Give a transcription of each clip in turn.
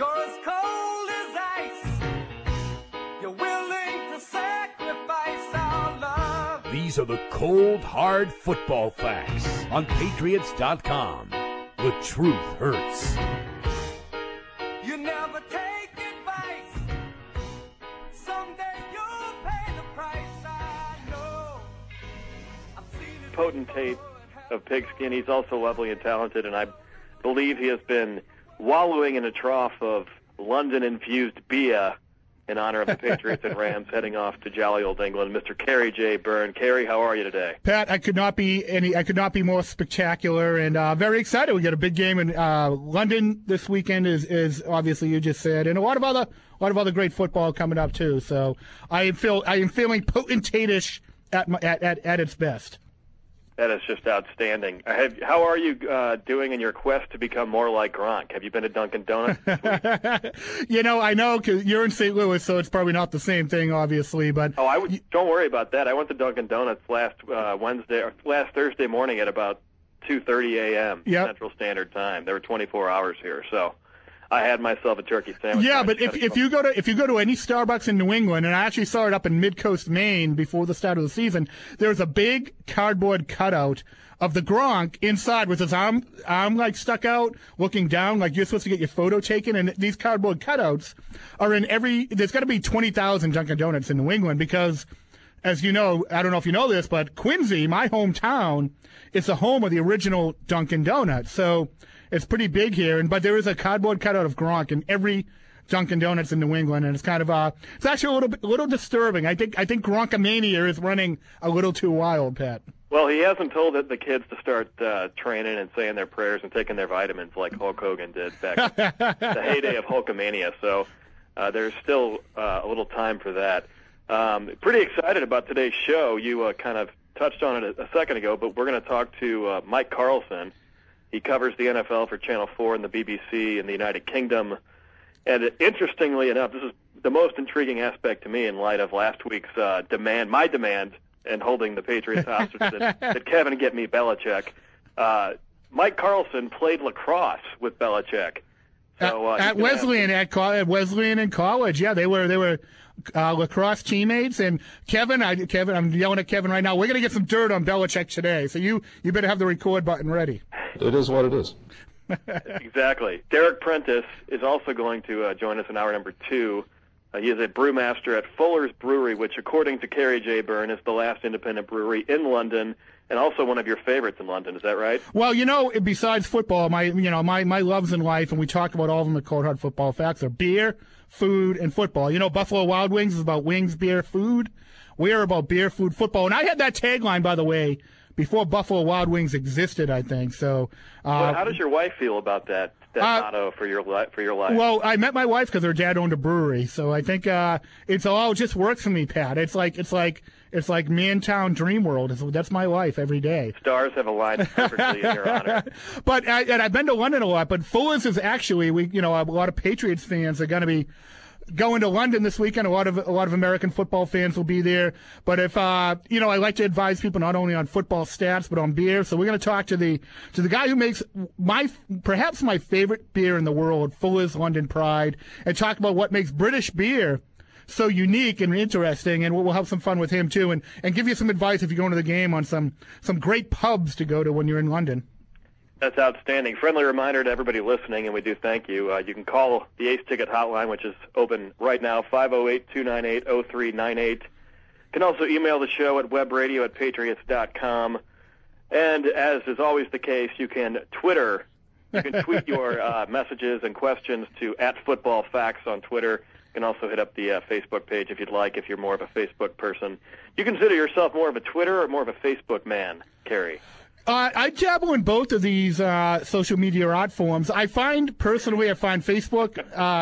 You're as cold as ice. You're willing to sacrifice our love. These are the cold, hard football facts on Patriots.com. The truth hurts. You never take advice. Someday you'll pay the price. I know. I've seen it. Potentate of pigskin. He's also lovely and talented, and I believe he has been wallowing in a trough of London-infused beer in honor of the Patriots and Rams heading off to jolly old England. Mr. Kerry J. Byrne. Kerry, how are you today? Pat, I could not be more spectacular and very excited. We got a big game in London this weekend, is obviously you just said, and a lot of other great football coming up too. So I am feeling potentatish at its best. That is just outstanding. How are you doing in your quest to become more like Gronk? Have you been to Dunkin' Donuts this week? I know because you're in St. Louis, so it's probably not the same thing, obviously. But don't worry about that. I went to Dunkin' Donuts last Thursday morning at about 2:30 a.m. Central Standard Time. There were 24 hours here, so I had myself a turkey sandwich. Yeah, but if you go to any Starbucks in New England, and I actually saw it up in Midcoast, Maine, before the start of the season, there's a big cardboard cutout of the Gronk inside with his arm like stuck out, looking down, like you're supposed to get your photo taken. And these cardboard cutouts are in there's got to be 20,000 Dunkin' Donuts in New England because, as you know, I don't know if you know this, but Quincy, my hometown, is the home of the original Dunkin' Donuts. So it's pretty big here, but there is a cardboard cutout of Gronk in every Dunkin' Donuts in New England, and it's kind of it's actually a little disturbing. I think Gronkamania is running a little too wild, Pat. Well, he hasn't told the kids to start training and saying their prayers and taking their vitamins like Hulk Hogan did back in the heyday of Hulkamania. So there's still a little time for that. Pretty excited about today's show. You kind of touched on it a second ago, but we're going to talk to Mike Carlson. He covers the NFL for Channel 4 and the BBC in the United Kingdom. And interestingly enough, this is the most intriguing aspect to me in light of last week's my demand, and holding the Patriots hostage that Kevin get me Belichick. Mike Carlson played lacrosse with Belichick. So, at Wesleyan in college, yeah, they were lacrosse teammates. And Kevin, I'm yelling at Kevin right now. We're going to get some dirt on Belichick today, so you better have the record button ready. It is what it is. Exactly. Derek Prentice is also going to join us in hour number 2. He is a brewmaster at Fuller's Brewery, which, according to Kerry J. Byrne, is the last independent brewery in London, and also one of your favorites in London. Is that right? Well, besides football, my loves in life, and we talked about all of them at Cold Hard Football Facts, are beer, food, and football. Buffalo Wild Wings is about wings, beer, food. We're about beer, food, football. And I had that tagline, by the way, before Buffalo Wild Wings existed, I think. So, how does your wife feel about that motto for your life? Well, I met my wife because her dad owned a brewery, so I think it just works for me, Pat. It's like Mantown Dream World. That's my life every day. Stars have aligned perfectly in your honor. But and I've been to London a lot. But Fuller's is actually a lot of Patriots fans are going to be going to London this weekend. A lot of American football fans will be there. But if I like to advise people not only on football stats but on beer. So we're going to talk to the guy who makes perhaps my favorite beer in the world, Fuller's London Pride, and talk about what makes British beer so unique and interesting. And we'll have some fun with him too, and give you some advice if you're going to the game on some great pubs to go to when you're in London. That's outstanding. Friendly reminder to everybody listening, and we do thank you. You can call the Ace Ticket hotline, which is open right now, 508-298-0398. You can also email the show at webradio@patriots.com. And as is always the case, you can Twitter. You can tweet your messages and questions to @FootballFacts on Twitter. You can also hit up the Facebook page if you'd like, if you're more of a Facebook person. You consider yourself more of a Twitter or more of a Facebook man, Kerry? I dabble in both of these social media art forms. I find Facebook.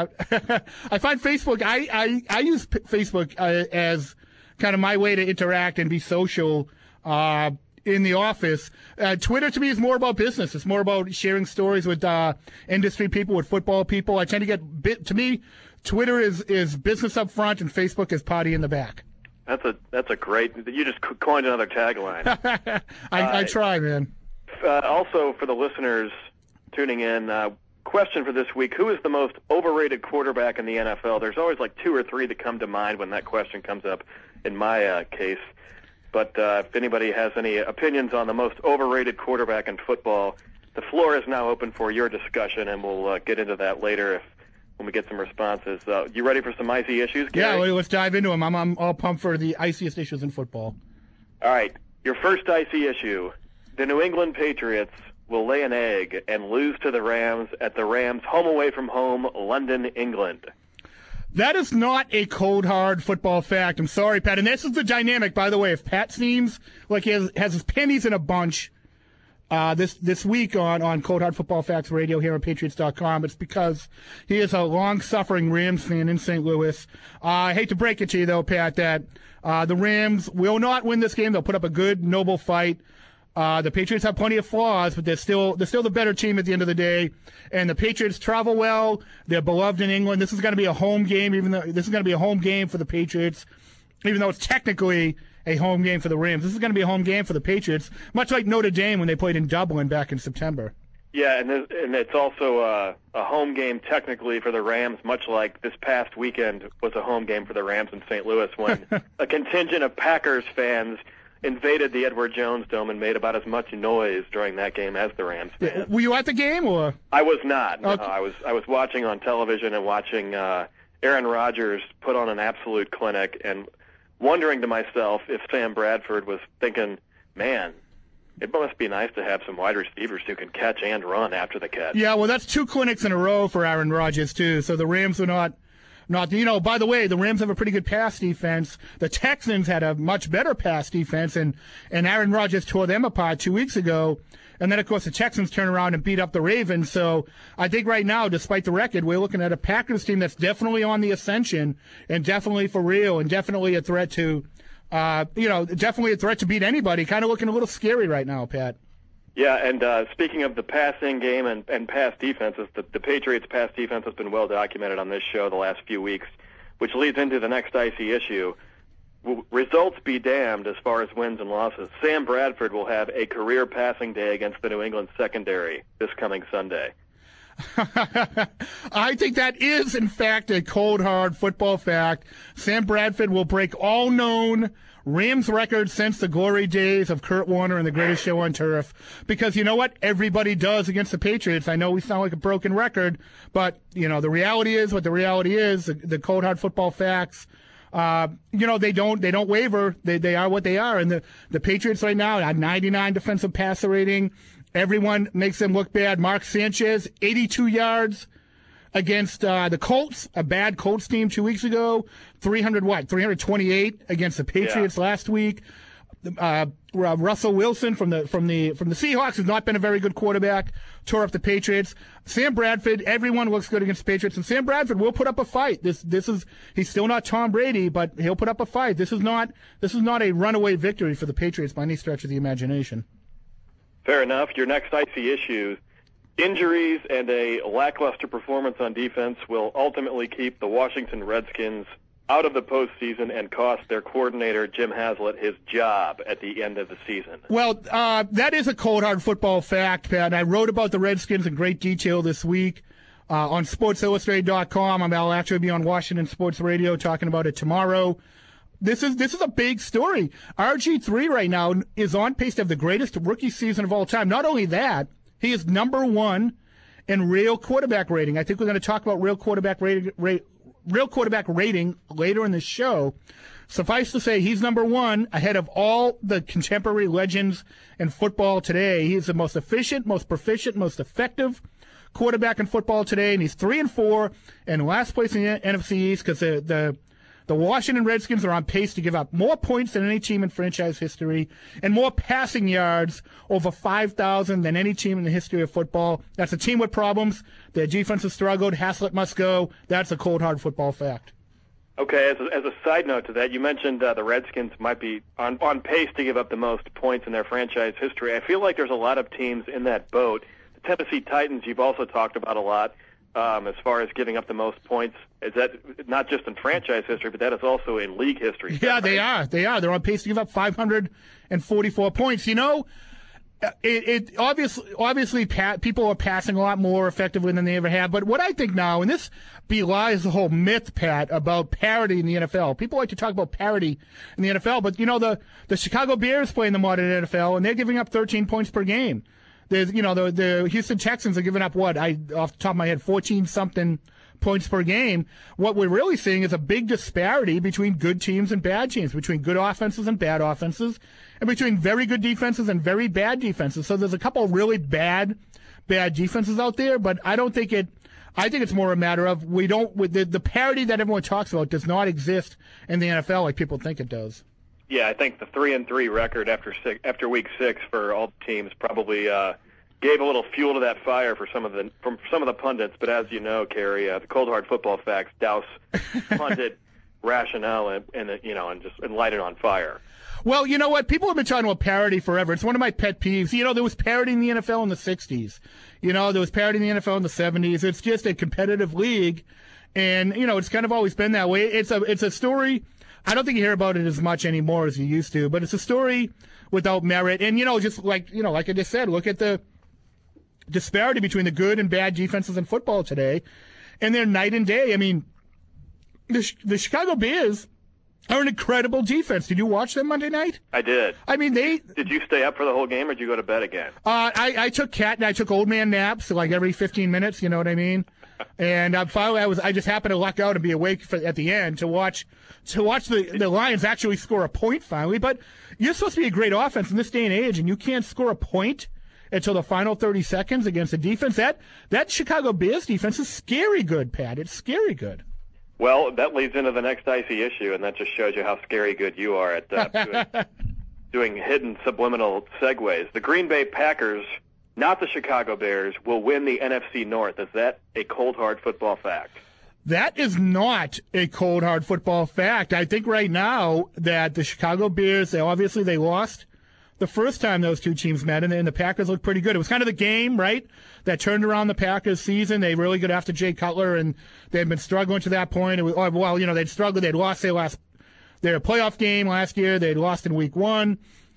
I use Facebook as kind of my way to interact and be social in the office. Twitter to me is more about business. It's more about sharing stories with industry people, with football people. I tend to to me, Twitter is business up front and Facebook is party in the back. That's a great. You just coined another tagline. I try, man. Also, for the listeners tuning in, question for this week: who is the most overrated quarterback in the NFL? There's always like 2 or 3 that come to mind when that question comes up in my case. But if anybody has any opinions on the most overrated quarterback in football, the floor is now open for your discussion, and we'll get into that later when we get some responses. You ready for some icy issues, Gary? Yeah, let's dive into them. I'm all pumped for the iciest issues in football. All right, your first icy issue: the New England Patriots will lay an egg and lose to the Rams at the Rams' home away from home, London, England. That is not a cold, hard football fact. I'm sorry, Pat. And this is the dynamic, by the way. If Pat seems like he has his pennies in a bunch this week on Cold Hard Football Facts Radio here on Patriots.com, it's because he is a long-suffering Rams fan in St. Louis. I hate to break it to you, though, Pat, that the Rams will not win this game. They'll put up a good, noble fight. The Patriots have plenty of flaws, but they're still the better team at the end of the day. And the Patriots travel well. They're beloved in England. This is going to be a home game, for the Patriots, even though it's technically a home game for the Rams. This is going to be a home game for the Patriots, much like Notre Dame when they played in Dublin back in September. Yeah, and it's also a home game technically for the Rams, much like this past weekend was a home game for the Rams in St. Louis when a contingent of Packers fans invaded the Edward Jones Dome and made about as much noise during that game as the Rams fans. Were you at the game, or? I was not. Okay. No, I was watching on television and watching Aaron Rodgers put on an absolute clinic and wondering to myself if Sam Bradford was thinking, man, it must be nice to have some wide receivers who can catch and run after the catch. Yeah, well, that's 2 clinics in a row for Aaron Rodgers, too. So the Rams are not, by the way, the Rams have a pretty good pass defense. The Texans had a much better pass defense, and Aaron Rodgers tore them apart 2 weeks ago. And then, of course, the Texans turn around and beat up the Ravens. So I think right now, despite the record, we're looking at a Packers team that's definitely on the ascension and definitely for real and definitely a threat to, definitely a threat to beat anybody. Kind of looking a little scary right now, Pat. Yeah, and speaking of the passing game and pass defenses, the Patriots' pass defense has been well documented on this show the last few weeks, which leads into the next icy issue. Results be damned as far as wins and losses. Sam Bradford will have a career passing day against the New England secondary this coming Sunday. I think that is, in fact, a cold, hard football fact. Sam Bradford will break all known Rams records since the glory days of Kurt Warner and the Greatest Show on Turf. Because you know what? Everybody does against the Patriots. I know we sound like a broken record, but, the reality is what the reality is. The cold, hard football facts. They don't waver. They are what they are. And the Patriots right now have 99 defensive passer rating. Everyone makes them look bad. Mark Sanchez, 82 yards against the Colts, a bad Colts team 2 weeks ago. 328 against the Patriots last week. Russell Wilson from the Seahawks has not been a very good quarterback. Tore up the Patriots. Sam Bradford, everyone looks good against the Patriots, and Sam Bradford will put up a fight. He's still not Tom Brady, but he'll put up a fight. This is not a runaway victory for the Patriots by any stretch of the imagination. Fair enough. Your next icy issue: injuries and a lackluster performance on defense will ultimately keep the Washington Redskins out of the postseason and cost their coordinator, Jim Haslett, his job at the end of the season. Well, that is a cold, hard football fact, Pat. I wrote about the Redskins in great detail this week on SportsIllustrated.com. I'll actually be on Washington Sports Radio talking about it tomorrow. This is a big story. RG3 right now is on pace to have the greatest rookie season of all time. Not only that, he is number 1 in real quarterback rating. I think we're going to talk about real quarterback rating later in the show. Suffice to say, he's number 1 ahead of all the contemporary legends in football today. He's the most efficient, most proficient, most effective quarterback in football today, and he's 3-4 in last place in the NFC East because the Washington Redskins are on pace to give up more points than any team in franchise history and more passing yards, over 5,000, than any team in the history of football. That's a team with problems. Their defense has struggled. Haslett must go. That's a cold, hard football fact. Okay, as a side note to that, you mentioned the Redskins might be on pace to give up the most points in their franchise history. I feel like there's a lot of teams in that boat. The Tennessee Titans you've also talked about a lot. As far as giving up the most points, is that not just in franchise history, but that is also in league history? Yeah, they are. They are. They're on pace to give up 544 points. it obviously people are passing a lot more effectively than they ever have. But what I think now, and this belies the whole myth, Pat, about parity in the NFL. People like to talk about parity in the NFL, but the Chicago Bears play in the modern NFL, and they're giving up 13 points per game. There's the Houston Texans are giving up off the top of my head 14 something points per game. What we're really seeing is a big disparity between good teams and bad teams, between good offenses and bad offenses, and between very good defenses and very bad defenses. So there's a couple of really bad defenses out there, but I think it's more a matter of the parity that everyone talks about does not exist in the NFL like people think it does. Yeah, I think the 3-3 record after week 6 for all teams probably gave a little fuel to that fire from some of the pundits. But as you know, Kerry, the cold hard football facts douse pundit rationale and light it on fire. Well, you know what? People have been talking about parity forever. It's one of my pet peeves. There was parity in the NFL in the 60s. There was parity in the NFL in the 70s. It's just a competitive league, and it's kind of always been that way. It's a story. I don't think you hear about it as much anymore as you used to, but it's a story without merit. And just like I just said, look at the disparity between the good and bad defenses in football today, and they're night and day. I mean, the Chicago Bears are an incredible defense. Did you watch them Monday night? I did. I mean, Did you stay up for the whole game, or did you go to bed again? I took old man naps like every 15 minutes. You know what I mean? And finally, I just happened to luck out and be awake at the end to watch the Lions actually score a point finally. But you're supposed to be a great offense in this day and age, and you can't score a point until the final 30 seconds against a defense. That Chicago Bears defense is scary good, Pat. It's scary good. Well, that leads into the next dicey issue, and that just shows you how scary good you are at doing hidden subliminal segues. The Green Bay Packers, not the Chicago Bears, will win the NFC North. Is that a cold, hard football fact? That is not a cold, hard football fact. I think right now that the Chicago Bears, they lost the first time those two teams met, and the Packers looked pretty good. It was kind of the game, right, that turned around the Packers season. They really got after Jay Cutler, and they had been struggling to that point. They'd struggled. They'd lost their playoff game last year. They'd lost in week 1.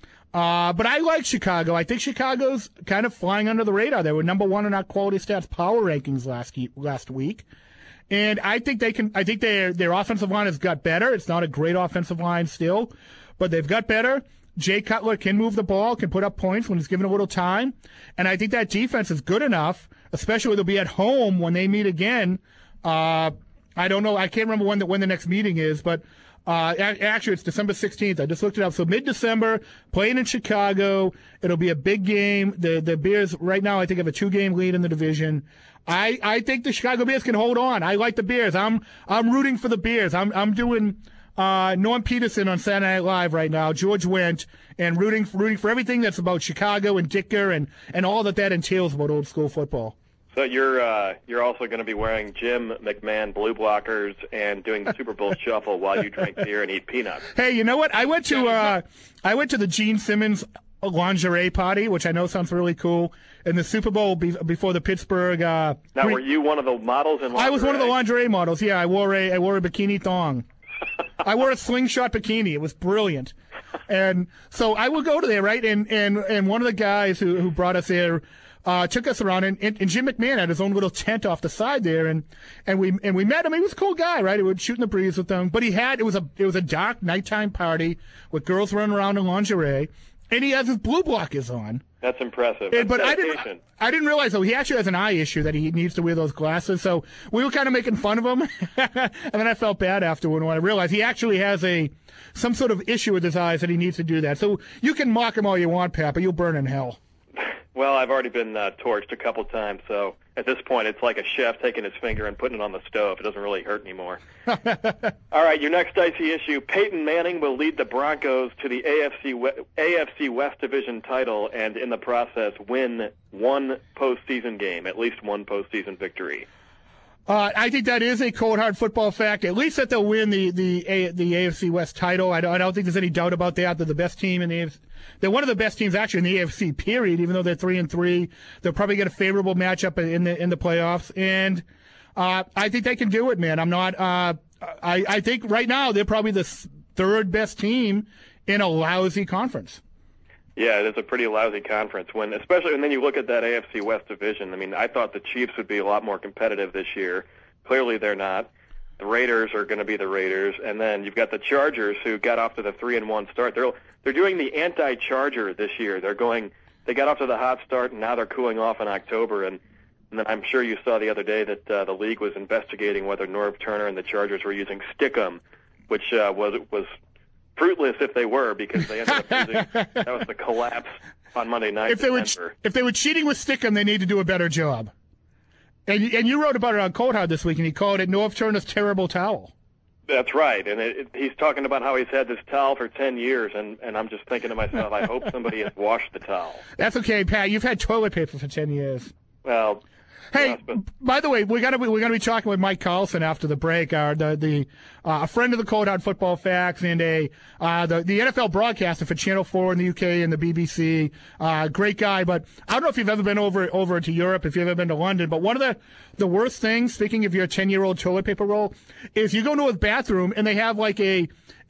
But I like Chicago. I think Chicago's kind of flying under the radar. They were number 1 in our quality stats power rankings last week. And I think their offensive line has got better. It's not a great offensive line still, but they've got better. Jay Cutler can move the ball, can put up points when he's given a little time. And I think that defense is good enough, especially they'll be at home when they meet again. I don't know. I can't remember when the next meeting is, but actually it's December 16th. I just looked it up. So mid-December, playing in Chicago. It'll be a big game. The Bears right now, I think, have a 2-game lead in the division. I think the Chicago Bears can hold on. I like the Bears. I'm rooting for the Bears. I'm doing Norm Peterson on Saturday Night Live right now, George Wendt, and rooting for everything that's about Chicago and Dicker and all that entails about old school football. So you're also going to be wearing Jim McMahon blue blockers and doing the Super Bowl shuffle while you drink beer and eat peanuts. Hey, you know what? I went to the Gene Simmons lingerie party, which I know sounds really cool, in the Super Bowl before the Pittsburgh. Now, were you one of the models in lingerie? I was one of the lingerie models. Yeah, I wore a bikini thong. I wore a slingshot bikini. It was brilliant. And so I would go to there, right? And one of the guys who brought us there took us around, and Jim McMahon had his own little tent off the side there, and we met him. He was a cool guy, right? He would shoot in the breeze with them. But it was a dark nighttime party with girls running around in lingerie, and he has his blue blockers on. That's impressive. But I didn't realize, though, he actually has an eye issue that he needs to wear those glasses. So we were kind of making fun of him. And then I felt bad afterward when I realized he actually has some sort of issue with his eyes that he needs to do that. So you can mock him all you want, Pat, but you'll burn in hell. Well, I've already been torched a couple times, so at this point it's like a chef taking his finger and putting it on the stove. It doesn't really hurt anymore. All right, your next dicey issue. Peyton Manning will lead the Broncos to the AFC West Division title and in the process win one postseason game, at least one postseason victory. I think that is a cold, hard football fact. At least that they'll win the AFC West title. I don't think there's any doubt about that. They're the best team in the AFC. They're one of the best teams actually in the AFC. Period. Even though they're 3-3, they'll probably get a favorable matchup in the playoffs. And I think they can do it, man. I'm not. I think right now they're probably the third best team in a lousy conference. Yeah, it is a pretty lousy conference. Especially when then you look at that AFC West division. I mean, I thought the Chiefs would be a lot more competitive this year. Clearly, they're not. The Raiders are going to be the Raiders, and then you've got the Chargers, who got off to the 3-1 start. They're doing the anti-Charger this year. They got off to the hot start, and now they're cooling off in October. And then I'm sure you saw the other day that the league was investigating whether Norv Turner and the Chargers were using Stickum, which was fruitless if they were, because they ended up losing. That was the collapse on Monday night. If they were cheating with Stickum, they need to do a better job. And you wrote about it on Cold Hard this week, and you called it Norv Turner's terrible towel. That's right, and he's talking about how he's had this towel for 10 years, and I'm just thinking to myself, I hope somebody has washed the towel. That's okay, Pat. You've had toilet paper for 10 years. Well. Hey, by the way, we're gonna be talking with Mike Carlson after the break. A friend of the Cold Hard Football Facts and the NFL broadcaster for Channel 4 in the UK and the BBC. Great guy, but I don't know if you've ever been over to Europe, if you've ever been to London. But one of the worst things, speaking of your 10-year-old toilet paper roll, is you go into a bathroom and they have like a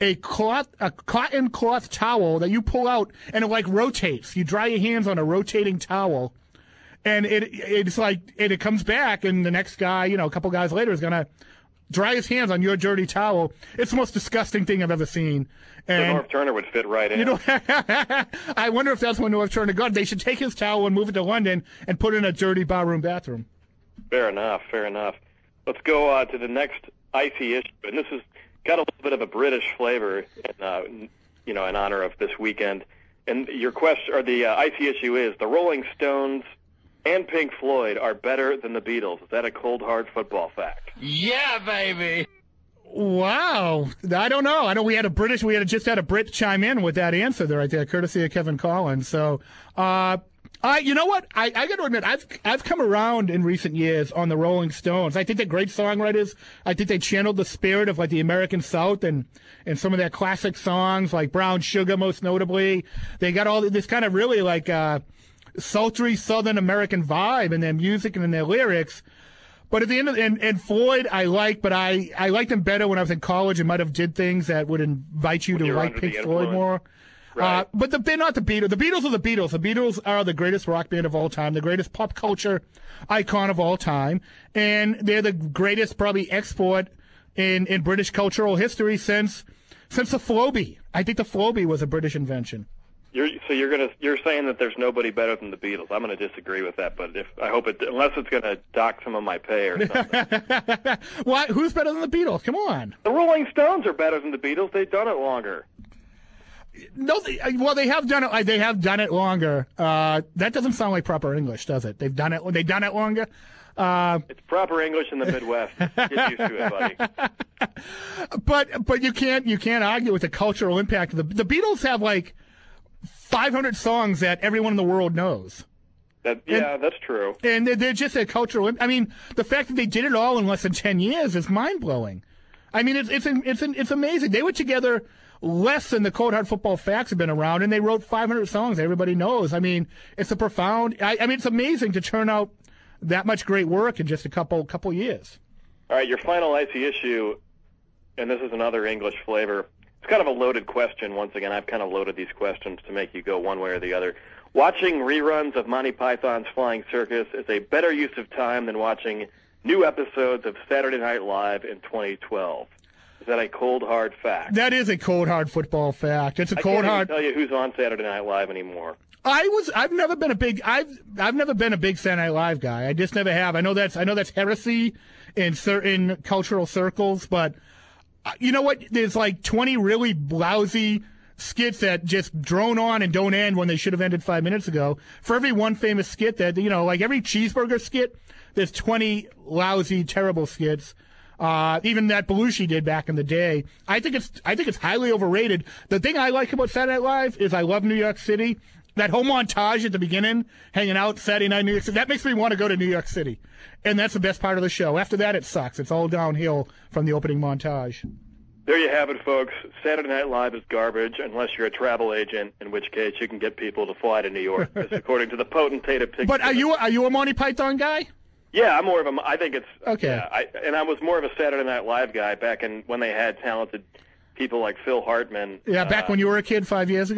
cotton cloth towel that you pull out and it like rotates. You dry your hands on a rotating towel. And it comes back, and the next guy, a couple guys later, is going to dry his hands on your dirty towel. It's the most disgusting thing I've ever seen. And Norv Turner would fit right in. I wonder if that's when Norv Turner got. They should take his towel and move it to London and put it in a dirty barroom bathroom. Fair enough. Let's go to the next icy issue, and this has got a little bit of a British flavor, in honor of this weekend. And your question, or the icy issue is the Rolling Stones and Pink Floyd are better than the Beatles. Is that a cold, hard football fact? Yeah, baby. Wow. I don't know. I know we just had a Brit chime in with that answer there right there, courtesy of Kevin Collins. So, you know what? I got to admit, I've come around in recent years on the Rolling Stones. I think they're great songwriters. I think they channeled the spirit of like the American South and some of their classic songs, like Brown Sugar, most notably. They got all this kind of really like, sultry Southern American vibe in their music and in their lyrics. But at the end of and Floyd I like, but I liked them better when I was in college and might have did things that would invite you to like Pink Floyd more. Right. But they're not the Beatles. The Beatles are the Beatles. The Beatles are the greatest rock band of all time, the greatest pop culture icon of all time, and they're the greatest probably export in British cultural history since the Flowbee. I think the Flowbee was a British invention. You're saying that there's nobody better than the Beatles. I'm going to disagree with that, but unless it's going to dock some of my pay or something. What? Who's better than the Beatles? Come on. The Rolling Stones are better than the Beatles. They've done it longer. No, they have done it. They have done it longer. That doesn't sound like proper English, does it? They've done it longer. It's proper English in the Midwest. Get used to it, buddy. But you can't argue with the cultural impact. The Beatles have like 500 songs that everyone in the world knows. That's true. And they're just a cultural. I mean, the fact that they did it all in less than 10 years is mind blowing. I mean, it's amazing. They were together less than the Cold Hard Football Facts have been around, and they wrote 500 songs that everybody knows. I mean, it's a profound. I mean, it's amazing to turn out that much great work in just a couple years. All right, your final icy issue, and this is another English flavor. It's kind of a loaded question. Once again, I've kind of loaded these questions to make you go one way or the other. Watching reruns of Monty Python's Flying Circus is a better use of time than watching new episodes of Saturday Night Live in 2012. Is that a cold, hard fact? That is a cold, hard football fact. It's a cold, hard. I can't even tell you who's on Saturday Night Live anymore. I've never been a big Saturday Night Live guy. I just never have. I know that's heresy in certain cultural circles, but you know what? There's like 20 really lousy skits that just drone on and don't end when they should have ended 5 minutes ago. For every one famous skit that, like every cheeseburger skit, there's 20 lousy, terrible skits. Even that Belushi did back in the day. I think it's highly overrated. The thing I like about Saturday Night Live is I love New York City. That whole montage at the beginning, hanging out Saturday night in New York City, that makes me want to go to New York City. And that's the best part of the show. After that, it sucks. It's all downhill from the opening montage. There you have it, folks. Saturday Night Live is garbage unless you're a travel agent, in which case you can get people to fly to New York, according to the potentate of Pig. But are you a Monty Python guy? Yeah, I'm more of a. I think it's okay. Yeah, I was more of a Saturday Night Live guy back when they had talented people like Phil Hartman. Yeah, back when you were a kid 5 years ago.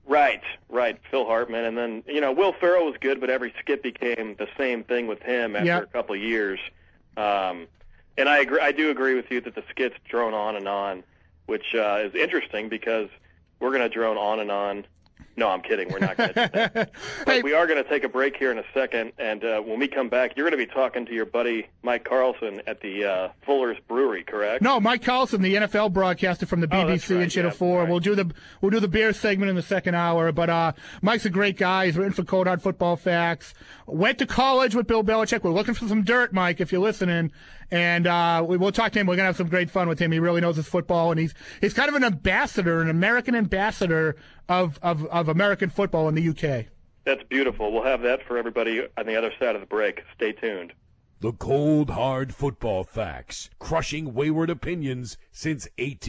Right. Phil Hartman. And then, Will Ferrell was good, but every skit became the same thing with him after a couple of years. And I do agree with you that the skits drone on and on, which is interesting because we're going to drone on and on. No, I'm kidding. We're not going to do that. But we are going to take a break here in a second, and when we come back, you're going to be talking to your buddy Mike Carlson at the Fuller's Brewery, correct? No, Mike Carlson, the NFL broadcaster from the BBC and Channel 4. Right. We'll do the beer segment in the second hour, but Mike's a great guy. He's written for Cold Hard Football Facts. Went to college with Bill Belichick. We're looking for some dirt, Mike, if you're listening. And we'll talk to him. We're going to have some great fun with him. He really knows his football, and he's kind of an ambassador, an American ambassador of American football in the UK. That's beautiful. We'll have that for everybody on the other side of the break. Stay tuned. The Cold Hard Football Facts, crushing wayward opinions since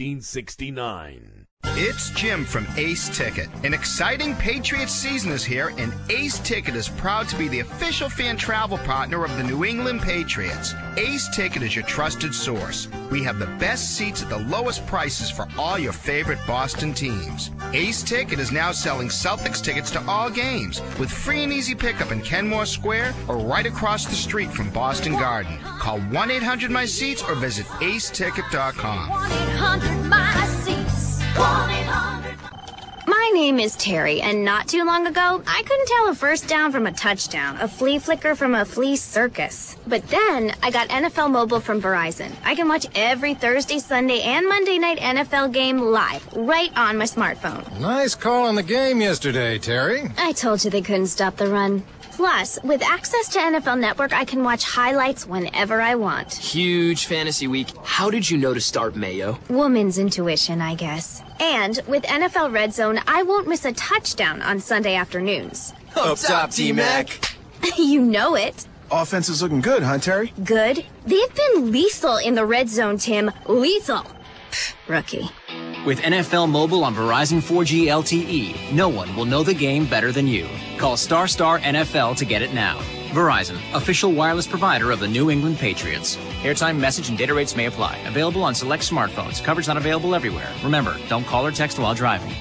1869. It's Jim from Ace Ticket. An exciting Patriots season is here, and Ace Ticket is proud to be the official fan travel partner of the New England Patriots. Ace Ticket is your trusted source. We have the best seats at the lowest prices for all your favorite Boston teams. Ace Ticket is now selling Celtics tickets to all games with free and easy pickup in Kenmore Square or right across the street from Boston Garden. Call 1-800-MY-SEATS or visit aceticket.com. 1-800-MY-SEATS. 1-800. My name is Terry, and not too long ago, I couldn't tell a first down from a touchdown, a flea flicker from a flea circus. But then, I got NFL Mobile from Verizon. I can watch every Thursday, Sunday, and Monday night NFL game live, right on my smartphone. Nice call on the game yesterday, Terry. I told you they couldn't stop the run. Plus, with access to NFL Network, I can watch highlights whenever I want. Huge fantasy week. How did you know to start Mayo? Woman's intuition, I guess. And with NFL Red Zone, I won't miss a touchdown on Sunday afternoons. Up top, T-Mac. You know it. Offense is looking good, huh, Terry? Good? They've been lethal in the Red Zone, Tim. Lethal. Pfft, rookie. With NFL Mobile on Verizon 4G LTE, no one will know the game better than you. Call ** NFL to get it now. Verizon, official wireless provider of the New England Patriots. Airtime, message, and data rates may apply. Available on select smartphones. Coverage not available everywhere. Remember, don't call or text while driving.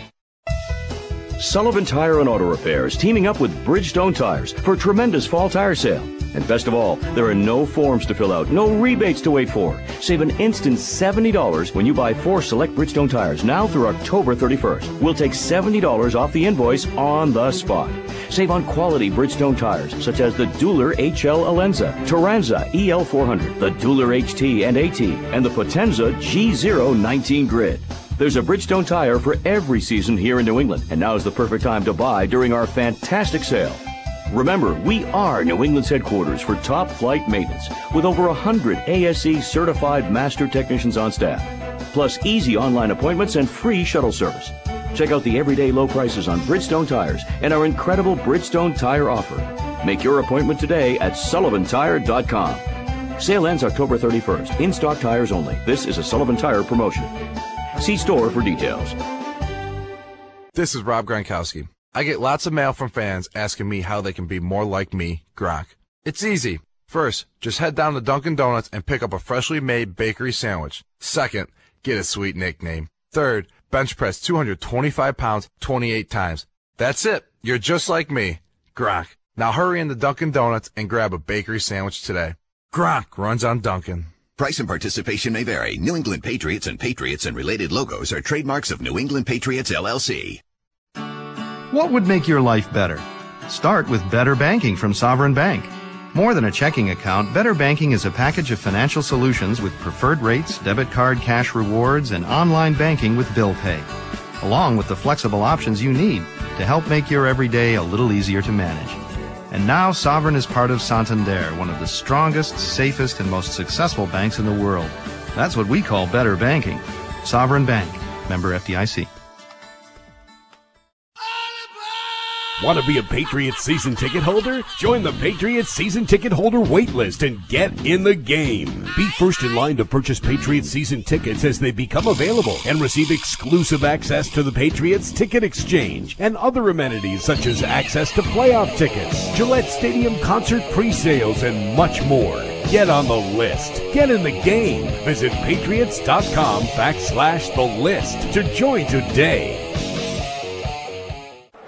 Sullivan Tire and Auto Repair is teaming up with Bridgestone Tires for a tremendous fall tire sale. And best of all, there are no forms to fill out, no rebates to wait for. Save an instant $70 when you buy 4 select Bridgestone tires now through October 31st. We'll take $70 off the invoice on the spot. Save on quality Bridgestone tires such as the Dueler HL Alenza, Taranza EL400, the Dueler HT and AT, and the Potenza G019 Grid. There's a Bridgestone tire for every season here in New England, and now is the perfect time to buy during our fantastic sale. Remember, we are New England's headquarters for top flight maintenance with over 100 ASE certified master technicians on staff, plus easy online appointments and free shuttle service. Check out the everyday low prices on Bridgestone tires and our incredible Bridgestone tire offer. Make your appointment today at sullivantire.com. Sale ends October 31st. In-stock tires only. This is a Sullivan Tire promotion. See store for details. This is Rob Gronkowski. I get lots of mail from fans asking me how they can be more like me, Gronk. It's easy. First, just head down to Dunkin' Donuts and pick up a freshly made bakery sandwich. Second, get a sweet nickname. Third, bench press 225 pounds 28 times. That's it. You're just like me, Gronk. Now hurry into Dunkin' Donuts and grab a bakery sandwich today. Gronk runs on Dunkin'. Price and participation may vary. New England Patriots and related logos are trademarks of New England Patriots, LLC. What would make your life better? Start with Better Banking from Sovereign Bank. More than a checking account, Better Banking is a package of financial solutions with preferred rates, debit card cash rewards, and online banking with bill pay, along with the flexible options you need to help make your everyday a little easier to manage. And now Sovereign is part of Santander, one of the strongest, safest, and most successful banks in the world. That's what we call Better Banking. Sovereign Bank. Member FDIC. Want to be a Patriots season ticket holder? Join the Patriots season ticket holder wait list and get in the game. Be first in line to purchase Patriots season tickets as they become available and receive exclusive access to the Patriots Ticket Exchange and other amenities such as access to playoff tickets, Gillette Stadium concert pre-sales, and much more. Get on the list. Get in the game. Visit patriots.com/the list to join today.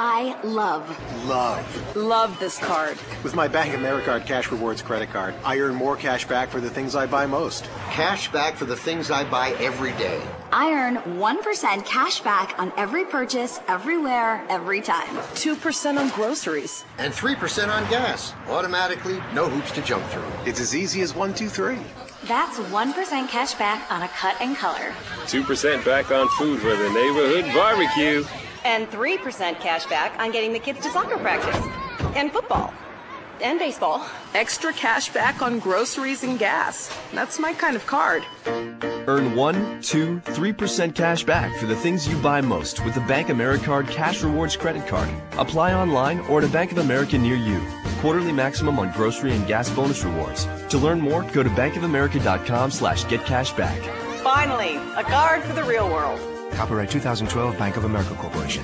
Love. Love. Love this card. With my Bank of America Cash Rewards credit card, I earn more cash back for the things I buy most. Cash back for the things I buy every day. I earn 1% cash back on every purchase, everywhere, every time. 2% on groceries. And 3% on gas. Automatically, no hoops to jump through. It's as easy as 1, 2, 3. That's 1% cash back on a cut and color. 2% back on food for the neighborhood barbecue. And 3% cash back on getting the kids to soccer practice. And football. And baseball. Extra cash back on groceries and gas. That's my kind of card. Earn 1, 2, 3% cash back for the things you buy most with the Bank of America Cash Rewards credit card. Apply online or at a Bank of America near you. Quarterly maximum on grocery and gas bonus rewards. To learn more, go to bankofamerica.com/getcashback. Finally, a card for the real world. Copyright 2012 Bank of America Corporation.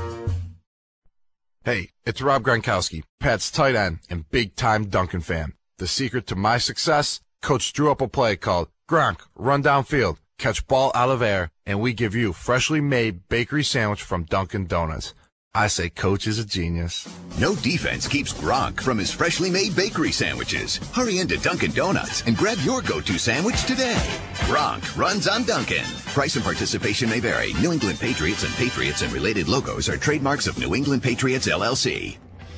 Hey, it's Rob Gronkowski, Pat's tight end and big-time Duncan fan. The secret to my success? Coach drew up a play called Gronk, run downfield, catch ball out of air, and we give you freshly made bakery sandwich from Dunkin' Donuts. I say Coach is a genius. No defense keeps Gronk from his freshly made bakery sandwiches. Hurry into Dunkin' Donuts and grab your go-to sandwich today. Gronk runs on Dunkin'. Price and participation may vary. New England Patriots and related logos are trademarks of New England Patriots, LLC.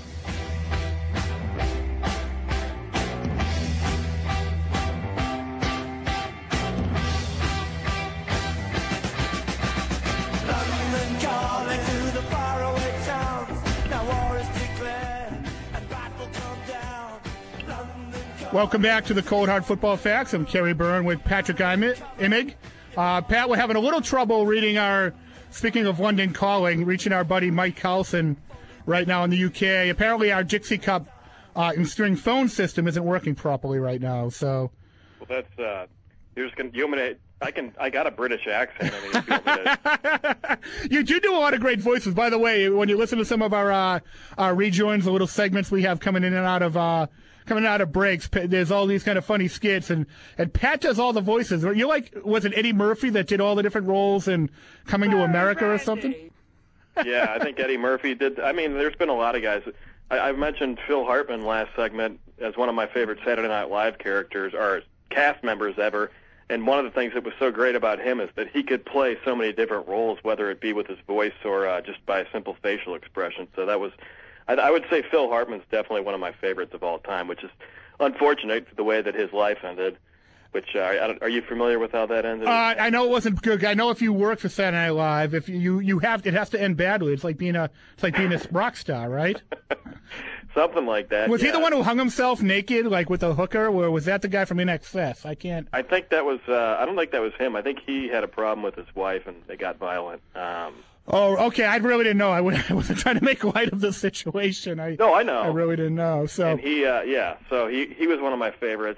Welcome back to the Cold Hard Football Facts. I'm Kerry Byrne with Patrick Imig. Pat, we're having a little trouble speaking of London Calling, reaching our buddy Mike Carlson right now in the UK. Apparently our Dixie Cup in-string phone system isn't working properly right now. So, well, that's you're just gonna. You want me to? I got a British accent. I mean, if you want me to... You do a lot of great voices. By the way, when you listen to some of our rejoins, the little segments we have coming in and out of breaks, there's all these kind of funny skits, and Pat does all the voices. You're like, was it Eddie Murphy that did all the different roles in Coming to America or something? Yeah, I think Eddie Murphy did. I mean, there's been a lot of guys. I mentioned Phil Hartman last segment as one of my favorite Saturday Night Live characters or cast members ever. And one of the things that was so great about him is that he could play so many different roles, whether it be with his voice or just by a simple facial expression. So that was, I would say Phil Hartman's definitely one of my favorites of all time, which is unfortunate the way that his life ended. Which are you familiar with how that ended? I know it wasn't good. I know if you work for Saturday Night Live, if you have, it has to end badly. It's like being a rock star, right? Something like that. Was he the one who hung himself naked, like with a hooker, or was that the guy from InXS? I think that was. I don't think that was him. I think he had a problem with his wife, and they got violent. Oh, okay. I really didn't know. I wasn't trying to make light of the situation. No, I know. I really didn't know. So. And he, So he was one of my favorites.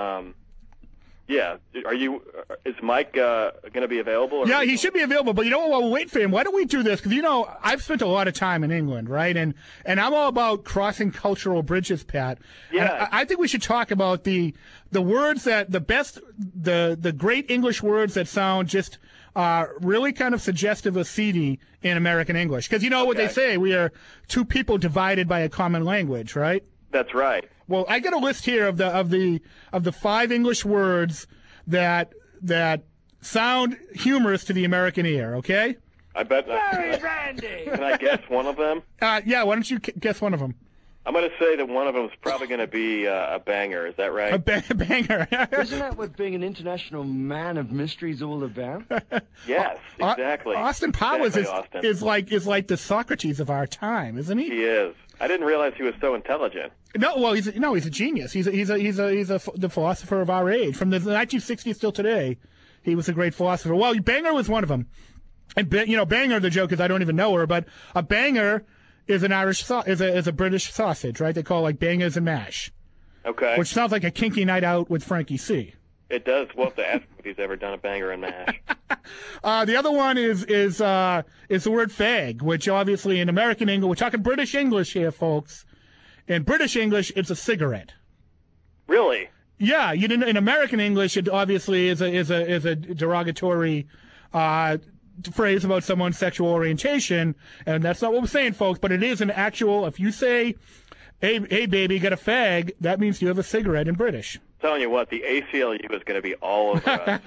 Yeah. Is Mike going to be available? Yeah, he should be available. But you know what? While we're waiting for him, why don't we do this? Because, I've spent a lot of time in England, right? And I'm all about crossing cultural bridges, Pat. Yeah. I think we should talk about the words that the great English words that sound just really kind of suggestive of seedy in American English. Because what they say, we are two people divided by a common language, right? That's right. Well, I got a list here of the 5 English words that sound humorous to the American ear. Okay. I bet. Very Randy. Can I guess one of them? Yeah. Why don't you guess one of them? I'm going to say that one of them is probably going to be a banger. Is that right? A banger. Isn't that what being an international man of mystery is all about? Yes, exactly. Austin Powers exactly, is like the Socrates of our time, isn't he? He is. I didn't realize he was so intelligent. No, well, he's a genius. He's the philosopher of our age. From the 1960s till today, he was a great philosopher. Well, banger was one of them. And banger, the joke is I don't even know her, but a banger is an is a British sausage, right? They call it like bangers and mash. Okay. Which sounds like a kinky night out with Frankie C. It does. We'll have to ask him if he's ever done a banger and mash. The other one is the word fag, which obviously in American English, we're talking British English here, folks. In British English, it's a cigarette. Really? Yeah. In American English, it obviously is a derogatory phrase about someone's sexual orientation, and that's not what we're saying, folks, but it is an actual, if you say, hey baby, got a fag, that means you have a cigarette in British. Telling you what, the ACLU is going to be all over us.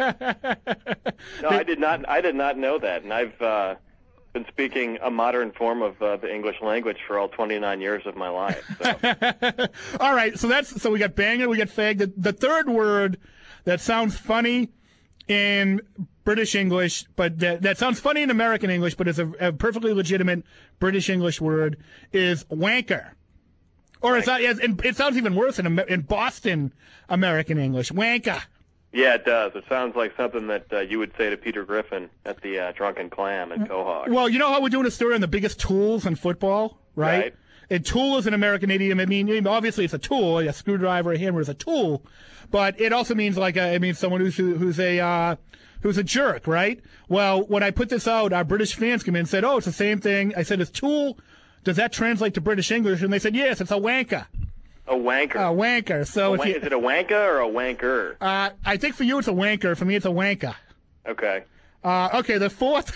No, I did not know that, and I've been speaking a modern form of the English language for all 29 years of my life. So. All right, so we got banger, we got fag. The third word that sounds funny in British English, but that sounds funny in American English, but is a perfectly legitimate British English word, is wanker. Or it sounds even worse in Boston American English. Wanker. Yeah, it does. It sounds like something that you would say to Peter Griffin at the Drunken Clam in Quahog. Well, you know how we're doing a story on the biggest tools in football, right? A tool is an American idiom. I mean, obviously it's a tool. A screwdriver, a hammer is a tool, but it also means someone who's a jerk, right? Well, when I put this out, our British fans came in and said, "Oh, it's the same thing." I said, "Is tool? Does that translate to British English?" And they said, "Yes, it's a wanker." A wanker. A wanker. So is it a wanker or a wanker? I think for you it's a wanker. For me it's a wanker. Okay. Okay, the fourth.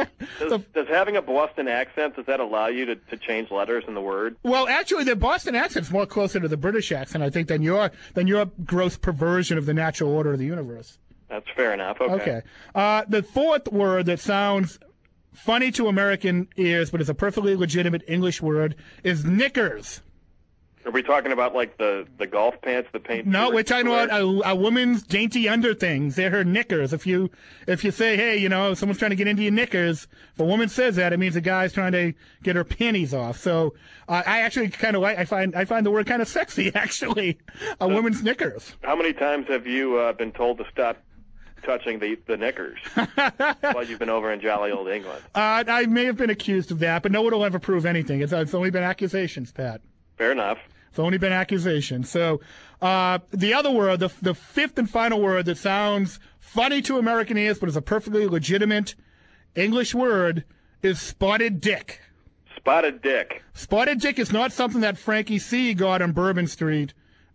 Does having a Boston accent, does that allow you to change letters in the word? Well, actually, the Boston accent's more closer to the British accent, I think, than your gross perversion of the natural order of the universe. That's fair enough. Okay. The fourth word that sounds funny to American ears, but is a perfectly legitimate English word, is knickers. Are we talking about like the golf pants, the paint? No, we're talking about a woman's dainty underthings. They're her knickers. If you say, hey, someone's trying to get into your knickers, if a woman says that, it means a guy's trying to get her panties off. So I actually kind of I find the word kind of sexy, actually. A woman's knickers. How many times have you been told to stop touching the knickers while you've been over in jolly old England? I may have been accused of that, but no one will ever prove anything. It's only been accusations, Pat. Fair enough. It's only been accusations. So the other word, the fifth and final word that sounds funny to American ears but is a perfectly legitimate English word, is spotted dick. Spotted dick. Spotted dick is not something that Frankie C. got on Bourbon Street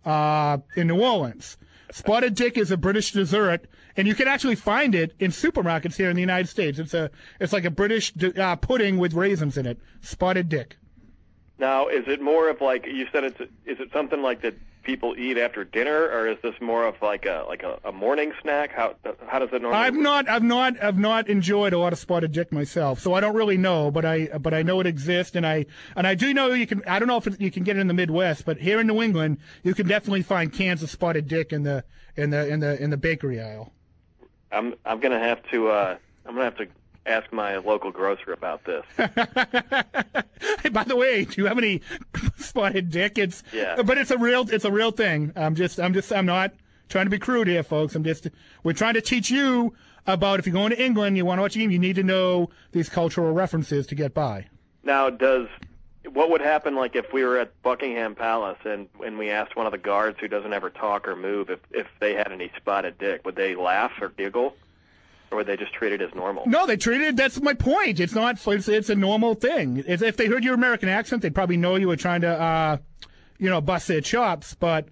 in New Orleans. Spotted dick is a British dessert, and you can actually find it in supermarkets here in the United States. It's like a British pudding with raisins in it. Spotted dick. Now, is it more of like you said? Is it something like that people eat after dinner, or is this more of like a morning snack? How does it normally? I've not enjoyed a lot of spotted dick myself, so I don't really know. But I know it exists, and I do know you can. I don't know if you can get it in the Midwest, but here in New England, you can definitely find cans of spotted dick in the bakery aisle. I'm gonna have to ask my local grocer about this. Hey, by the way, do you have any spotted dick? But it's a real thing. I'm not trying to be crude here, folks. We're trying to teach you about if you're going to England, you want to watch a game, you need to know these cultural references to get by. Now, what would happen like if we were at Buckingham Palace and we asked one of the guards who doesn't ever talk or move if they had any spotted dick? Would they laugh or giggle? Or would they just treat it as normal? No, they treat it. That's my point. It's not. It's a normal thing. If they heard your American accent, they'd probably know you were trying to, bust their chops. But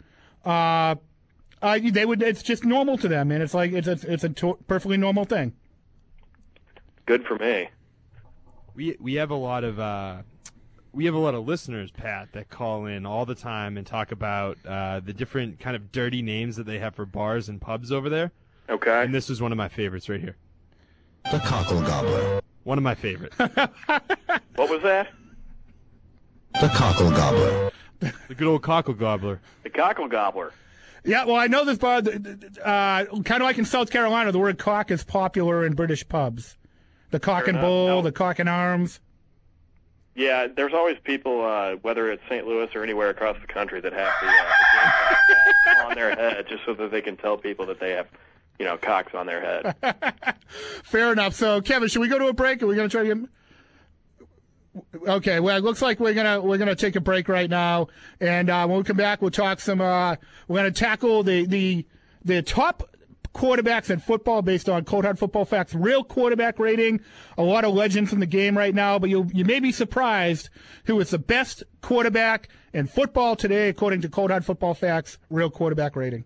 they would. It's just normal to them, and it's like it's a perfectly normal thing. Good for me. We have a lot of listeners, Pat, that call in all the time and talk about the different kind of dirty names that they have for bars and pubs over there. Okay. And this is one of my favorites right here. The Cockle Gobbler. One of my favorites. What was that? The Cockle Gobbler. The good old Cockle Gobbler. The Cockle Gobbler. Yeah, well, I know this bar, kind of like in South Carolina, the word cock is popular in British pubs. The Cock and Bull, the Cock and Arms. Yeah, there's always people, whether it's St. Louis or anywhere across the country, that have the on their head just so that they can tell people that they have, cocks on their head. Fair enough. So, Kevin, should we go to a break? Are we going to try to get... Okay, well, it looks like we're gonna take a break right now, and when we come back, we'll talk some. We're gonna tackle the top quarterbacks in football based on Cold Hard Football Facts real quarterback rating. A lot of legends in the game right now, but you may be surprised who is the best quarterback in football today according to Cold Hard Football Facts real quarterback rating.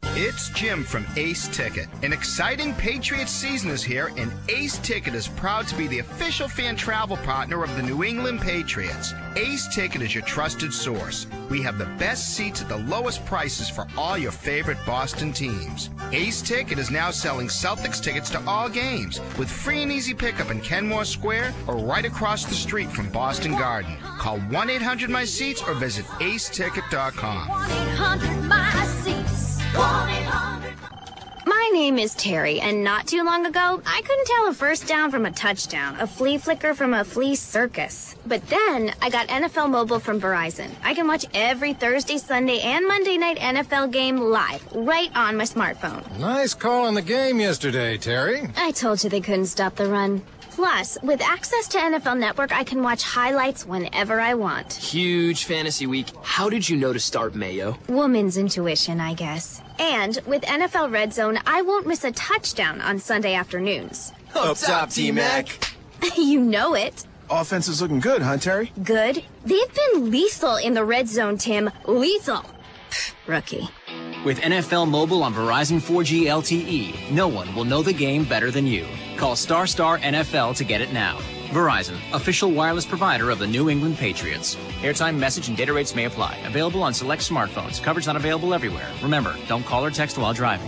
It's Jim from Ace Ticket. An exciting Patriots season is here, and Ace Ticket is proud to be the official fan travel partner of the New England Patriots. Ace Ticket is your trusted source. We have the best seats at the lowest prices for all your favorite Boston teams. Ace Ticket is now selling Celtics tickets to all games with free and easy pickup in Kenmore Square or right across the street from Boston Garden. Call 1-800-MY-SEATS or visit aceticket.com. 1-800-MY-SEATS. 1-800. My name is Terry, and not too long ago, I couldn't tell a first down from a touchdown, a flea flicker from a flea circus. But then, I got NFL Mobile from Verizon. I can watch every Thursday, Sunday, and Monday night NFL game live, right on my smartphone. Nice call on the game yesterday, Terry. I told you they couldn't stop the run. Plus, with access to NFL Network, I can watch highlights whenever I want. Huge fantasy week. How did you know to start Mayo? Woman's intuition, I guess. And with NFL Red Zone, I won't miss a touchdown on Sunday afternoons. Up top, T-Mac. You know it. Offense is looking good, huh, Terry? Good? They've been lethal in the Red Zone, Tim. Lethal. Rookie. With NFL Mobile on Verizon 4G LTE, no one will know the game better than you. Call Star NFL to get it now. Verizon, official wireless provider of the New England Patriots. Airtime, message, and data rates may apply. Available on select smartphones. Coverage not available everywhere. Remember, don't call or text while driving.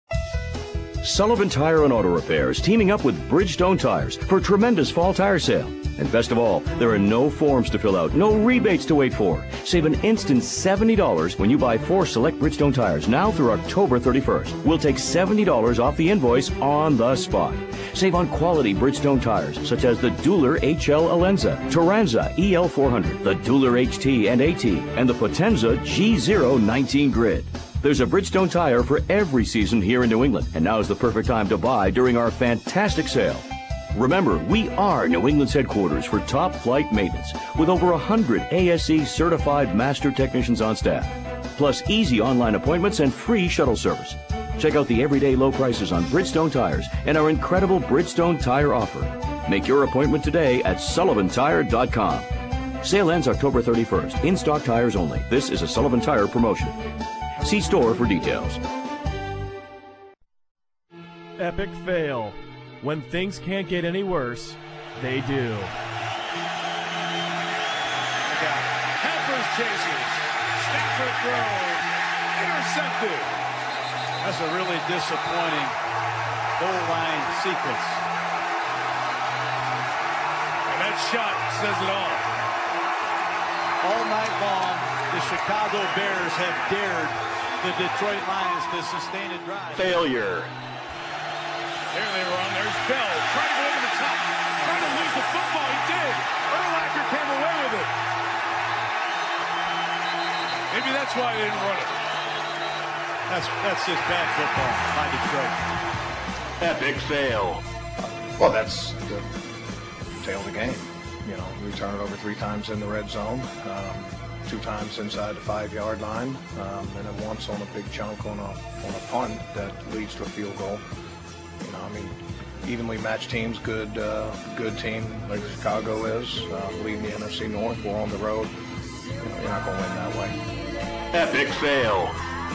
Sullivan Tire and Auto Repair is teaming up with Bridgestone Tires for a tremendous fall tire sale. And best of all, there are no forms to fill out, no rebates to wait for. Save an instant $70 when you buy 4 select Bridgestone tires now through October 31st. We'll take $70 off the invoice on the spot. Save on quality Bridgestone tires such as the Dueler HL Alenza, Turanza EL400, the Dueler HT and AT, and the Potenza G019 Grid. There's a Bridgestone tire for every season here in New England, and now is the perfect time to buy during our fantastic sale. Remember, we are New England's headquarters for top flight maintenance, with over 100 ASE certified master technicians on staff, plus easy online appointments and free shuttle service. Check out the everyday low prices on Bridgestone tires and our incredible Bridgestone tire offer. Make your appointment today at sullivantire.com. Sale ends October 31st. In-stock tires only. This is a Sullivan Tire promotion. See store for details. Epic fail. When things can't get any worse, they do. Peppers chases. Stafford throws. Intercepted. That's a really disappointing goal line sequence. And that shot says it all. All night long, the Chicago Bears have dared the Detroit Lions to sustain a drive. Failure. There they were on. There's Bell trying to go over the top. Trying to lose the football. He did. Urlacher came away with it. Maybe that's why they didn't run it. That's just bad football by Detroit. Epic fail. Well, that's the tail of the game. You know, we turn it over 3 times in the red zone, 2 times inside the 5-yard line, and then once on a big chunk on a punt that leads to a field goal. You know, I mean, evenly matched teams, good team like Chicago is, leading the NFC North. We're on the road. You know, you're not going to win that way. Epic fail.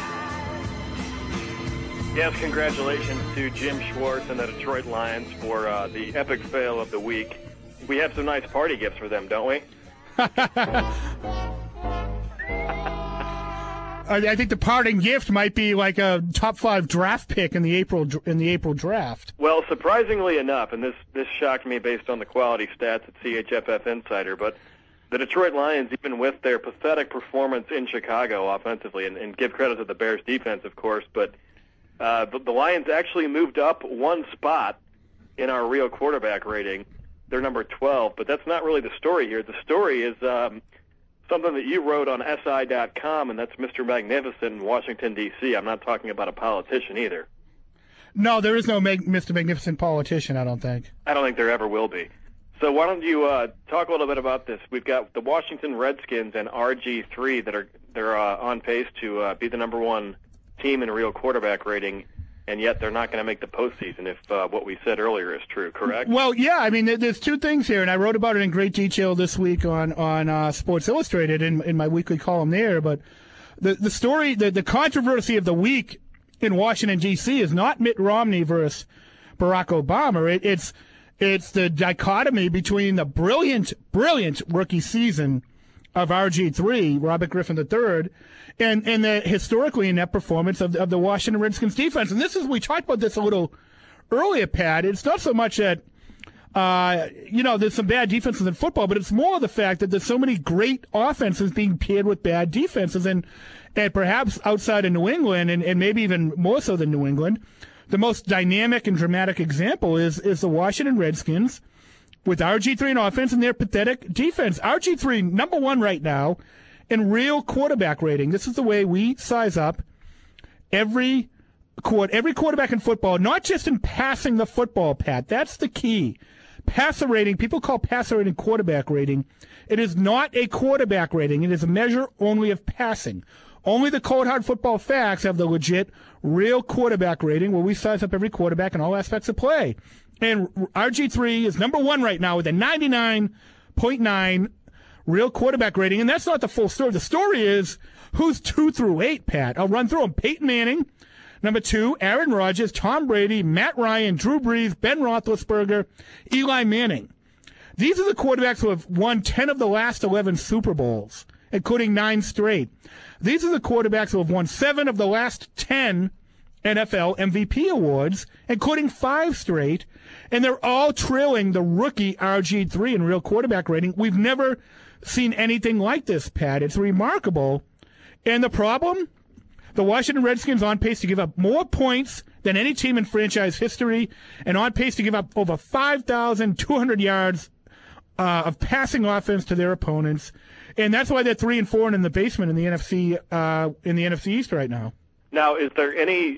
Yes, congratulations to Jim Schwartz and the Detroit Lions for the epic fail of the week. We have some nice party gifts for them, don't we? I think the parting gift might be like a top 5 draft pick in the April draft. Well, surprisingly enough, and this shocked me based on the quality stats at CHFF Insider, but the Detroit Lions, even with their pathetic performance in Chicago offensively, and give credit to the Bears defense, of course, but the Lions actually moved up 1 spot in our real quarterback rating. They're number 12, but that's not really the story here. The story is something that you wrote on SI.com, and that's Mr. Magnificent in Washington, D.C. I'm not talking about a politician either. No, there is no Mr. Magnificent politician, I don't think. I don't think there ever will be. So why don't you talk a little bit about this? We've got the Washington Redskins and RG3 they're on pace to be the number 1 team in real quarterback rating, and yet they're not going to make the postseason if what we said earlier is true, correct? Well, yeah, I mean, there's 2 things here, and I wrote about it in great detail this week on Sports Illustrated in my weekly column there, but the story, the controversy of the week in Washington, D.C. is not Mitt Romney versus Barack Obama. It's the dichotomy between the brilliant rookie season of RG3, Robert Griffin III, and the historically inept performance of the Washington Redskins defense. And we talked about this a little earlier, Pat. It's not so much that, there's some bad defenses in football, but it's more the fact that there's so many great offenses being paired with bad defenses. And perhaps outside of New England, and maybe even more so than New England, the most dynamic and dramatic example is the Washington Redskins with RG3 in offense and their pathetic defense. RG3, number one right now in real quarterback rating. This is the way we size up every quarterback in football, not just in passing the football, Pat. That's the key. Passer rating, people call passer rating quarterback rating. It is not a quarterback rating. It is a measure only of passing. Only the Cold Hard Football Facts have the legit, real quarterback rating where we size up every quarterback in all aspects of play. And RG3 is number one right now with a 99.9 real quarterback rating. And that's not the full story. The story is who's 2 through 8, Pat. I'll run through them. Peyton Manning, number 2, Aaron Rodgers, Tom Brady, Matt Ryan, Drew Brees, Ben Roethlisberger, Eli Manning. These are the quarterbacks who have won 10 of the last 11 Super Bowls, including 9 straight. These are the quarterbacks who have won 7 of the last 10 NFL MVP awards, including 5 straight, and they're all trailing the rookie RG3 in real quarterback rating. We've never seen anything like this, Pat. It's remarkable. And the problem? The Washington Redskins on pace to give up more points than any team in franchise history, and on pace to give up over 5,200 yards of passing offense to their opponents. And that's why they're 3-4 and in the basement in the NFC East right now. Now, is there anything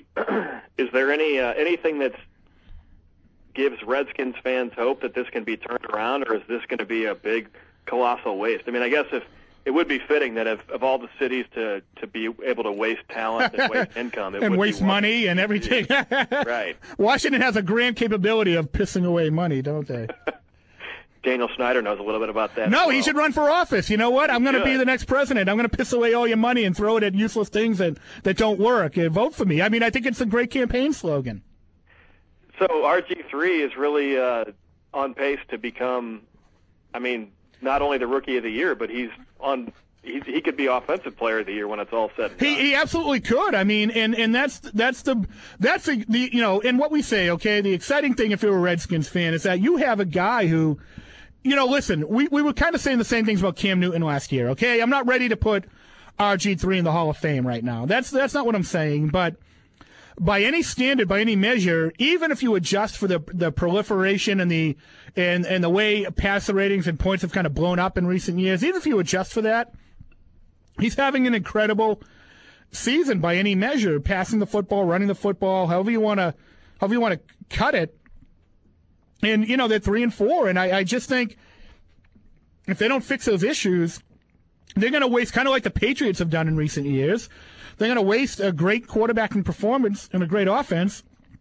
that gives Redskins fans hope that this can be turned around, or is this going to be a big, colossal waste? I mean, I guess if it would be fitting that of all the cities to be able to waste talent and waste income, it and would waste be money and everything. Right. Washington has a grand capability of pissing away money, don't they? Daniel Snyder knows a little bit about that. No, he should run for office. You know what? I'm going to be the next president. I'm going to piss away all your money and throw it at useless things that don't work. Vote for me. I mean, I think it's a great campaign slogan. So RG3 is really on pace to become, I mean, not only the Rookie of the Year, but he could be Offensive Player of the Year when it's all said and done. He absolutely could. I mean, and that's the and what we say. Okay, the exciting thing if you're a Redskins fan is that you have a guy who. Listen, we were kind of saying the same things about Cam Newton last year, okay? I'm not ready to put RG3 in the Hall of Fame right now. That's not what I'm saying, but by any standard, by any measure, even if you adjust for the proliferation and the way passer ratings and points have kind of blown up in recent years, even if you adjust for that, he's having an incredible season by any measure, passing the football, running the football, however you want to cut it. And, they're 3-4, and I just think if they don't fix those issues, they're going to waste, kind of like the Patriots have done in recent years, they're going to waste a great quarterbacking performance and a great offense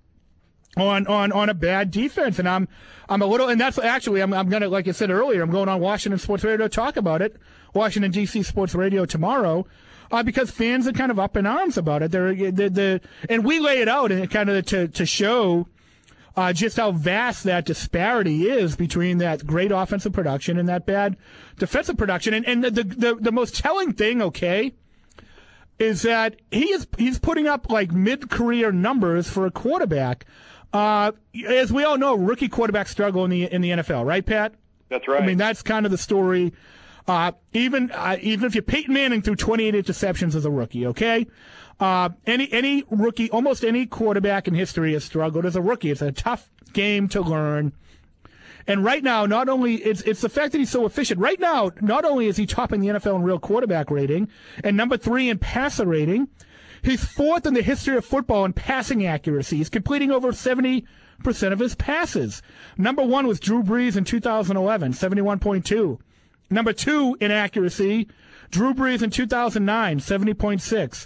on a bad defense. And I'm a little, and that's actually, I'm going to, like I said earlier, I'm going on Washington Sports Radio to talk about it, Washington, D.C. Sports Radio tomorrow, because fans are kind of up in arms about it. And we lay it out and kind of to show just how vast that disparity is between that great offensive production and that bad defensive production. And the most telling thing, okay, is that he's putting up like mid-career numbers for a quarterback. As we all know, rookie quarterbacks struggle in the NFL, right, Pat? That's right. I mean, that's kind of the story. Even if you're Peyton Manning threw 28 interceptions as a rookie, okay? Any rookie, almost any quarterback in history has struggled as a rookie. It's a tough game to learn. And right now, not only it's the fact that he's so efficient. Right now, not only is he topping the NFL in real quarterback rating and number 3 in passer rating, he's 4th in the history of football in passing accuracy. He's completing over 70% of his passes. Number 1 was Drew Brees in 2011, 71.2. Number 2 in accuracy, Drew Brees in 2009, 70.6.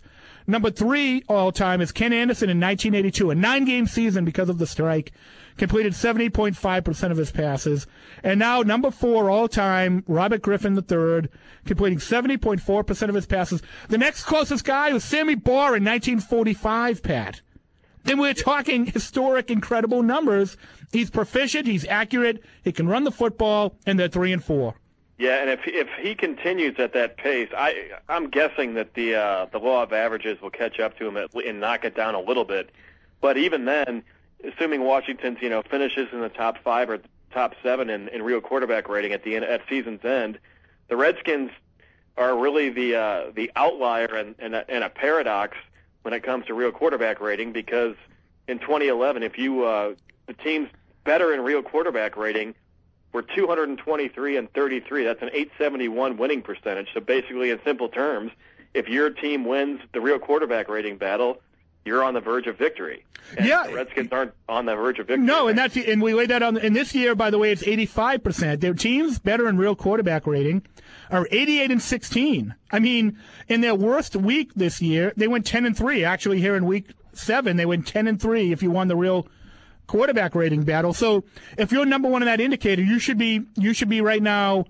Number 3 all-time is Ken Anderson in 1982, a 9-game season because of the strike. Completed 70.5% of his passes. And now number 4 all-time, Robert Griffin III, completing 70.4% of his passes. The next closest guy was Sammy Baugh in 1945, Pat. And we're talking historic, incredible numbers. He's proficient, he's accurate, he can run the football, and they're 3-4. Yeah, and if he continues at that pace, I'm guessing that the law of averages will catch up to him and knock it down a little bit. But even then, assuming Washington's finishes in the top 5 or top 7 in real quarterback rating at season's end, the Redskins are really the outlier and a paradox when it comes to real quarterback rating, because in 2011, if the teams better in real quarterback rating were 223 and 33. That's an 871 winning percentage. So basically, in simple terms, if your team wins the real quarterback rating battle, you're on the verge of victory. And the Redskins aren't on the verge of victory. No, and we laid that on. And this year, by the way, it's 85%. Their teams better in real quarterback rating are 88-16. I mean, in their worst week this year, they went 10-3. Actually, here in week 7, they went 10-3 if you won the real quarterback rating battle. So if you're number 1 in that indicator, you should be right now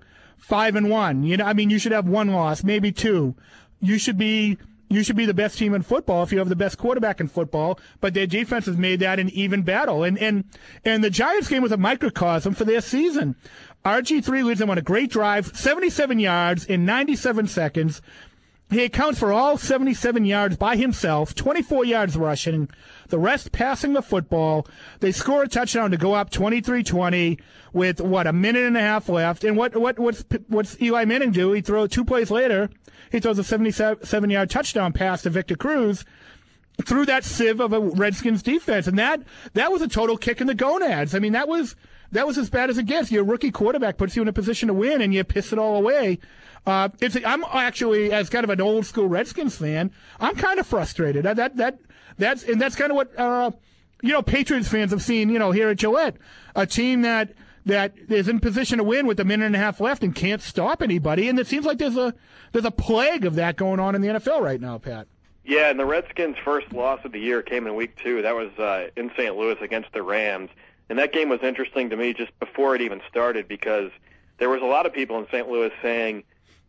5-1. You should have 1 loss, maybe 2. You should be the best team in football if you have the best quarterback in football, but their defense has made that an even battle. And the Giants game was a microcosm for their season. RG3 leads them on a great drive, 77 yards in 97 seconds. He accounts for all 77 yards by himself, 24 yards rushing, the rest passing the football. They score a touchdown to go up 23-20 with, a minute and a half left. And what's Eli Manning do? He throws 2 plays later. He throws a 77-yard touchdown pass to Victor Cruz through that sieve of a Redskins defense. And that was a total kick in the gonads. I mean, that was as bad as it gets. Your rookie quarterback puts you in a position to win, and you piss it all away. I'm actually, as kind of an old school Redskins fan, I'm kind of frustrated. That's kind of what Patriots fans have seen. Here at Gillette, a team that is in position to win with a minute and a half left and can't stop anybody. And it seems like there's a plague of that going on in the NFL right now, Pat. Yeah, and the Redskins' first loss of the year came in week 2. That was in St. Louis against the Rams. And that game was interesting to me just before it even started, because there was a lot of people in St. Louis saying,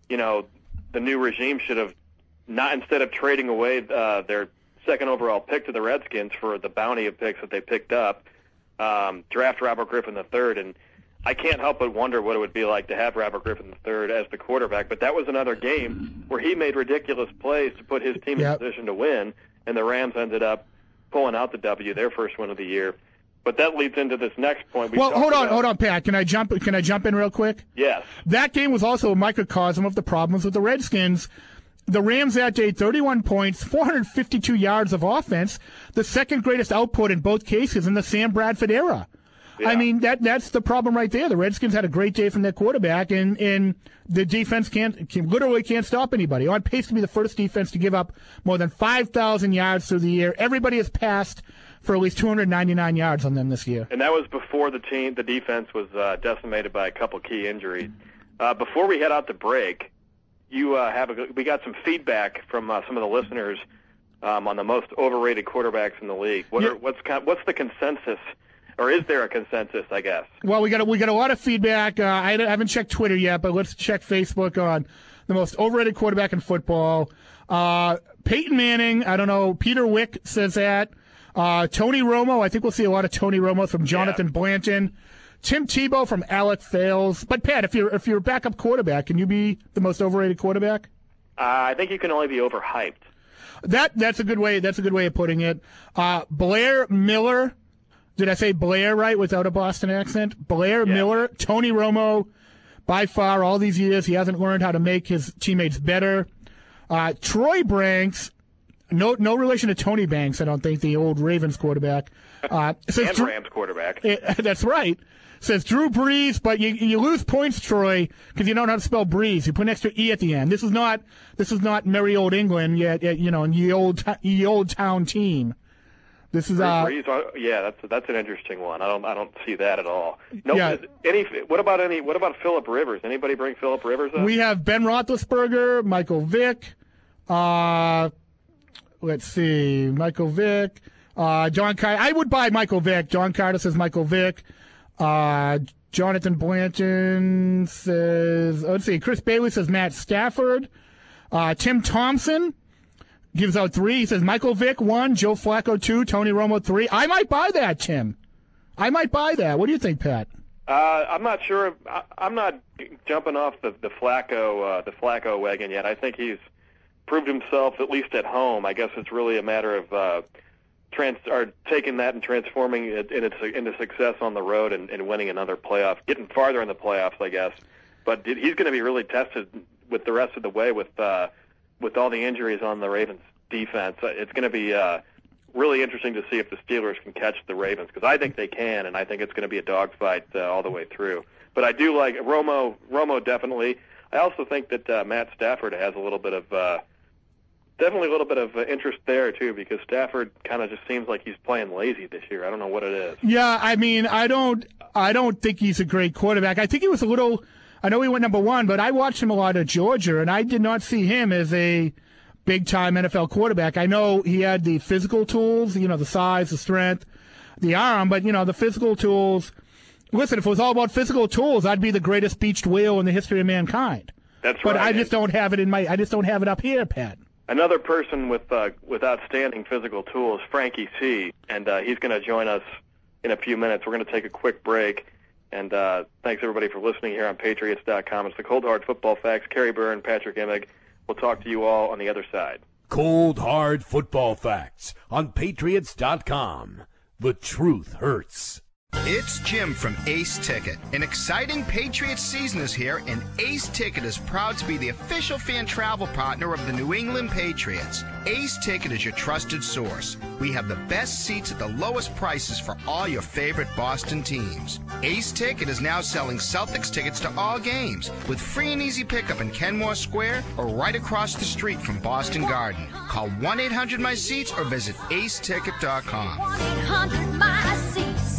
the new regime should have not, instead of trading away their second overall pick to the Redskins for the bounty of picks that they picked up, draft Robert Griffin III. And I can't help but wonder what it would be like to have Robert Griffin III as the quarterback. But that was another game where he made ridiculous plays to put his team in position to win, and the Rams ended up pulling out the W, their first win of the year. But that leads into this next point. Hold on, Pat. Can I jump in real quick? Yes. That game was also a microcosm of the problems with the Redskins. The Rams that day, 31 points, 452 yards of offense, the second greatest output in both cases in the Sam Bradford era. Yeah. I mean, that's the problem right there. The Redskins had a great day from their quarterback, and the defense literally can't stop anybody. On pace to be the first defense to give up more than 5,000 yards through the year. Everybody has passed for at least 299 yards on them this year. And that was before the defense was decimated by a couple key injuries. Before we head out to break, we got some feedback from some of the listeners on the most overrated quarterbacks in the league. What's the consensus? Or is there a consensus, I guess? Well, we got a lot of feedback. I haven't checked Twitter yet, but let's check Facebook on the most overrated quarterback in football. Peyton Manning, I don't know. Peter Wick says that. Tony Romo, I think we'll see a lot of Tony Romo from Jonathan Blanton. Tim Tebow from Alec Fales. But Pat, if you're a backup quarterback, can you be the most overrated quarterback? I think you can only be overhyped. That's a good way of putting it. Blair Miller. Did I say Blair right without a Boston accent? Blair Miller, Tony Romo, by far all these years he hasn't learned how to make his teammates better. Troy Branks, no relation to Tony Banks, I don't think, the old Ravens quarterback. And Rams quarterback. That's right. Says Drew Brees, but you lose points, Troy, because you don't know how to spell Brees. You put an extra E at the end. This is not merry old England, yet in ye old town team. This is Brees, that's an interesting one. I don't see that at all. No, what about Phillip Rivers? Anybody bring Phillip Rivers up? We have Ben Roethlisberger, Michael Vick, let's see, Michael Vick. John Carter. I would buy Michael Vick. John Carter says Michael Vick. Jonathan Blanton says, let's see, Chris Bailey says Matt Stafford. Tim Thompson gives out 3. He says Michael Vick 1, Joe Flacco 2, Tony Romo 3. I might buy that, Tim. I might buy that. What do you think, Pat? I'm not sure. I'm not jumping off the Flacco wagon yet. I think he's proved himself, at least at home. I guess it's really a matter of taking that and transforming it into success on the road and winning another playoff, getting farther in the playoffs, I guess. But he's going to be really tested with the rest of the way with all the injuries on the Ravens defense. It's going to be really interesting to see if the Steelers can catch the Ravens, because I think they can, and I think it's going to be a dogfight all the way through. But I do like Romo definitely. I also think that Matt Stafford has a little bit of interest there too, because Stafford kind of just seems like he's playing lazy this year. I don't know what it is. Yeah, I mean, I don't think he's a great quarterback. I think he was a little. I know he went number 1, but I watched him a lot at Georgia, and I did not see him as a big-time NFL quarterback. I know he had the physical tools, the size, the strength, the arm, but, the physical tools. Listen, if it was all about physical tools, I'd be the greatest beached whale in the history of mankind. That's right. But I just don't have it I just don't have it up here, Pat. Another person with outstanding physical tools, Frankie C., and he's going to join us in a few minutes. We're going to take a quick break. And thanks, everybody, for listening here on Patriots.com. It's the Cold Hard Football Facts. Kerry Byrne, Patrick Emig. We'll talk to you all on the other side. Cold Hard Football Facts on Patriots.com. The truth hurts. It's Jim from Ace Ticket. An exciting Patriots season is here, and Ace Ticket is proud to be the official fan travel partner of the New England Patriots. Ace Ticket is your trusted source. We have the best seats at the lowest prices for all your favorite Boston teams. Ace Ticket is now selling Celtics tickets to all games with free and easy pickup in Kenmore Square or right across the street from Boston Garden. Call 1-800-MY-SEATS or visit aceticket.com. 1-800-MY-SEATS.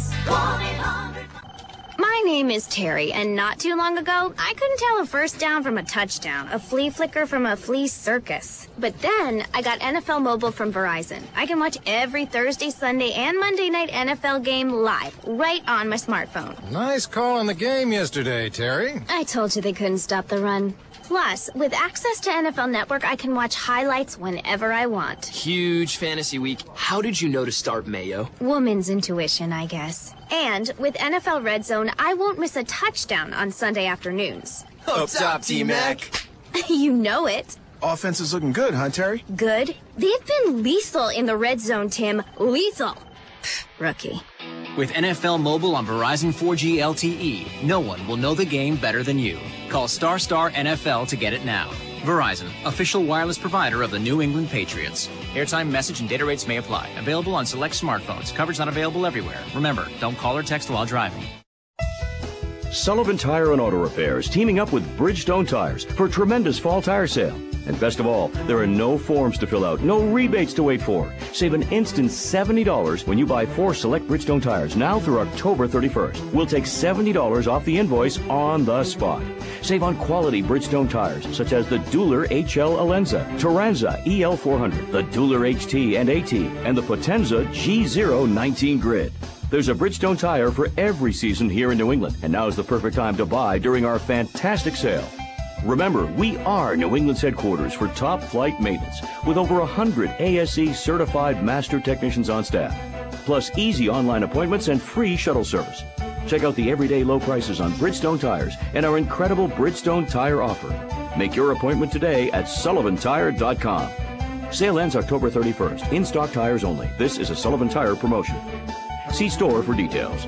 My name is Terry, and not too long ago, I couldn't tell a first down from a touchdown, a flea flicker from a flea circus. But then, I got NFL Mobile from Verizon. I can watch every Thursday, Sunday, and Monday night NFL game live, right on my smartphone. Nice call on the game yesterday, Terry. I told you they couldn't stop the run. Plus, with access to NFL Network, I can watch highlights whenever I want. Huge fantasy week. How did you know to start Mayo? Woman's intuition, I guess. And with NFL Red Zone, I won't miss a touchdown on Sunday afternoons. Up top, T-Mac. You know it. Offense is looking good, huh, Terry? Good? They've been lethal in the Red Zone, Tim. Lethal. Rookie. With NFL Mobile on Verizon 4G LTE, no one will know the game better than you. Call ** NFL to get it now. Verizon, official wireless provider of the New England Patriots. Airtime, message, and data rates may apply. Available on select smartphones. Coverage not available everywhere. Remember, don't call or text while driving. Sullivan Tire and Auto Repair is teaming up with Bridgestone Tires for a tremendous fall tire sale. And best of all, there are no forms to fill out, no rebates to wait for. Save an instant $70 when you buy 4 select Bridgestone tires now through October 31st. We'll take $70 off the invoice on the spot. Save on quality Bridgestone tires such as the Dueler HL Alenza, Turanza EL400, the Dueler HT and AT, and the Potenza G019 Grid. There's a Bridgestone tire for every season here in New England, and now is the perfect time to buy during our fantastic sale. Remember, we are New England's headquarters for top flight maintenance with over 100 ASE certified master technicians on staff, plus easy online appointments and free shuttle service. Check out the everyday low prices on Bridgestone tires and our incredible Bridgestone tire offer. Make your appointment today at sullivantire.com. Sale ends October 31st. In-stock tires only. This is a Sullivan Tire promotion. See store for details.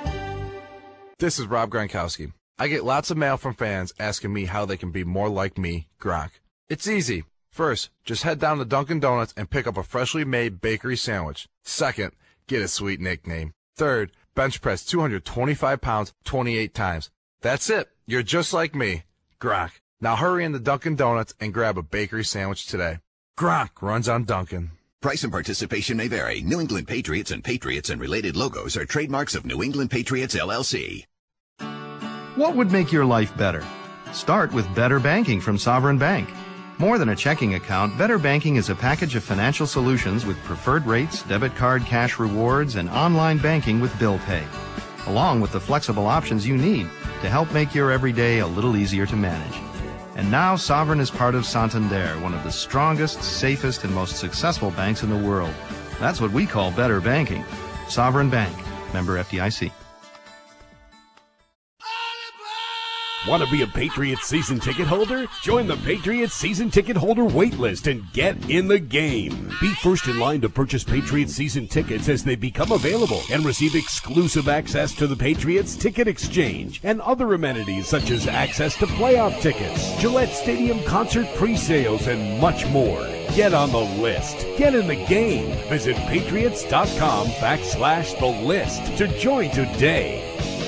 This is Rob Gronkowski. I get lots of mail from fans asking me how they can be more like me, Gronk. It's easy. First, just head down to Dunkin' Donuts and pick up a freshly made bakery sandwich. Second, get a sweet nickname. Third, bench press 225 pounds 28 times. That's it. You're just like me, Gronk. Now hurry into Dunkin' Donuts and grab a bakery sandwich today. Gronk runs on Dunkin'. Price and participation may vary. New England Patriots and related logos are trademarks of New England Patriots, LLC. What would make your life better? Start with better banking from Sovereign Bank. More than a checking account, Better Banking is a package of financial solutions with preferred rates, debit card cash rewards, and online banking with bill pay, along with the flexible options you need to help make your everyday a little easier to manage. And now Sovereign is part of Santander, one of the strongest, safest, and most successful banks in the world. That's what we call Better Banking. Sovereign Bank. Member FDIC. Want to be a Patriots season ticket holder? Join the Patriots season ticket holder wait list and get in the game. Be first in line to purchase Patriots season tickets as they become available and receive exclusive access to the Patriots ticket exchange and other amenities such as access to playoff tickets, Gillette Stadium concert pre-sales, and much more. Get on the list. Get in the game. Visit patriots.com/the list to join today.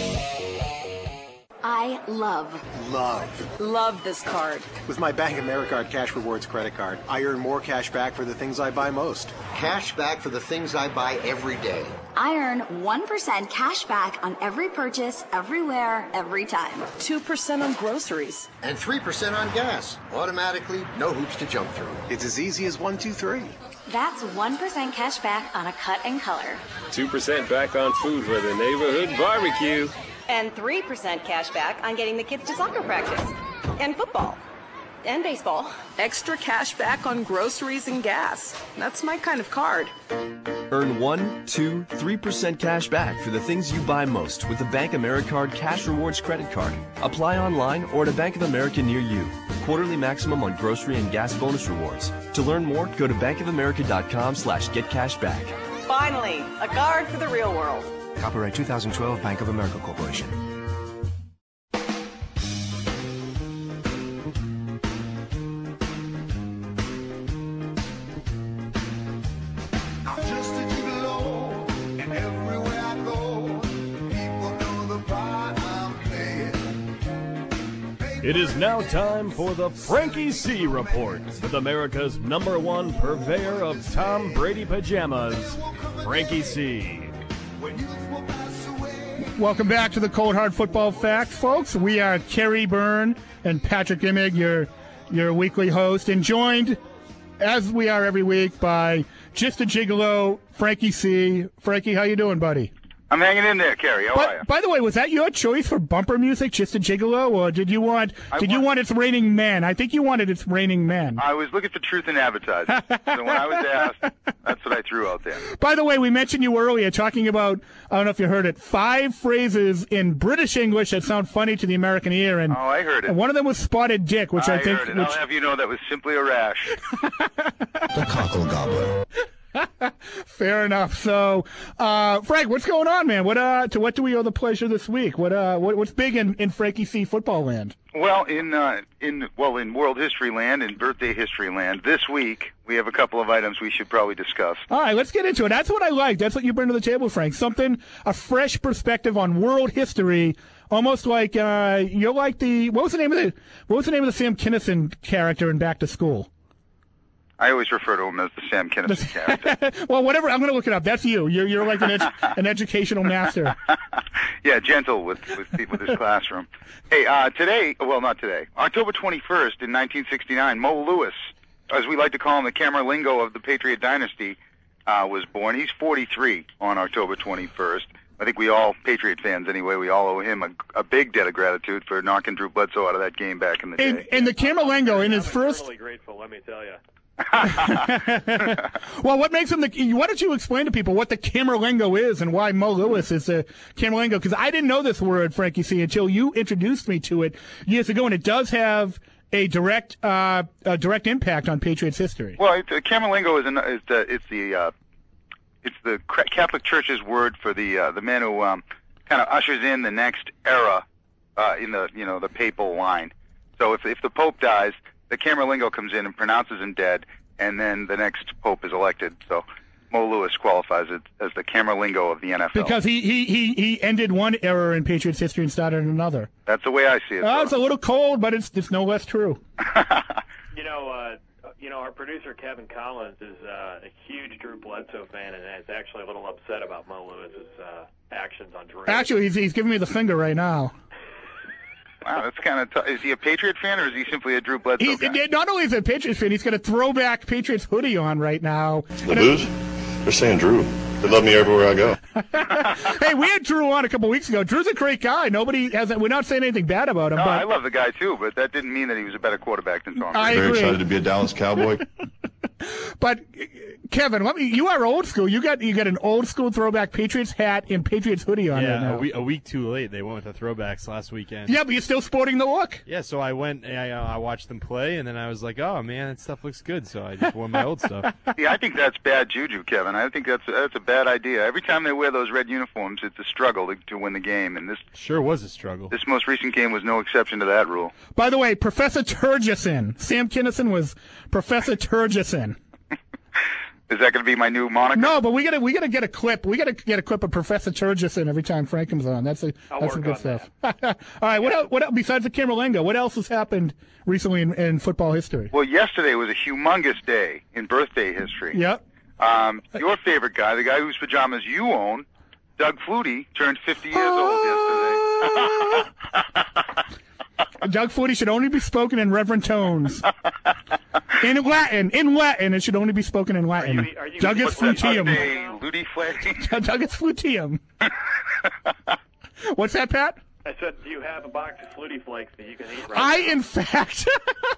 I love this card. With my Bank of America Cash Rewards credit card, I earn more cash back for the things I buy most. Cash back for the things I buy every day. I earn 1% cash back on every purchase, everywhere, every time. 2% on groceries. And 3% on gas. Automatically, no hoops to jump through. It's as easy as 1, 2, 3. That's 1% cash back on a cut and color. 2% back on food for the neighborhood barbecue. And 3% cash back on getting the kids to soccer practice. And football. And baseball. Extra cash back on groceries and gas. That's my kind of card. Earn 1, 2, 3% cash back for the things you buy most with the Bank Americard Cash Rewards credit card. Apply online or at a Bank of America near you. Quarterly maximum on grocery and gas bonus rewards. To learn more, go to bankofamerica.com/getcashback. Finally, a card for the real world. Copyright 2012 Bank of America Corporation. It is now time for the Frankie C Report with America's #1 purveyor of Tom Brady pajamas, Frankie C. Welcome back to the Cold Hard Football Facts, folks. We are Kerry Byrne and Patrick Immig, your weekly host, and joined, as we are every week, by Just a Gigolo, Frankie C. Frankie, how you doing, buddy? I'm hanging in there, Kerry. How are you? By the way, was that your choice for bumper music, Just a Gigolo, or did you want It's Raining Men? I think you wanted It's Raining Men. I was looking for truth in advertising. So when I was asked, that's what I threw out there. By the way, we mentioned you earlier talking about, I don't know if you heard it, 5 phrases in British English that sound funny to the American ear. And I heard it. And one of them was spotted dick, which I think... heard it. I'll have you know that was simply a rash. The Cockle Gobbler. Fair enough. So, Frank, what's going on, man? To what do we owe the pleasure this week? What's big in Frankie C football land? Well, in world history land, in birthday history land, this week we have a couple of items we should probably discuss. All right, let's get into it. That's what I like. That's what you bring to the table, Frank. A fresh perspective on world history. Almost like you're like what was the name of the Sam Kinison character in Back to School? I always refer to him as the Sam Kinison character. Well, whatever. I'm going to look it up. That's you. You're like an educational master. Yeah, gentle with his classroom. Hey, not today, October 21st in 1969, Mo Lewis, as we like to call him, the Camerlingo of the Patriot dynasty, was born. He's 43 on October 21st. I think we all, Patriot fans anyway, we all owe him a big debt of gratitude for knocking Drew Bledsoe out of that game back in the day. And the Camerlingo in his first... I'm really grateful, let me tell you. Well, what makes him why don't you explain to people what the Camerlingo is and why Mo Lewis is a Camerlingo? Because I didn't know this word, Frankie C, until you introduced me to it years ago, and it does have a direct impact on Patriots history. Well, Camerlingo it's the Catholic Church's word for the man who kind of ushers in the next era in the papal line. So if the Pope dies, the Camerlingo comes in and pronounces him dead, and then the next Pope is elected. So Mo Lewis qualifies it as the Camerlingo of the NFL. Because he ended one era in Patriots history and started another. That's the way I see it. It's a little cold, but it's no less true. Our producer Kevin Collins is a huge Drew Bledsoe fan, and is actually a little upset about Mo Lewis's actions on Drew. Actually, he's giving me the finger right now. Wow, that's kind of tough. Is he a Patriot fan or is he simply a Drew Bledsoe guy? Not only is he a Patriots fan, he's got a throwback Patriots hoodie on right now. The booze? They're saying Drew. They love me everywhere I go. Hey, we had Drew on a couple weeks ago. Drew's a great guy. We're not saying anything bad about him. No, but I love the guy too, but that didn't mean that he was a better quarterback than Tom Brady. I agree. Very excited to be a Dallas Cowboy. But Kevin, you are old school. You got an old school throwback Patriots hat and Patriots hoodie on right now. A week too late. They went with the throwbacks last weekend. Yeah, but you're still sporting the look. Yeah, so I went. I watched them play, and then I was like, "Oh man, that stuff looks good." So I just wore my old stuff. Yeah, I think that's bad juju, Kevin. I think that's a bad idea. Every time they wear those red uniforms, it's a struggle to win the game, and this sure was a struggle. This most recent game was no exception to that rule. By the way, Professor Turgison. Sam Kinison was Professor Turgison. Is that going to be my new moniker? No, but we gotta get a clip. We gotta get a clip of Professor Turgison every time Frank comes on. That's some good stuff. All right, what else besides the Camerlengo? What else has happened recently in football history? Well, yesterday was a humongous day in birthday history. Yep. Your favorite guy, the guy whose pajamas you own, Doug Flutie, turned 50 years old yesterday. Doug Flutie should only be spoken in reverent tones. In Latin, it should only be spoken in Latin. Douglas Flutium. Douglas Flutium. What's that, Pat? I said, do you have a box of Flutie Flakes that you can eat right now? In fact,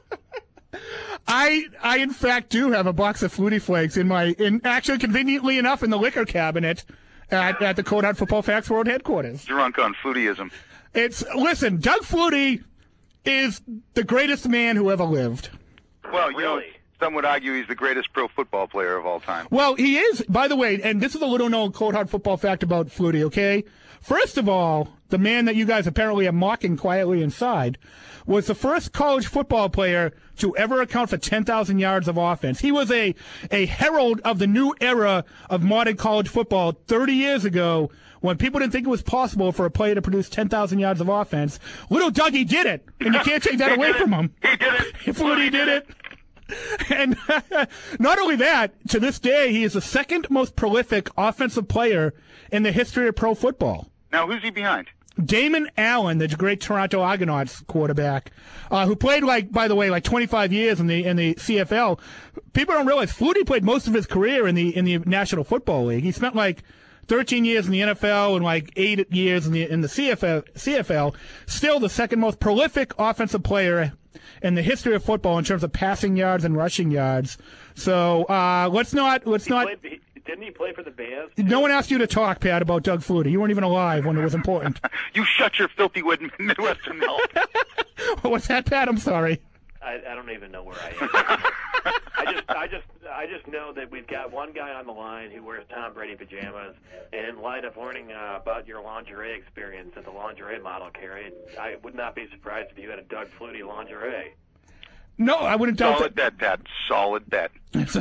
I in fact do have a box of Flutie Flakes actually conveniently enough in the liquor cabinet at the Cold Hard Football Facts World headquarters. Drunk on Flutieism. Listen, Doug Flutie is the greatest man who ever lived. Well, some would argue he's the greatest pro football player of all time. Well, he is, by the way, and this is a little-known cold hard football fact about Flutie, okay? First of all, the man that you guys apparently are mocking quietly inside was the first college football player to ever account for 10,000 yards of offense. He was a herald of the new era of modern college football 30 years ago when people didn't think it was possible for a player to produce 10,000 yards of offense. Little Dougie did it, and you can't take that away from him. He did it. Flutie did it. And not only that, to this day, he is the second most prolific offensive player in the history of pro football. Now, who's he behind? Damon Allen, the great Toronto Argonauts quarterback, who played, by the way, 25 years in the CFL. People don't realize Flutie played most of his career in the National Football League. He spent 13 years in the NFL and 8 years in the CFL. Still the second most prolific offensive player in the history of football in terms of passing yards and rushing yards. So let's not. Didn't he play for the Bears? No one asked you to talk, Pat, about Doug Flutie. You weren't even alive when it was important. You shut your filthy Midwestern mouth. What's that, Pat? I'm sorry. I don't even know where I am. I just know that we've got one guy on the line who wears Tom Brady pajamas, and in light of learning about your lingerie experience at the lingerie model, Carrie, I would not be surprised if you had a Doug Flutie lingerie. No, I wouldn't doubt Solid bet, Pat. Solid bet.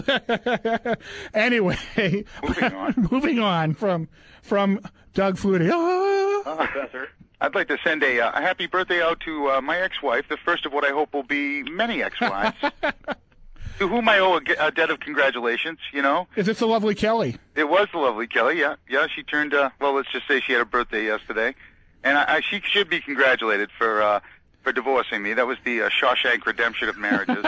Anyway, moving on from Doug Flutie. Professor. I'd like to send a happy birthday out to my ex-wife, the first of what I hope will be many ex-wives, to whom I owe a debt of congratulations, Is this the lovely Kelly? It was the lovely Kelly, yeah. Yeah, she turned, let's just say she had a birthday yesterday. And she should be congratulated for divorcing me. That was the Shawshank Redemption of marriages.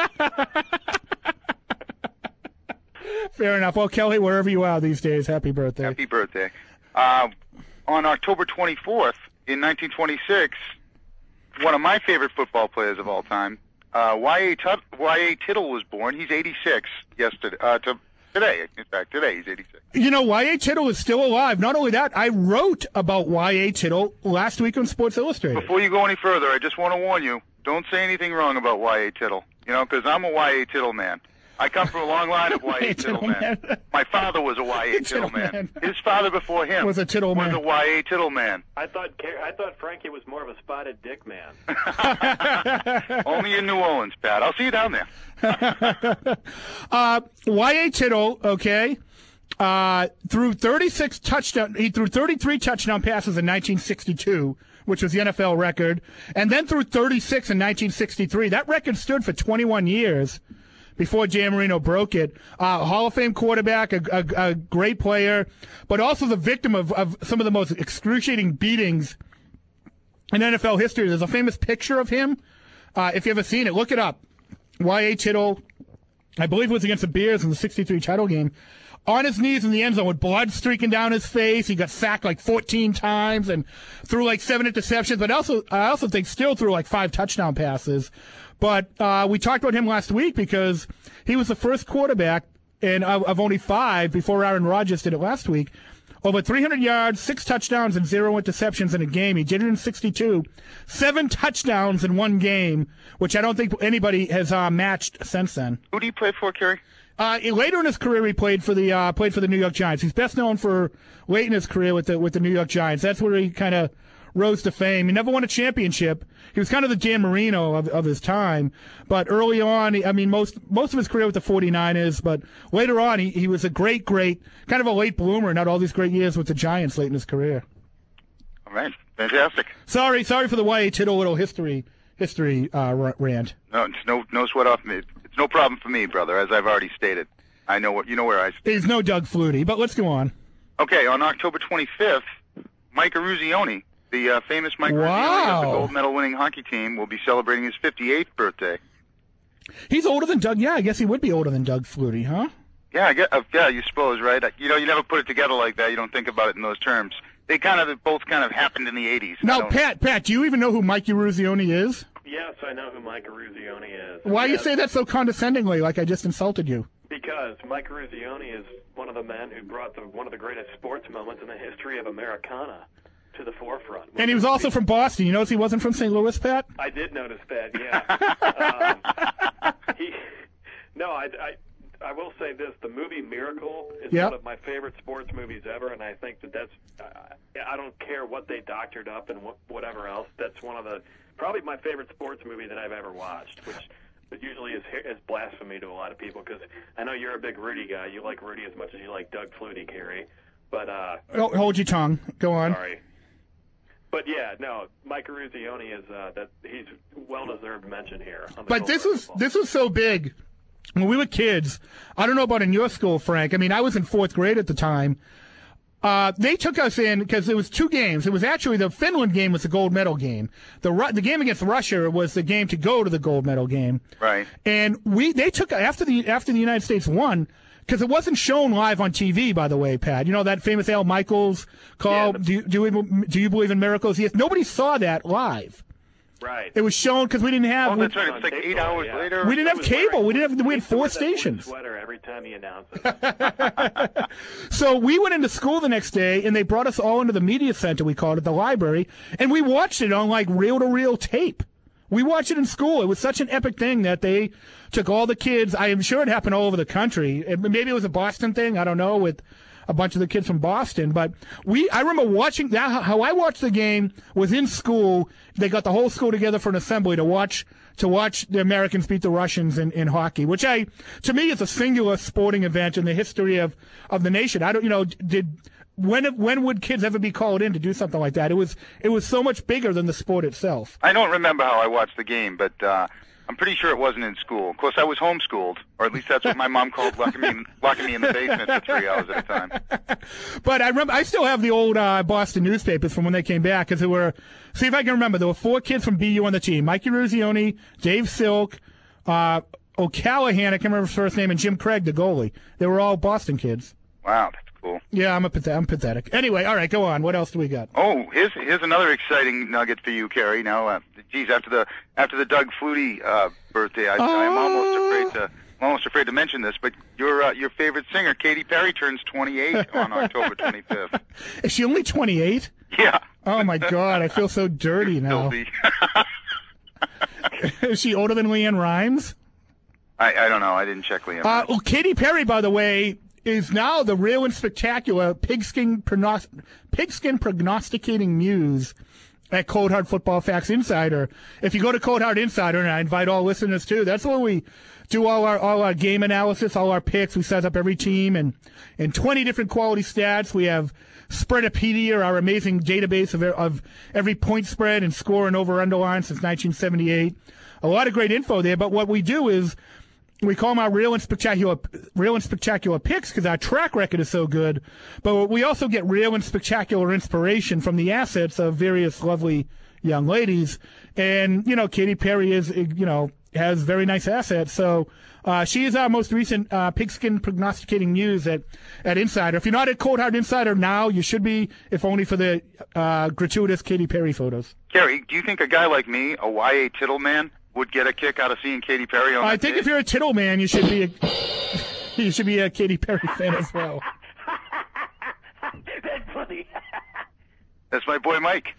Fair enough. Well, Kelly, wherever you are these days, happy birthday. Happy birthday. On October 24th, in 1926, one of my favorite football players of all time, Y.A. Tittle was born. He's 86 today. In fact, today he's 86. Y.A. Tittle is still alive. Not only that, I wrote about Y.A. Tittle last week on Sports Illustrated. Before you go any further, I just want to warn you, don't say anything wrong about Y.A. Tittle, because I'm a Y.A. Tittle man. I come from a long line of Y.A. Tittle men. My father was a Y.A. Tittle man. His father before him was a Tittle man. Was a Y.A. Tittle man. I thought Frankie was more of a spotted dick man. Only in New Orleans, Pat. I'll see you down there. Y.A. Tittle, okay, threw 36 touchdown. He threw 33 touchdown passes in 1962, which was the NFL record, and then threw 36 in 1963. That record stood for 21 years. Before Jan Marino broke it. Hall of Fame quarterback, a great player, but also the victim of some of the most excruciating beatings in NFL history. There's a famous picture of him. If you ever seen it, look it up. Y.A. Tittle, I believe it was against the Bears in the 63 title game, on his knees in the end zone with blood streaking down his face. He got sacked like 14 times and threw like 7 interceptions, but I also think still threw like 5 touchdown passes. But we talked about him last week because he was the first quarterback and of only 5 before Aaron Rodgers did it last week. Over 300 yards, 6 touchdowns, and 0 interceptions in a game. He did it in 62. 7 touchdowns in one game, which I don't think anybody has matched since then. Who do you play for, Kerry? Later in his career, he played for the New York Giants. He's best known for late in his career with the New York Giants. That's where he kind of rose to fame. He never won a championship. He was kind of the Dan Marino of his time. But early on, I mean, most of his career with the 49ers, but later on, he was a great, kind of a late bloomer, not all these great years with the Giants late in his career. All right. Fantastic. Sorry for the Y.A. Tittle little history rant. No, it's no sweat off me. It's no problem for me, brother, as I've already stated. I know you know where I stand. There's no Doug Flutie, but let's go on. Okay, on October 25th, Mike Eruzione, the famous Mike Eruzione of the gold medal winning hockey team, will be celebrating his 58th birthday. He's older than Doug. Yeah, I guess he would be older than Doug Flutie, huh? Yeah, you suppose, right? You never put it together like that. You don't think about it in those terms. They both happened in the 80s. Now, Pat, do you even know who Mike Eruzione is? Yes, I know who Mike Eruzione is. Why you say that so condescendingly, like I just insulted you? Because Mike Eruzione is one of the men who brought one of the greatest sports moments in the history of Americana to the forefront. And he was also from Boston. You notice he wasn't from St. Louis, Pat? I did notice that, yeah. I will say this. The movie Miracle is one of my favorite sports movies ever, and I think that's I don't care what they doctored up and whatever else. That's one of probably my favorite sports movie that I've ever watched, which usually is blasphemy to a lot of people because I know you're a big Rudy guy. You like Rudy as much as you like Doug Flutie, Kerry. But hold your tongue. Go on. Sorry. But yeah, no, Mike Eruzione is he's well-deserved mention here. But this was so big. When we were kids, I don't know about in your school, Frank. I mean, I was in 4th grade at the time. They took us in because there was 2 games. It was actually the Finland game was the gold medal game. The game against Russia was the game to go to the gold medal game. Right. And they took after the United States won because it wasn't shown live on TV. By the way, Pat, you know that famous Al Michaels call. Yeah, do you believe in miracles? Yes. Nobody saw that live. Right. It was shown because we didn't have. Oh, that's right. It's like 8 hours later. We didn't have cable. We had 4 stations. Sweater every time he announced it. So we went into school the next day, and they brought us all into the media center. We called it the library, and we watched it on like reel-to-reel tape. We watched it in school. It was such an epic thing that they took all the kids. I am sure it happened all over the country. Maybe it was a Boston thing. I don't know with a bunch of the kids from Boston, but I remember watching that. How I watched the game was in school. They got the whole school together for an assembly to watch the Americans beat the Russians in hockey, which to me is a singular sporting event in the history of the nation. I don't, when would kids ever be called in to do something like that? It was so much bigger than the sport itself. I don't remember how I watched the game, but I'm pretty sure it wasn't in school. Of course, I was homeschooled, or at least that's what my mom called locking me in the basement for 3 hours at a time. But I still have the old Boston newspapers from when they came back, because there were, see if I can remember, there were 4 kids from BU on the team: Mike Eruzione, Dave Silk, O'Callahan, I can't remember his first name, and Jim Craig, the goalie. They were all Boston kids. Wow, that's cool. Yeah, I'm pathetic. Anyway, all right, go on. What else do we got? Oh, here's another exciting nugget for you, Kerry. Now, after the Doug Flutie birthday, I'm almost afraid to mention this, but your favorite singer, Katy Perry, turns 28 on October 25th. Is she only 28? Yeah. Oh my God, I feel so dirty now. Is she older than Leanne Rimes? I don't know. I didn't check Leanne. Katy Perry, by the way, is now the real and spectacular pigskin prognosticating muse at Cold Hard Football Facts Insider. If you go to Cold Hard Insider, and I invite all listeners to, that's where we do all our game analysis, all our picks. We set up every team and 20 different quality stats. We have Spreadopedia, our amazing database of every point spread and score and over-underline since 1978. A lot of great info there, but what we do is we call them our real and spectacular picks because our track record is so good. But we also get real and spectacular inspiration from the assets of various lovely young ladies. And, Katy Perry is, has very nice assets. So she is our most recent pigskin prognosticating muse at Insider. If you're not at Cold Hard Insider now, you should be, if only for the gratuitous Katy Perry photos. Gary, do you think a guy like me, a YA tittle man, would get a kick out of seeing Katy Perry on I think if you're a tittle man, you should be a Katy Perry fan as well. That's funny. That's my boy Mike.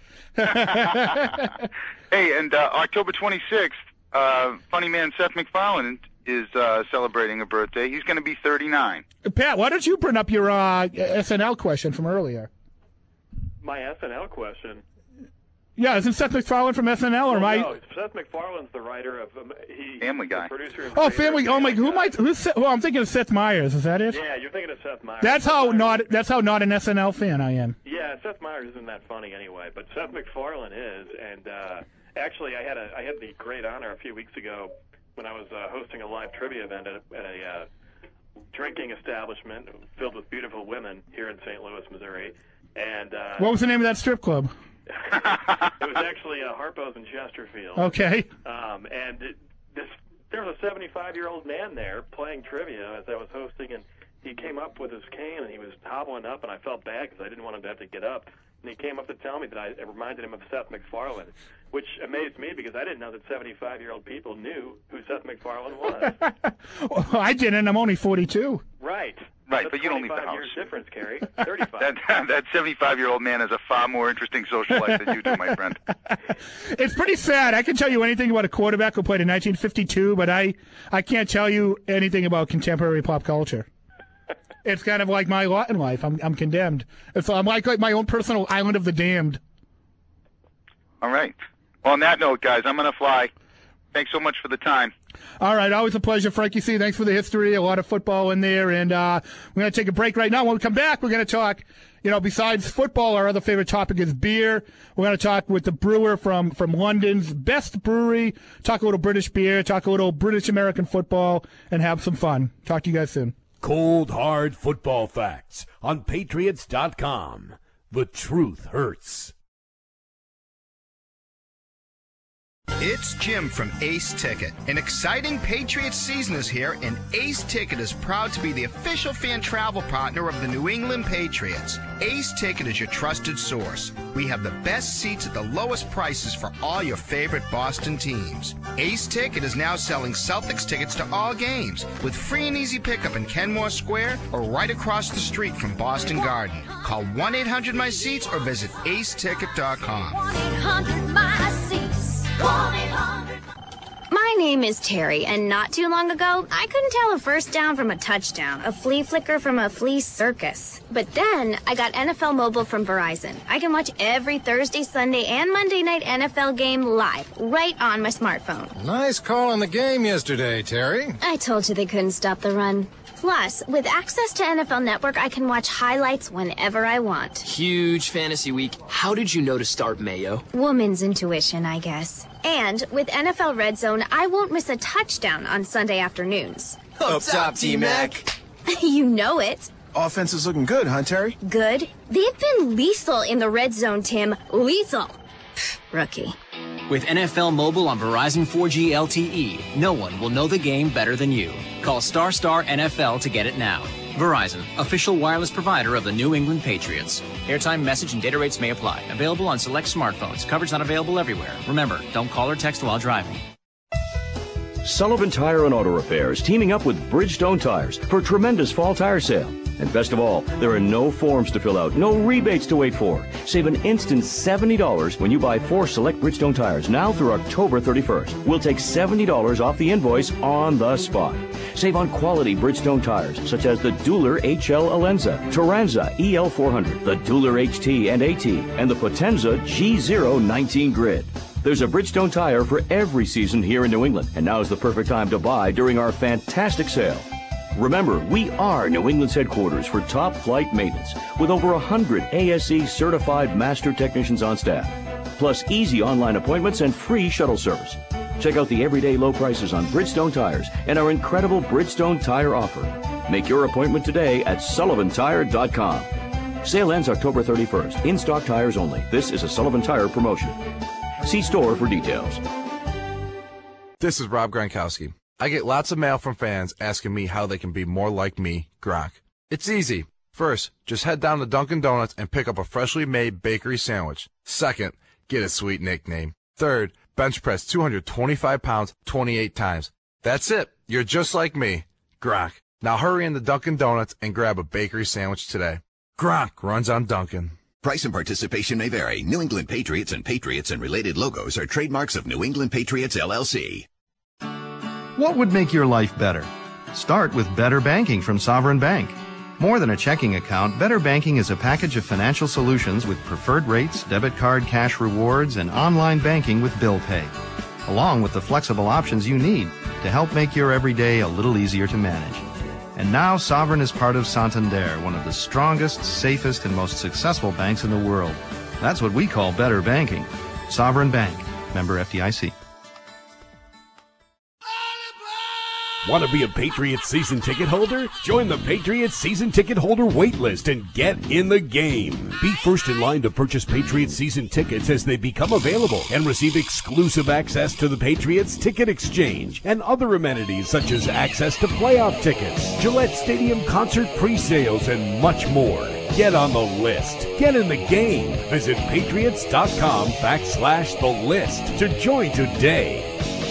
Hey, and October 26th, funny man Seth MacFarlane is celebrating a birthday. He's going to be 39. Pat, why don't you bring up your SNL question from earlier? My SNL question? Yeah, isn't Seth MacFarlane from SNL? Or No, Seth MacFarlane's the writer of Family Guy. The producer and Family. Oh my! I'm thinking of Seth Meyers. Is that it? Yeah, you're thinking of Seth Meyers. That's how not an SNL fan I am. Yeah, Seth Meyers isn't that funny anyway, but Seth MacFarlane is. And actually, I had the great honor a few weeks ago when I was hosting a live trivia event at a drinking establishment filled with beautiful women here in St. Louis, Missouri. And what was the name of that strip club? It was actually Harpo's in Chesterfield. Okay. And there was a 75-year-old man there playing trivia as I was hosting, and he came up with his cane, and he was hobbling up, and I felt bad because I didn't want him to have to get up. And he came up to tell me that it reminded him of Seth MacFarlane, which amazed me because I didn't know that 75-year-old people knew who Seth MacFarlane was. Well, I didn't. I'm only 42. Right. Right, That's but you don't leave the 25 house. years difference, Kerry. 35. That 75-year-old man has a far more interesting social life than you do, my friend. It's pretty sad. I can tell you anything about a quarterback who played in 1952, but I can't tell you anything about contemporary pop culture. It's kind of like my lot in life. I'm condemned. I'm like my own personal island of the damned. All right. Well, on that note, guys, I'm going to fly. Thanks so much for the time. All right, always a pleasure, Frankie C. Thanks for the history, a lot of football in there, and we're going to take a break right now. When we come back, we're going to talk, besides football, our other favorite topic is beer. We're going to talk with the brewer from London's best brewery, talk a little British beer, talk a little British-American football, and have some fun. Talk to you guys soon. Cold, hard football facts on Patriots.com. The truth hurts. It's Jim from Ace Ticket. An exciting Patriots season is here, and Ace Ticket is proud to be the official fan travel partner of the New England Patriots. Ace Ticket is your trusted source. We have the best seats at the lowest prices for all your favorite Boston teams. Ace Ticket is now selling Celtics tickets to all games with free and easy pickup in Kenmore Square or right across the street from Boston Garden. Call 1-800-MY-SEATS or visit aceticket.com. 1-800-MY-SEATS. My name is Terry, and not too long ago, I couldn't tell a first down from a touchdown, a flea flicker from a flea circus. But then, I got NFL Mobile from Verizon. I can watch every Thursday, Sunday, and Monday night NFL game live, right on my smartphone. Nice call on the game yesterday, Terry. I told you they couldn't stop the run. Plus, with access to NFL Network, I can watch highlights whenever I want. Huge fantasy week. How did you know to start Mayo? Woman's intuition, I guess. And with NFL Red Zone, I won't miss a touchdown on Sunday afternoons. Up top, T-Mac. You know it. Offense is looking good, huh, Terry? Good? They've been lethal in the Red Zone, Tim. Lethal. Pfft, rookie. With NFL Mobile on Verizon 4G LTE, no one will know the game better than you. Call ** NFL to get it now. Verizon, official wireless provider of the New England Patriots. Airtime, message, and data rates may apply. Available on select smartphones. Coverage not available everywhere. Remember, don't call or text while driving. Sullivan Tire and Auto Repair is teaming up with Bridgestone Tires for a tremendous fall tire sale. And best of all, there are no forms to fill out, no rebates to wait for. Save an instant $70 when you buy 4 select Bridgestone tires now through October 31st. We'll take $70 off the invoice on the spot. Save on quality Bridgestone tires such as the Dueler HL Alenza, Turanza EL400, the Dueler HT and AT, and the Potenza G019 Grid. There's a Bridgestone tire for every season here in New England, and now is the perfect time to buy during our fantastic sale. Remember, we are New England's headquarters for top flight maintenance, with over 100 ASE certified master technicians on staff, plus easy online appointments and free shuttle service. Check out the everyday low prices on Bridgestone tires and our incredible Bridgestone tire offer. Make your appointment today at sullivantire.com. Sale ends October 31st. In-stock tires only. This is a Sullivan Tire promotion. See store for details. This is Rob Gronkowski. I get lots of mail from fans asking me how they can be more like me, Gronk. It's easy. First, just head down to Dunkin' Donuts and pick up a freshly made bakery sandwich. Second, get a sweet nickname. Third, bench press 225 pounds 28 times. That's it. You're just like me, Gronk. Now hurry into Dunkin' Donuts and grab a bakery sandwich today. Gronk runs on Dunkin'. Price and participation may vary. New England Patriots and related logos are trademarks of New England Patriots, LLC. What would make your life better? Start with Better Banking from Sovereign Bank. More than a checking account, Better Banking is a package of financial solutions with preferred rates, debit card cash rewards, and online banking with bill pay, along with the flexible options you need to help make your everyday a little easier to manage. And now Sovereign is part of Santander, one of the strongest, safest, and most successful banks in the world. That's what we call Better Banking. Sovereign Bank, member FDIC. Want to be a Patriots season ticket holder? Join the Patriots season ticket holder waitlist and get in the game. Be first in line to purchase Patriots season tickets as they become available and receive exclusive access to the Patriots ticket exchange and other amenities such as access to playoff tickets, Gillette Stadium concert pre-sales, and much more. Get on the list. Get in the game. Visit patriots.com/the list to join today.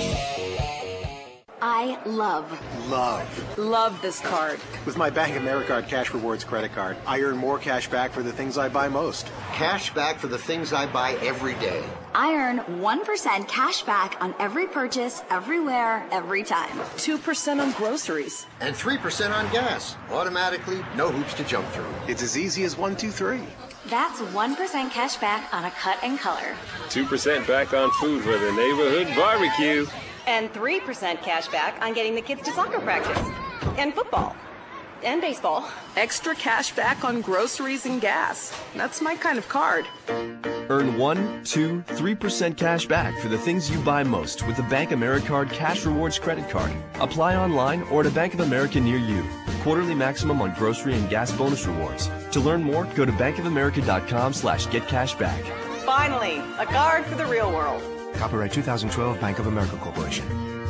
I love this card. With my Bank of America Cash Rewards credit card, I earn more cash back for the things I buy most. Cash back for the things I buy every day. I earn 1% cash back on every purchase, everywhere, every time. 2% on groceries. And 3% on gas. Automatically, no hoops to jump through. It's as easy as 1, 2, 3. That's 1% cash back on a cut and color. 2% back on food for the neighborhood barbecue. And 3% cash back on getting the kids to soccer practice. And football. And baseball. Extra cash back on groceries and gas. That's my kind of card. Earn 1, 2, 3% cash back for the things you buy most with the Bank AmeriCard Cash Rewards credit card. Apply online or at a Bank of America near you. Quarterly maximum on grocery and gas bonus rewards. To learn more, go to bankofamerica.com/getcashback. Finally, a card for the real world. Copyright 2012 Bank of America Corporation.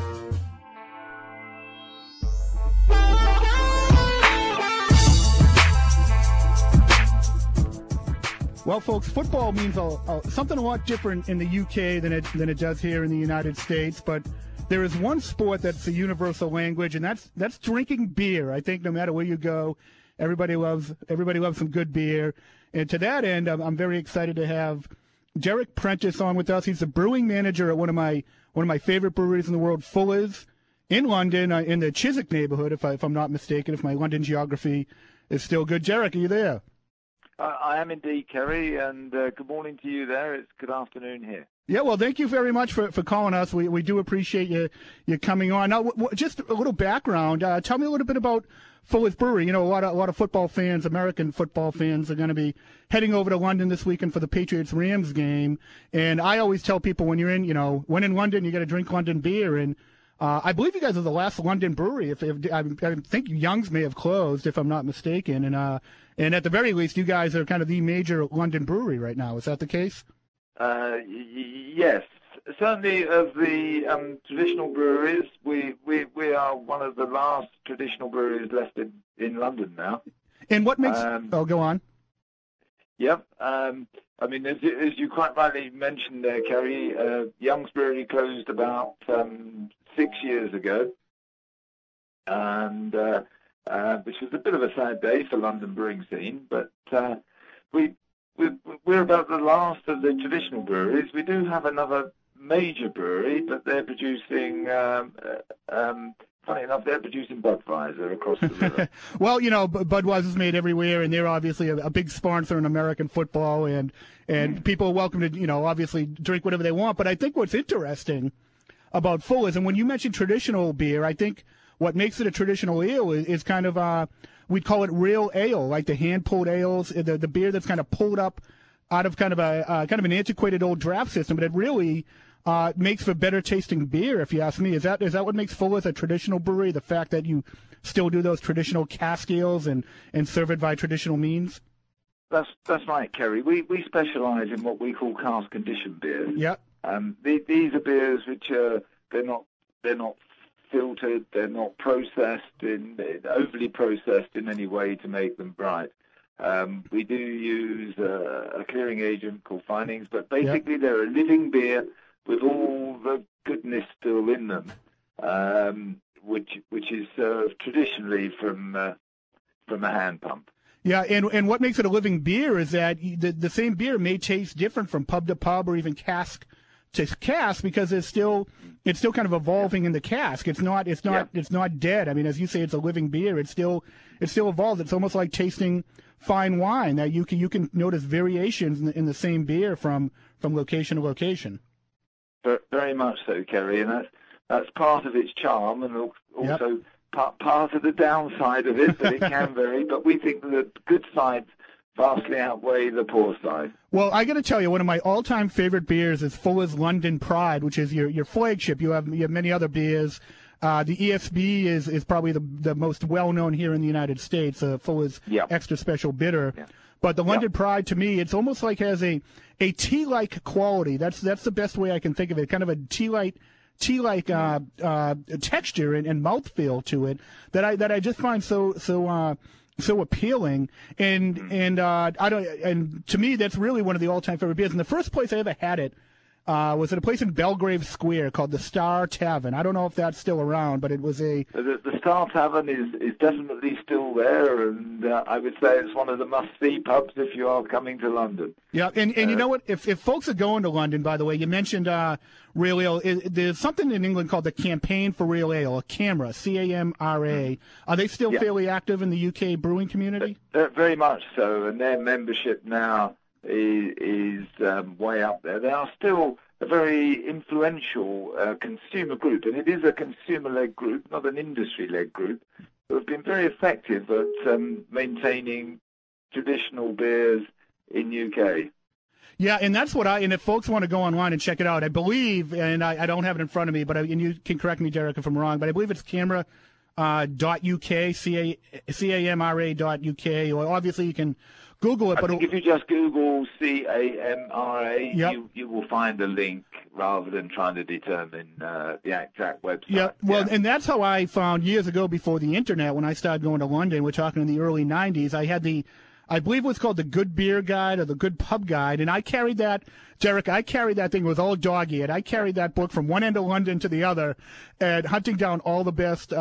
Well, folks, football means something a lot different in the UK than it does here in the United States. But there is one sport that's a universal language, and that's drinking beer. I think no matter where you go, everybody loves some good beer. And to that end, I'm very excited to have Derek Prentice on with us. He's the brewing manager at one of my favorite breweries in the world, Fuller's, in London, in the Chiswick neighborhood, if I'm not mistaken, if my London geography is still good. Derek, are you there? I am indeed, Kerry, and good morning to you there. It's good afternoon here. Yeah, well, thank you very much for calling us. We do appreciate you coming on. Now, just a little background. Tell me a little bit about Fuller's Brewery. You know, a lot of football fans, American football fans, are going to be heading over to London this weekend for the Patriots-Rams game. And I always tell people when you're in, when in London, you got to drink London beer. And I believe you guys are the last London brewery. I think Young's may have closed, if I'm not mistaken. And at the very least, you guys are kind of the major London brewery right now. Is that the case? Yes, certainly of the traditional breweries, we are one of the last traditional breweries left in London now. And what makes? Go on. Yep. I mean, as you quite rightly mentioned there, Kerry, Young's Brewery closed about 6 years ago, and which was a bit of a sad day for London brewing scene. But we're about the last of the traditional breweries. We do have another major brewery, but they're producing, funny enough, they're producing Budweiser across the river. Well, Budweiser's made everywhere, and they're obviously a big sponsor in American football, and people are welcome to, obviously drink whatever they want. But I think what's interesting about Fuller's, and when you mentioned traditional beer, I think what makes it a traditional ale is kind of, we'd call it real ale, like the hand-pulled ales, the beer that's kind of pulled up out of kind of an antiquated old draft system, but it really makes for better tasting beer, if you ask me. Is that what makes Fuller's a traditional brewery? The fact that you still do those traditional cask ales and serve it by traditional means? That's right, Kerry. We specialise in what we call cask conditioned beer. Yep. These are beers which they're not filtered, they're not overly processed in any way to make them bright. We do use a clearing agent called Finings, but basically they're a living beer with all the goodness still in them, which is served traditionally from a hand pump. Yeah, and what makes it a living beer is that the same beer may taste different from pub to pub or even cask to cask because it's still kind of evolving in the cask. It's not dead. I mean, as you say, it's a living beer. It still evolves. It's almost like tasting fine wine that you can notice variations in the same beer from location to location. Very much so, Kerry, and that's part of its charm, and also part of the downside of it, that it can vary. But we think that the good sides vastly outweigh the poor side. Well, I got to tell you, one of my all-time favorite beers is Fuller's London Pride, which is your flagship. You have many other beers. The ESB is probably the most well-known here in the United States. Fuller's Extra Special Bitter. Yeah. But the London Pride, to me, it's almost like has a tea-like quality. That's the best way I can think of it. Kind of a tea-like texture and mouthfeel to it that I just find so appealing, and to me that's really one of the all-time favorite beers. And the first place I ever had it was at a place in Belgrave Square called the Star Tavern. I don't know if that's still around, but it was the Star Tavern is definitely still there, and I would say it's one of the must-see pubs if you are coming to London. Yeah, and you know what? If folks are going to London, by the way, you mentioned Real Ale. There's something in England called the Campaign for Real Ale, a CAMRA, C-A-M-R-A. Are they still fairly active in the UK brewing community? Very much so, and their membership now is way up there. They are still a very influential consumer group, and it is a consumer-led group, not an industry-led group, who have been very effective at maintaining traditional beers in UK. Yeah, and that's and if folks want to go online and check it out, I believe, and I don't have it in front of me, and you can correct me, Derek, if I'm wrong, but I believe it's CAMRA.uk, CAMRA.uk, or obviously you can Google it. I think if you just Google CAMRA, you will find a link rather than trying to determine the exact website. Yeah, well, and that's how I found years ago before the Internet, when I started going to London, we're talking in the early 90s, I had I believe it was called the Good Beer Guide or the Good Pub Guide, and I carried that, Derek, thing with all dog-eared. I carried that book from one end of London to the other and hunting down all the best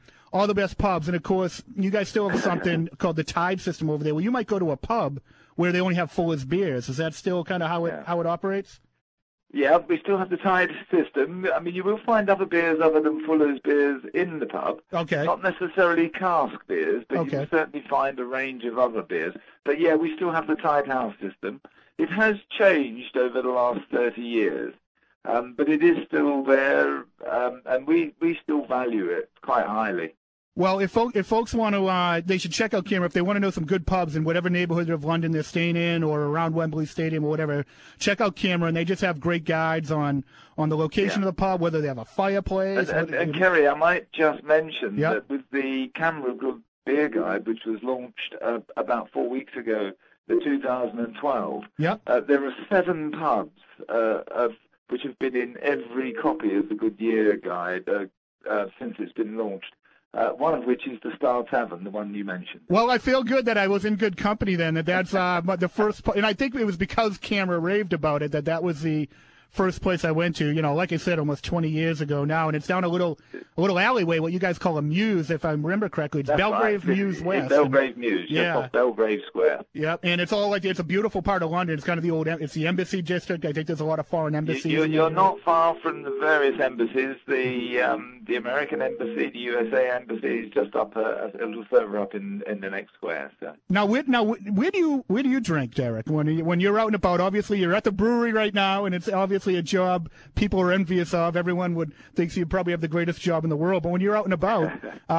pubs. And, of course, you guys still have something called the Tide system over there, where you might go to a pub where they only have Fuller's beers. Is that still kind of how it operates? Yeah, we still have the Tide system. I mean, you will find other beers other than Fuller's beers in the pub. Okay. Not necessarily cask beers, but you can certainly find a range of other beers. But, yeah, we still have the Tide House system. It has changed over the last 30 years, but it is still there, and we still value it quite highly. Well, if folks want to, they should check out CAMRA. If they want to know some good pubs in whatever neighborhood of London they're staying in or around Wembley Stadium or whatever, check out CAMRA, and they just have great guides on the location of the pub, whether they have a fireplace. And Kerry, I might just mention that with the CAMRA Good Beer Guide, which was launched about 4 weeks ago, the 2012, there are 7 pubs which have been in every copy of the Good Year Guide since it's been launched. One of which is the Star Tavern, the one you mentioned. Well, I feel good that I was in good company then. That's the first, and I think it was because CAMRA raved about it that was the first place I went to. You know, like I said, almost 20 years ago now, and it's down a little alleyway, what you guys call a Mews, if I remember correctly. It's Belgrave Mews West. Belgrave Mews, just off Belgrave Square. Yep, and it's all it's a beautiful part of London. It's kind of it's the embassy district. I think there's a lot of foreign embassies. You're not far from the various embassies. The American embassy, the USA embassy is just up a little further up in the next square. So. Now, where do you drink, Derek? When you're out and about, obviously you're at the brewery right now, and it's obviously a job people are envious of. Everyone thinks you probably have the greatest job in the world. But when you're out and about,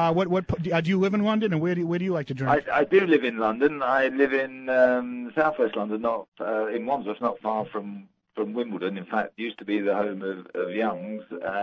do you live in London, and where do you like to drink? I do live in London. I live in southwest London, not in Wandsworth, not far from Wimbledon. In fact, used to be the home of Young's,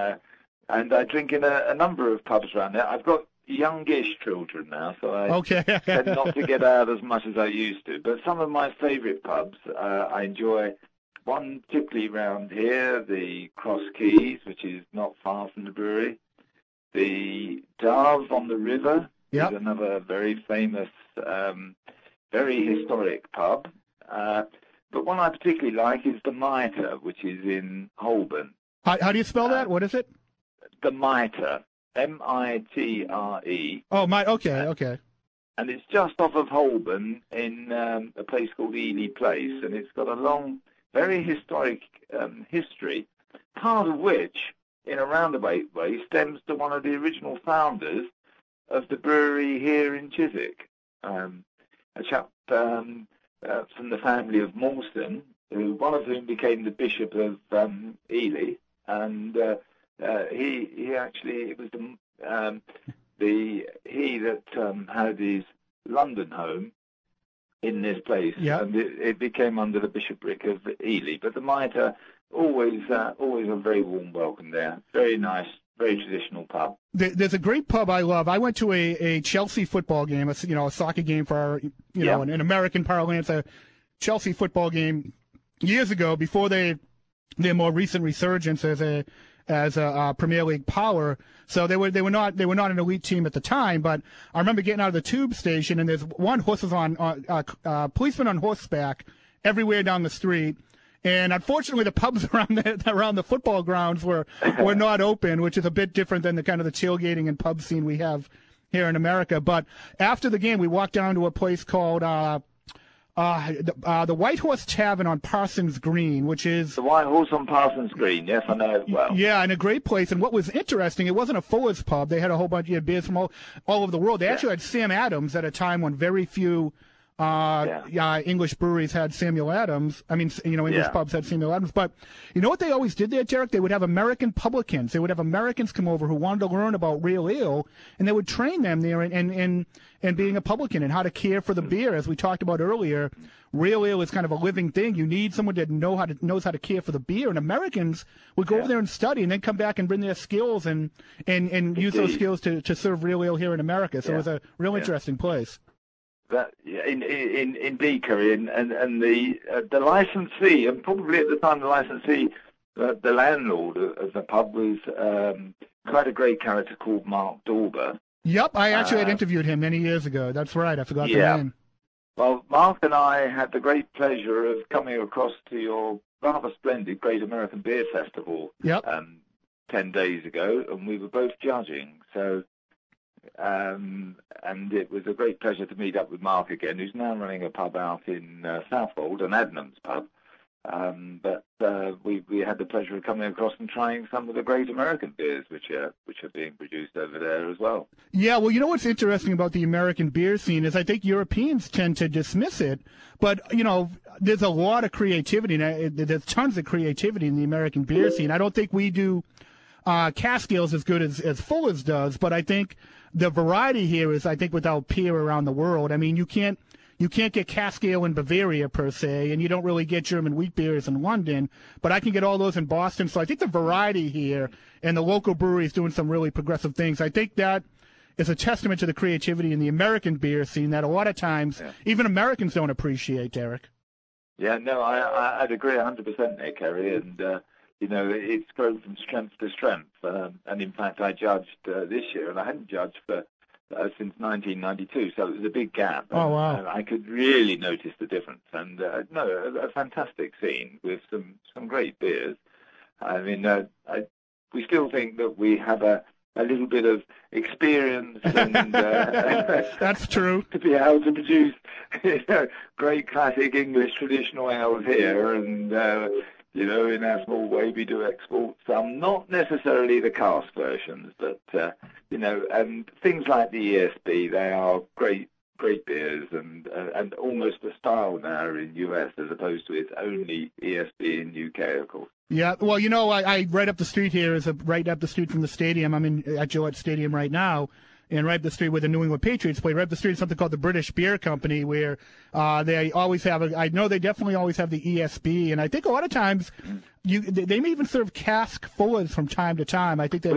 and I drink in a number of pubs around there. I've got youngish children now, so I tend not to get out as much as I used to. But some of my favourite pubs I enjoy one particularly round here, the Cross Keys, which is not far from the brewery. The Dove on the River is another very famous, very historic pub. But one I particularly like is the Mitre, which is in Holborn. How do you spell that? What is it? The Mitre, M-I-T-R-E. Oh, okay. And it's just off of Holborn in a place called Ely Place, and it's got a long, very historic history, part of which, in a roundabout way, stems to one of the original founders of the brewery here in Chiswick, a chap from the family of Morstan, one of whom became the Bishop of Ely, and he actually, it was he that had his London home in this place, and it became under the bishopric of Ely. But the Mitre, always a very warm welcome there. Very nice, very traditional pub. There's a great pub I love. I went to a Chelsea football game, a soccer game for our, in American parlance, a Chelsea football game years ago before their more recent resurgence as a Premier League power. So they were not an elite team at the time, but I remember getting out of the tube station and there's policemen on horseback everywhere down the street. And unfortunately, the pubs around the football grounds were not open, which is a bit different than the kind of the tailgating and pub scene we have here in America. But after the game, we walked down to a place called the White Horse Tavern on Parsons Green, which is... The White Horse on Parsons Green, yes, I know it well. Yeah, and a great place. And what was interesting, it wasn't a Fuller's pub. They had a whole bunch of beers from all over the world. They actually had Sam Adams at a time when very few English breweries had Samuel Adams. I mean, English pubs had Samuel Adams. But you know what they always did there, Derek? They would have American publicans. They would have Americans come over who wanted to learn about real ale, and they would train them there in being a publican and how to care for the beer. As we talked about earlier, real ale is kind of a living thing. You need someone that knows how to care for the beer. And Americans would go over there and study and then come back and bring their skills and use those skills to serve real ale here in America. So it was a real interesting place. Indeed, Curry, and the licensee, and probably at the time the licensee, the landlord of the pub was quite a great character called Mark Dauber. Yep, I actually had interviewed him many years ago. That's right, I forgot the name. Well, Mark and I had the great pleasure of coming across to your rather splendid Great American Beer Festival 10 days ago, and we were both judging. So. And it was a great pleasure to meet up with Mark again, who's now running a pub out in Southwold, an Adnams pub. But we had the pleasure of coming across and trying some of the great American beers which are being produced over there as well. Yeah, well, you know what's interesting about the American beer scene is I think Europeans tend to dismiss it, but there's a lot of creativity. There's tons of creativity in the American beer scene. I don't think we do cask ales as good as Fuller's does, but I think the variety here is, I think, without peer around the world. I mean, you can't get cask ale in Bavaria per se, and you don't really get German wheat beers in London, but I can get all those in Boston. So I think the variety here and the local breweries doing some really progressive things, I think that is a testament to the creativity in the American beer scene that a lot of times even Americans don't appreciate, Derek. Yeah, no, I'd agree 100% there, Kerry, and it's grown from strength to strength. And in fact, I judged this year, and I hadn't judged since 1992, so it was a big gap. Oh, wow. And I could really notice the difference. And, a fantastic scene with some great beers. I mean, we still think that we have a little bit of experience and that's true, to be able to produce great classic English traditional ales here, and in our small way we do export some, not necessarily the cask versions, but and things like the ESB, they are great beers and almost a style now in US as opposed to its only ESB in UK, of course. Yeah, well, I right up the street here is right up the street from the stadium. I'm at Gillette Stadium right now, and right up the street where the New England Patriots play. Right up the street is something called the British Beer Company, where they always have I know they definitely always have the ESB, and I think a lot of times they may even serve cask Fullers from time to time. I think we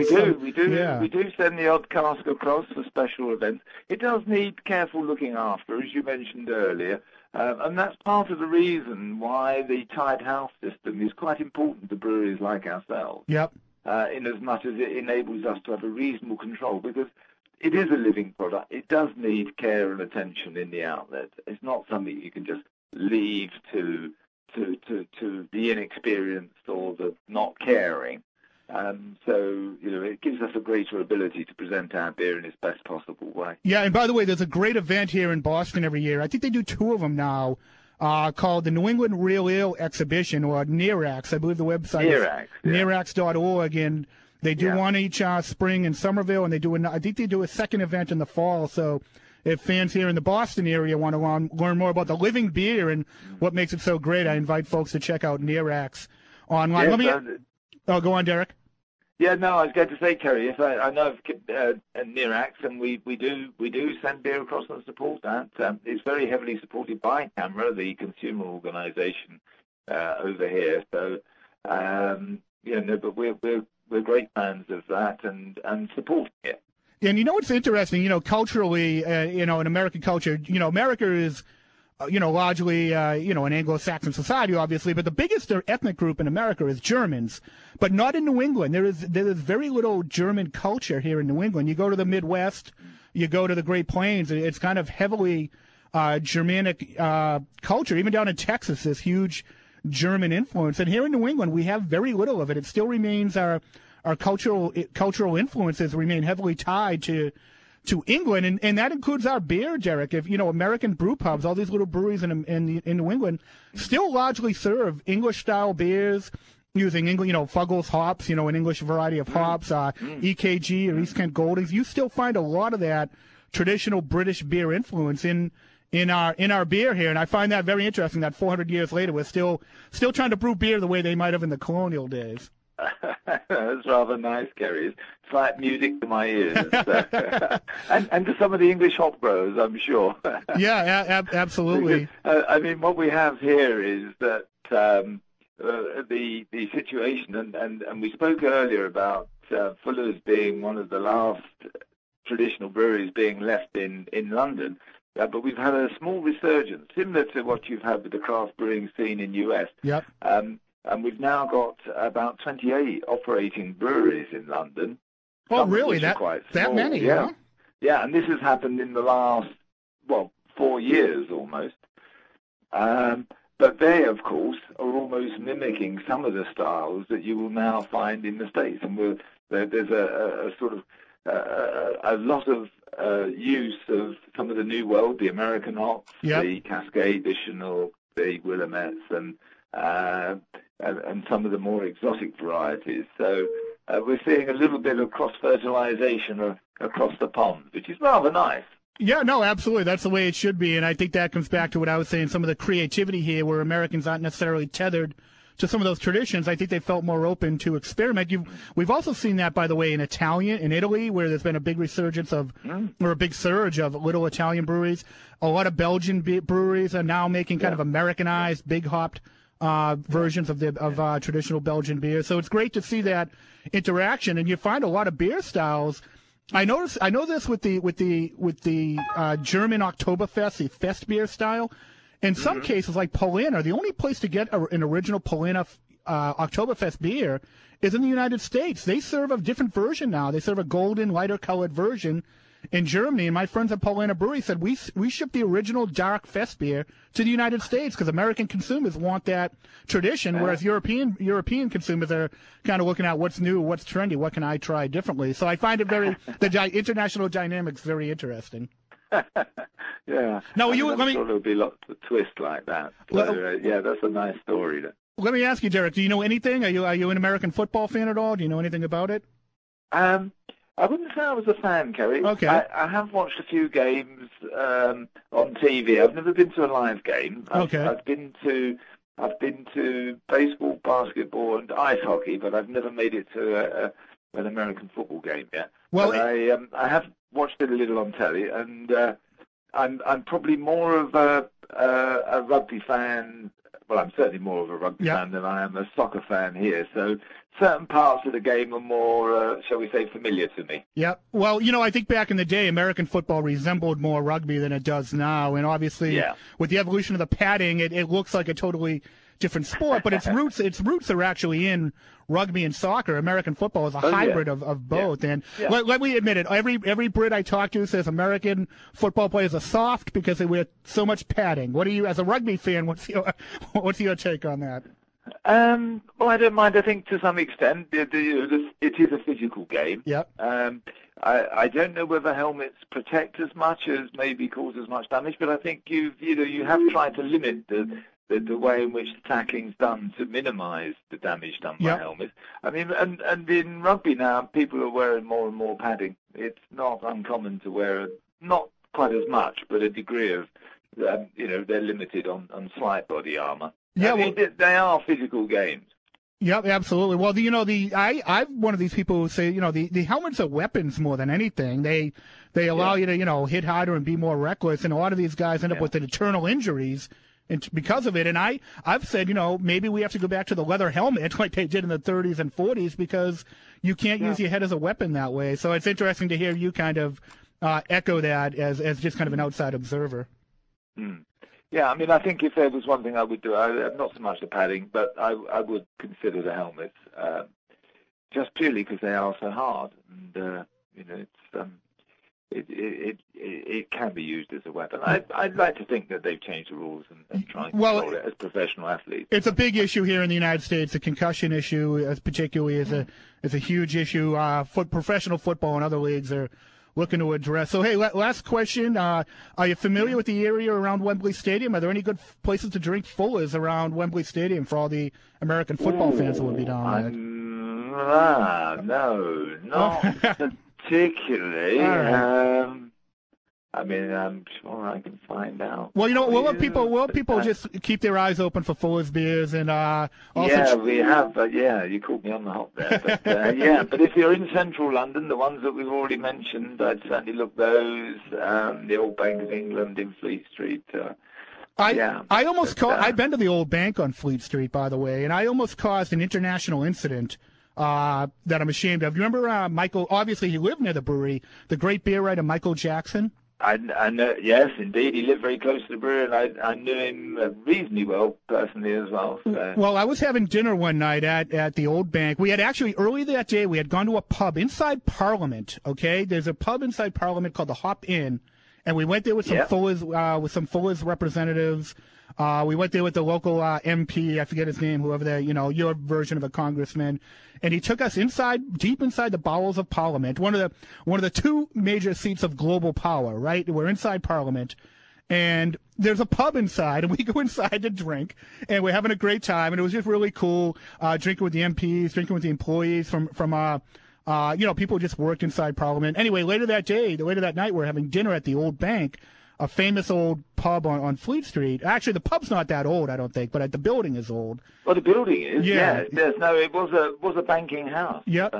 do send the odd cask across for special events. It does need careful looking after, as you mentioned earlier. And that's part of the reason why the tied house system is quite important to breweries like ourselves. Yep. In as much as it enables us to have a reasonable control, because it is a living product. It does need care and attention in the outlet. It's not something you can just leave to the inexperienced or the not caring. So, it gives us a greater ability to present our beer in its best possible way. Yeah, and by the way, there's a great event here in Boston every year. I think they do 2 of them now, called the New England Real Ale Exhibition, or NERAX. I believe the website NERAX, is NERAX.org, and they do one each spring in Somerville, and I think they do a second event in the fall. So if fans here in the Boston area want to learn more about the living beer and what makes it so great, I invite folks to check out NERAX online. Yes, go on, Derek. Yeah, no, I was going to say, Kerry, yes, I know of NERAX, and we do send beer across and support that. It's very heavily supported by CAMRA, the consumer organisation over here. So, but we're great fans of that and supporting it. And what's interesting, culturally, in American culture, America is, largely, an Anglo-Saxon society, obviously, but the biggest ethnic group in America is Germans, but not in New England. There is very little German culture here in New England. You go to the Midwest, you go to the Great Plains, it's kind of heavily Germanic culture. Even down in Texas, there's huge German influence. And here in New England, we have very little of it. It still remains our cultural influences remain heavily tied to England, and that includes our beer, Derek. If American brew pubs, all these little breweries in New England, still largely serve English-style beers using Fuggles hops, an English variety of hops, EKG or East Kent Goldings. You still find a lot of that traditional British beer influence in our beer here, and I find that very interesting. That 400 years later, we're still trying to brew beer the way they might have in the colonial days. That's rather nice, Kerry. It's like music to my ears. and to some of the English hop growers, I'm sure. Yeah, absolutely. Because, what we have here is that the situation, and we spoke earlier about Fuller's being one of the last traditional breweries being left in London. But we've had a small resurgence, similar to what you've had with the craft brewing scene in US. Yep. And we've now got about 28 operating breweries in London. Oh, really? That many? Yeah. Huh? Yeah, and this has happened in the last, 4 years almost. But they, of course, are almost mimicking some of the styles that you will now find in the States. And there's a sort of a lot of use of some of the New World, the American hops, the Cascade, the Chinook, the Willamettes, and some of the more exotic varieties. So we're seeing a little bit of cross-fertilization across the pond, which is rather nice. Yeah, no, absolutely. That's the way it should be. And I think that comes back to what I was saying, some of the creativity here where Americans aren't necessarily tethered to some of those traditions. I think they felt more open to experiment. We've also seen that, by the way, in Italy, where there's been a big resurgence or a big surge of little Italian breweries. A lot of Belgian breweries are now making kind of Americanized, big hopped versions of traditional Belgian beer. So it's great to see that interaction, and you find a lot of beer styles. I know this with the German Oktoberfest, the Fest beer style. In some cases, like Polina, the only place to get an original Polina Oktoberfest beer is in the United States. They serve a different version now. They serve a golden, lighter-colored version in Germany. And my friends at Polina Brewery said we ship the original dark Fest beer to the United States because American consumers want that tradition, whereas European consumers are kind of looking at what's new, what's trendy, what can I try differently. So I find it the international dynamics very interesting. Yeah. Now, I'm sure there'll be lots of twists like that. So, that's a nice story. Let me ask you, Derek, do you know anything? Are you an American football fan at all? Do you know anything about it? I wouldn't say I was a fan, Kerry. Okay. I have watched a few games on TV. I've never been to a live game. I've been to baseball, basketball, and ice hockey, but I've never made it to an American football game yet. Well, but I have watched it a little on telly, and I'm probably more of a rugby fan well, I'm certainly more of a rugby fan than I am a soccer fan here. So certain parts of the game are more, shall we say, familiar to me. Yeah. Well, I think back in the day, American football resembled more rugby than it does now. And obviously, with the evolution of the padding, it looks like a totally different sport, but its roots are actually in rugby and soccer. American football is a hybrid of both. And let me admit it, every Brit I talk to says American football players are soft because they wear so much padding. What do you, as a rugby fan, what's your take on that? Well, I don't mind. I think to some extent it is a physical game. Yep. I don't know whether helmets protect as much as maybe cause as much damage, but I think you have tried to limit the way in which the tackling's done to minimise the damage done by helmets. I mean, and in rugby now, people are wearing more and more padding. It's not uncommon to wear not quite as much, but a degree of, they're limited on slight body armour. Yeah, they are physical games. Yep, absolutely. Well, I'm one of these people who say, the helmets are weapons more than anything. They allow you to, hit harder and be more reckless, and a lot of these guys end up with eternal injuries because of it. And I've said, maybe we have to go back to the leather helmet like they did in the 30s and 40s because you can't use your head as a weapon that way. So it's interesting to hear you kind of echo that as just kind of an outside observer. Mm. Yeah, I mean, I think if there was one thing I would do, not so much the padding, but I would consider the helmets, just purely because they are so hard, and it can be used as a weapon. I'd like to think that they've changed the rules and try and control it as professional athletes. It's a big issue here in the United States. The concussion issue, particularly, is a huge issue. Professional football and other leagues are looking to address. So, hey, last question. Are you familiar with the area around Wembley Stadium? Are there any good places to drink Fullers around Wembley Stadium for all the American football fans that would be down there? No, not particularly. I mean, I'm sure I can find out. Well, we'll let people just keep their eyes open for Fuller's beers and also. Yeah, we have. You caught me on the hop there. But but if you're in central London, the ones that we've already mentioned, I'd certainly look those. The Old Bank of England in Fleet Street. I've been to the Old Bank on Fleet Street, by the way, and I almost caused an international incident that I'm ashamed of. You remember Michael? Obviously, he lived near the brewery. The great beer writer Michael Jackson. I know, yes, indeed. He lived very close to the brewery, and I knew him reasonably well personally as well. So. Well, I was having dinner one night at the Old Bank. We had actually, early that day, we had gone to a pub inside Parliament, okay? There's a pub inside Parliament called the Hop Inn, and we went there with some Fuller's representatives. We went there with the local MP, I forget his name, whoever your version of a congressman, and he took us deep inside the bowels of Parliament, one of the two major seats of global power, right? We're inside Parliament, and there's a pub inside, and we go inside to drink, and we're having a great time, and it was just really cool, drinking with the MPs, drinking with the employees from people who just worked inside Parliament. Anyway, later that night, we're having dinner at the Old Bank, a famous old pub on Fleet Street. Actually, the pub's not that old, I don't think, but the building is old. Well, the building is, yeah. It was a banking house. Yep.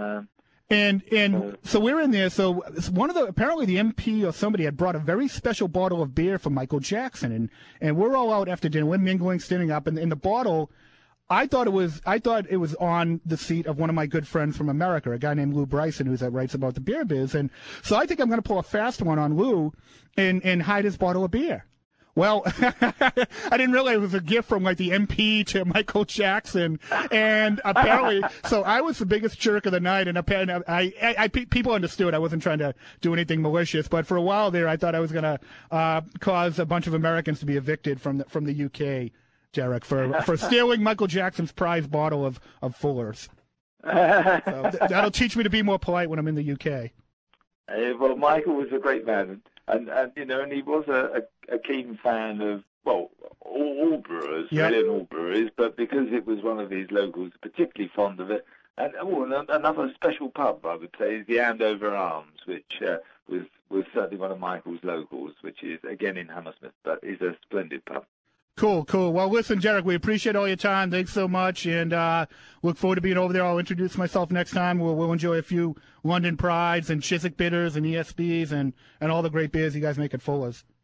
So we're in there. So apparently the MP or somebody had brought a very special bottle of beer for Michael Jackson, and we're all out after dinner. We're mingling, standing up, and in the bottle, I thought it was on the seat of one of my good friends from America, a guy named Lou Bryson, who writes about the beer biz. And so I think I'm going to pull a fast one on Lou and hide his bottle of beer. Well, I didn't realize it was a gift from like the MP to Michael Jackson, and apparently, so I was the biggest jerk of the night, and apparently, people understood I wasn't trying to do anything malicious, but for a while there, I thought I was going to cause a bunch of Americans to be evicted from the UK. Derek, for stealing Michael Jackson's prized bottle of Fuller's. So that'll teach me to be more polite when I'm in the UK. Well, Michael was a great man, and he was a keen fan of all brewers, really, and all breweries, but because it was one of these locals, particularly fond of it. And another special pub, I would say, is the Andover Arms, which was certainly one of Michael's locals, which is again in Hammersmith, but is a splendid pub. Cool. Well, listen, Derek, we appreciate all your time. Thanks so much, and look forward to being over there. I'll introduce myself next time. We'll enjoy a few London Prides and Chiswick Bitters and ESBs and all the great beers you guys make at Fuller's.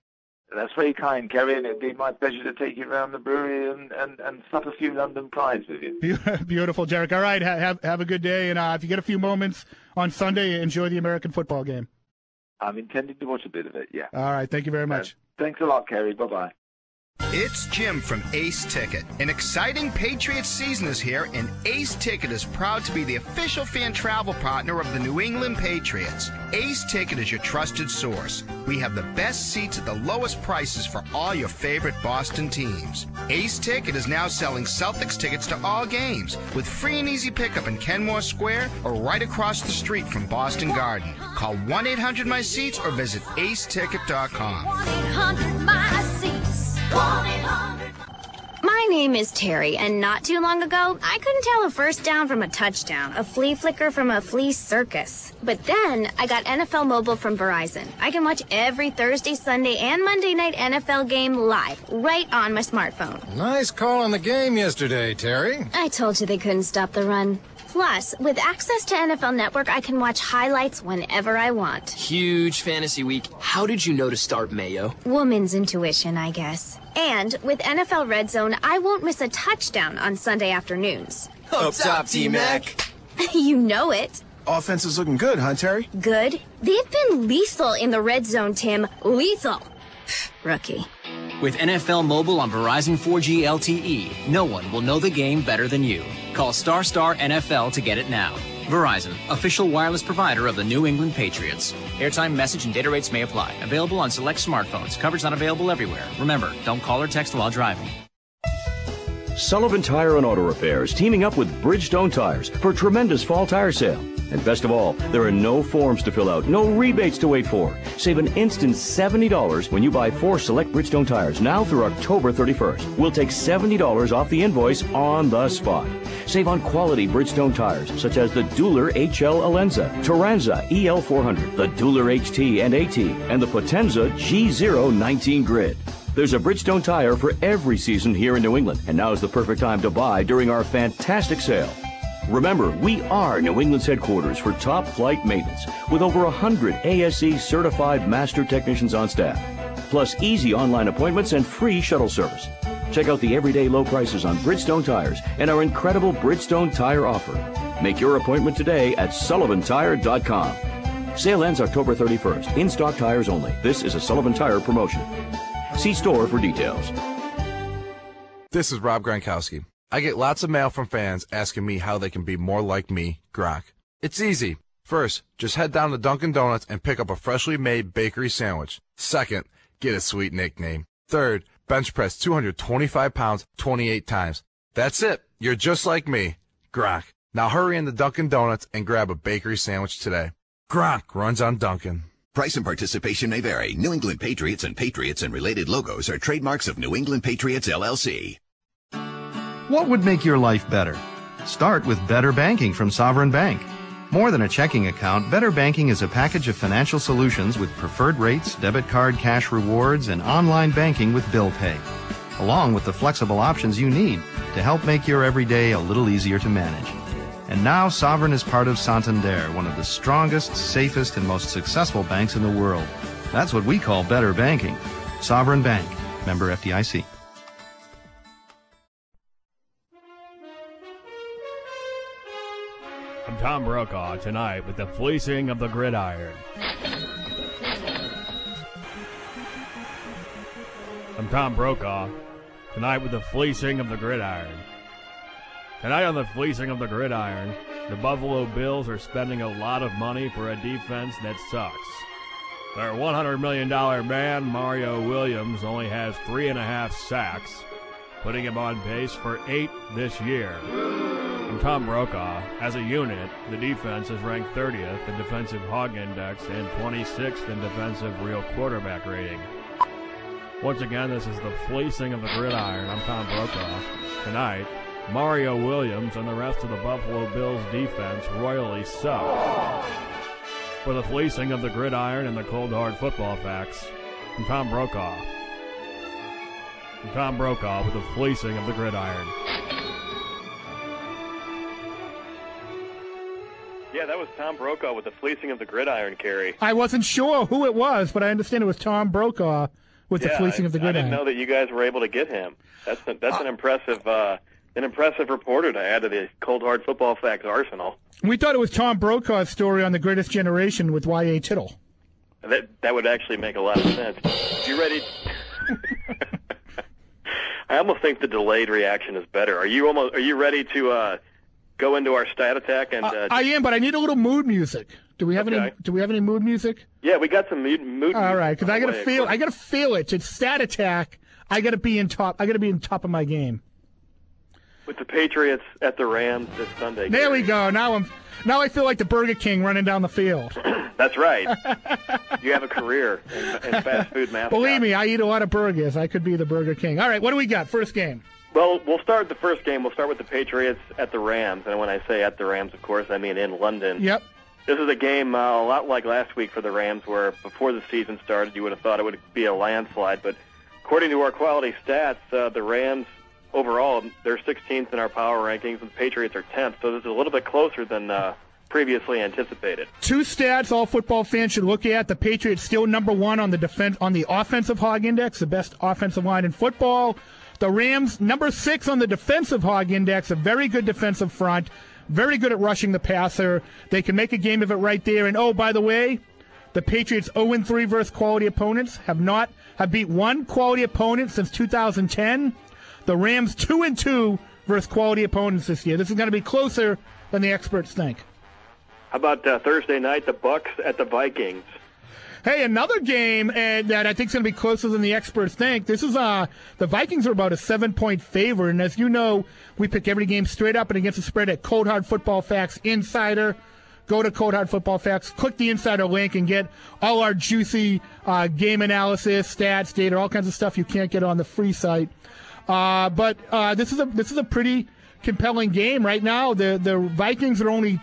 That's very kind, Kerry, and it'd be my pleasure to take you around the brewery and sup a few London Prides with you. Beautiful, Jarek. All right, have a good day, and if you get a few moments on Sunday, enjoy the American football game. I'm intending to watch a bit of it, yeah. All right, thank you very much. Thanks a lot, Kerry. Bye-bye. It's Jim from Ace Ticket. An exciting Patriots season is here, and Ace Ticket is proud to be the official fan travel partner of the New England Patriots. Ace Ticket is your trusted source. We have the best seats at the lowest prices for all your favorite Boston teams. Ace Ticket is now selling Celtics tickets to all games with free and easy pickup in Kenmore Square or right across the street from Boston Garden. Call 1-800-MY-SEATS or visit aceticket.com. 1-800-MY-SEATS. My name is Terry, and not too long ago, I couldn't tell a first down from a touchdown, a flea flicker from a flea circus. But then, I got NFL Mobile from Verizon. I can watch every Thursday, Sunday, and Monday night NFL game live, right on my smartphone. Nice call on the game yesterday, Terry. I told you they couldn't stop the run. Plus, with access to NFL Network, I can watch highlights whenever I want. Huge fantasy week. How did you know to start Mayo? Woman's intuition, I guess. And with NFL Red Zone, I won't miss a touchdown on Sunday afternoons. Up top, T-Mac. You know it. Offense is looking good, huh, Terry? Good? They've been lethal in the Red Zone, Tim. Lethal. Rookie. With NFL Mobile on Verizon 4G LTE, no one will know the game better than you. Call ** NFL to get it now. Verizon, official wireless provider of the New England Patriots. Airtime, message, and data rates may apply. Available on select smartphones. Coverage not available everywhere. Remember, don't call or text while driving. Sullivan Tire and Auto Repair is teaming up with Bridgestone Tires for a tremendous fall tire sale. And best of all, there are no forms to fill out, no rebates to wait for. Save an instant $70 when you buy 4 select Bridgestone tires now through October 31st. We'll take $70 off the invoice on the spot. Save on quality Bridgestone tires such as the Dueler HL Alenza, Taranza EL400, the Dueler HT and AT, and the Potenza G019 Grid. There's a Bridgestone tire for every season here in New England, and now is the perfect time to buy during our fantastic sale. Remember, we are New England's headquarters for top flight maintenance with over 100 ASE certified master technicians on staff, plus easy online appointments and free shuttle service. Check out the everyday low prices on Bridgestone tires and our incredible Bridgestone tire offer. Make your appointment today at sullivantire.com. Sale ends October 31st. In-stock tires only. This is a Sullivan Tire promotion. See store for details. This is Rob Gronkowski. I get lots of mail from fans asking me how they can be more like me, Gronk. It's easy. First, just head down to Dunkin' Donuts and pick up a freshly made bakery sandwich. Second, get a sweet nickname. Third, bench press 225 pounds 28 times. That's it. You're just like me, Gronk. Now hurry into Dunkin' Donuts and grab a bakery sandwich today. Gronk runs on Dunkin'. Price and participation may vary. New England Patriots and related logos are trademarks of New England Patriots, LLC. What would make your life better? Start with Better Banking from Sovereign Bank. More than a checking account, Better Banking is a package of financial solutions with preferred rates, debit card cash rewards, and online banking with bill pay, along with the flexible options you need to help make your everyday a little easier to manage. And now Sovereign is part of Santander, one of the strongest, safest, and most successful banks in the world. That's what we call Better Banking. Sovereign Bank. Member FDIC. I'm Tom Brokaw tonight with the fleecing of the gridiron. I'm Tom Brokaw tonight with the fleecing of the gridiron. Tonight on the fleecing of the gridiron, the Buffalo Bills are spending a lot of money for a defense that sucks. Their $100 million man, Mario Williams, only has 3.5 sacks, putting him on pace for 8 this year. I'm Tom Brokaw. As a unit, the defense is ranked 30th in defensive hog index and 26th in defensive real quarterback rating. Once again, this is the fleecing of the gridiron. I'm Tom Brokaw. Tonight, Mario Williams and the rest of the Buffalo Bills defense royally suck. For the fleecing of the gridiron and the cold hard football facts, I'm Tom Brokaw. I'm Tom Brokaw with the fleecing of the gridiron. Yeah, that was Tom Brokaw with the fleecing of the gridiron, Kerry. I wasn't sure who it was, but I understand it was Tom Brokaw with the fleecing of the gridiron. I didn't know that you guys were able to get him. That's an impressive reporter to add to the Cold Hard Football Facts arsenal. We thought it was Tom Brokaw's story on the Greatest Generation with Y.A. Tittle. That would actually make a lot of sense. You ready? I almost think the delayed reaction is better. Are you ready to go into our stat attack? And I am, but I need a little mood music. Do we have any mood music? Yeah, we got some mood music. All right, because I gotta feel it. It's stat attack. I gotta be in top of my game. With the Patriots at the Rams this Sunday. There we go. Now I feel like the Burger King running down the field. That's right. You have a career in fast food mascot. Believe me, I eat a lot of burgers. I could be the Burger King. All right, what do we got? First game. Well, we'll start the first game. We'll start with the Patriots at the Rams. And when I say at the Rams, of course, I mean in London. Yep. This is a game a lot like last week for the Rams, where before the season started, you would have thought it would be a landslide. But according to our quality stats, the Rams, overall, they're 16th in our power rankings, and the Patriots are 10th. So this is a little bit closer than previously anticipated. Two stats all football fans should look at. The Patriots still number one on the offensive hog index, the best offensive line in football. The Rams, number 6 on the defensive hog index, a very good defensive front, very good at rushing the passer. They can make a game of it right there. And, oh, by the way, the Patriots 0-3 versus quality opponents, have beat one quality opponent since 2010. The Rams 2-2 versus quality opponents this year. This is going to be closer than the experts think. How about Thursday night, the Bucks at the Vikings? Hey, another game that I think is going to be closer than the experts think. This is the Vikings are about a 7-point favorite, and as you know, we pick every game straight up and against the spread at Cold Hard Football Facts Insider. Go to Cold Hard Football Facts, click the Insider link, and get all our juicy game analysis, stats, data, all kinds of stuff you can't get on the free site. But this is a pretty compelling game right now. The Vikings are only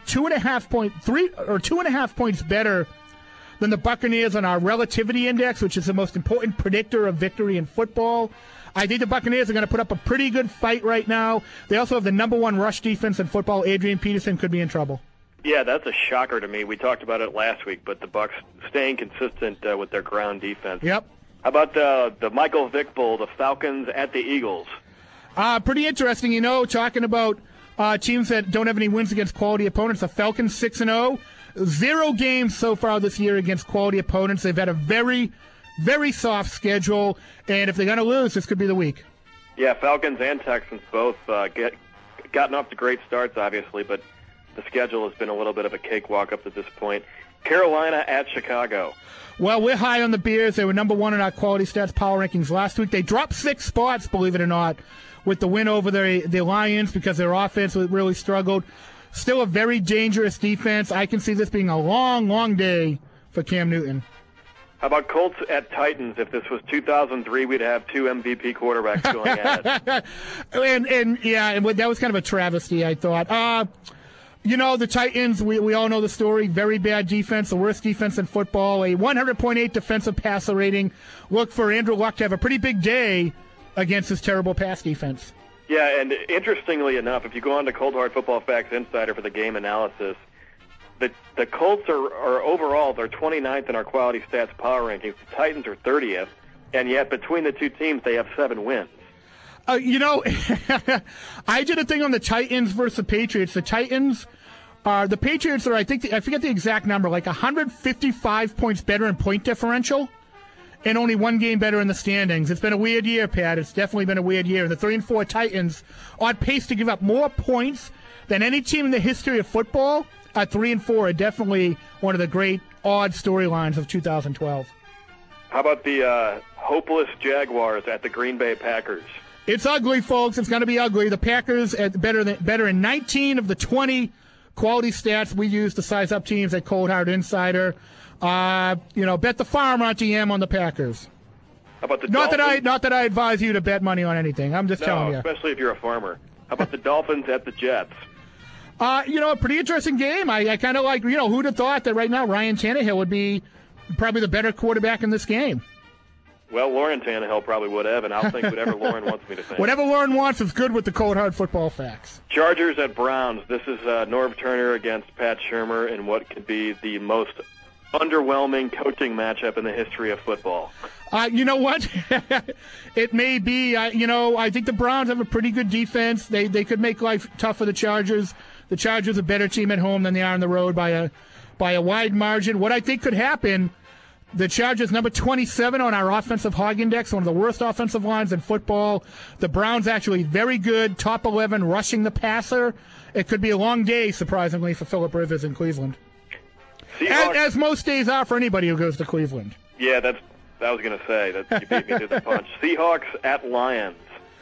2.5 points better than the Buccaneers on our relativity index, which is the most important predictor of victory in football. I think the Buccaneers are going to put up a pretty good fight right now. They also have the number one rush defense in football. Adrian Peterson could be in trouble. Yeah, that's a shocker to me. We talked about it last week, but the Bucs staying consistent with their ground defense. Yep. How about the Michael Vick Bowl, the Falcons at the Eagles? Pretty interesting, talking about teams that don't have any wins against quality opponents. The Falcons 6-0. 0 games so far this year against quality opponents. They've had a very, very soft schedule, and if they're going to lose, this could be the week. Yeah, Falcons and Texans both gotten off to great starts, obviously, but the schedule has been a little bit of a cakewalk up to this point. Carolina at Chicago. Well, we're high on the Bears. They were number one in our quality stats power rankings last week. They dropped 6 spots, believe it or not, with the win over the Lions because their offense really struggled. Still a very dangerous defense. I can see this being a long, long day for Cam Newton. How about Colts at Titans? If this was 2003, we'd have 2 MVP quarterbacks going at it. and that was kind of a travesty, I thought. The Titans, we all know the story. Very bad defense, the worst defense in football. A 100.8 defensive passer rating. Look for Andrew Luck to have a pretty big day against this terrible pass defense. Yeah, and interestingly enough, if you go on to Cold Hard Football Facts Insider for the game analysis, the Colts are overall, they're 29th in our quality stats power rankings. The Titans are 30th, and yet between the two teams, they have 7 wins. I did a thing on the Titans versus the Patriots. The Patriots are, I forget the exact number, like 155 points better in point differential and only 1 game better in the standings. It's been a weird year, Pat. It's definitely been a weird year. And the 3-4 Titans on pace to give up more points than any team in the history of football. At 3-4 are definitely one of the great odd storylines of 2012. How about the hopeless Jaguars at the Green Bay Packers? It's ugly, folks. It's going to be ugly. The Packers better in 19 of the 20 quality stats we use to size up teams at Cold Hard Insider. Bet the farm on TM on the Packers. How about the Dolphins? Not that I advise you to bet money on anything. I'm just telling you. Especially if you're a farmer. How about the Dolphins at the Jets? A pretty interesting game. I kind of like, who'd have thought that right now Ryan Tannehill would be probably the better quarterback in this game. Well, Lauren Tannehill probably would have, and I'll think whatever Lauren wants me to think. Whatever Lauren wants is good with the Cold Hard Football Facts. Chargers at Browns. This is Norv Turner against Pat Shurmur in what could be the most underwhelming coaching matchup in the history of football. You know what? It may be. I think the Browns have a pretty good defense. They could make life tough for the Chargers. The Chargers are a better team at home than they are on the road by a wide margin. What I think could happen, the Chargers number 27 on our offensive hog index, one of the worst offensive lines in football. The Browns actually very good, top 11 rushing the passer. It could be a long day, surprisingly, for Phillip Rivers in Cleveland. As most days are for anybody who goes to Cleveland. Yeah, I was going to say that you beat me to the punch. Seahawks at Lions.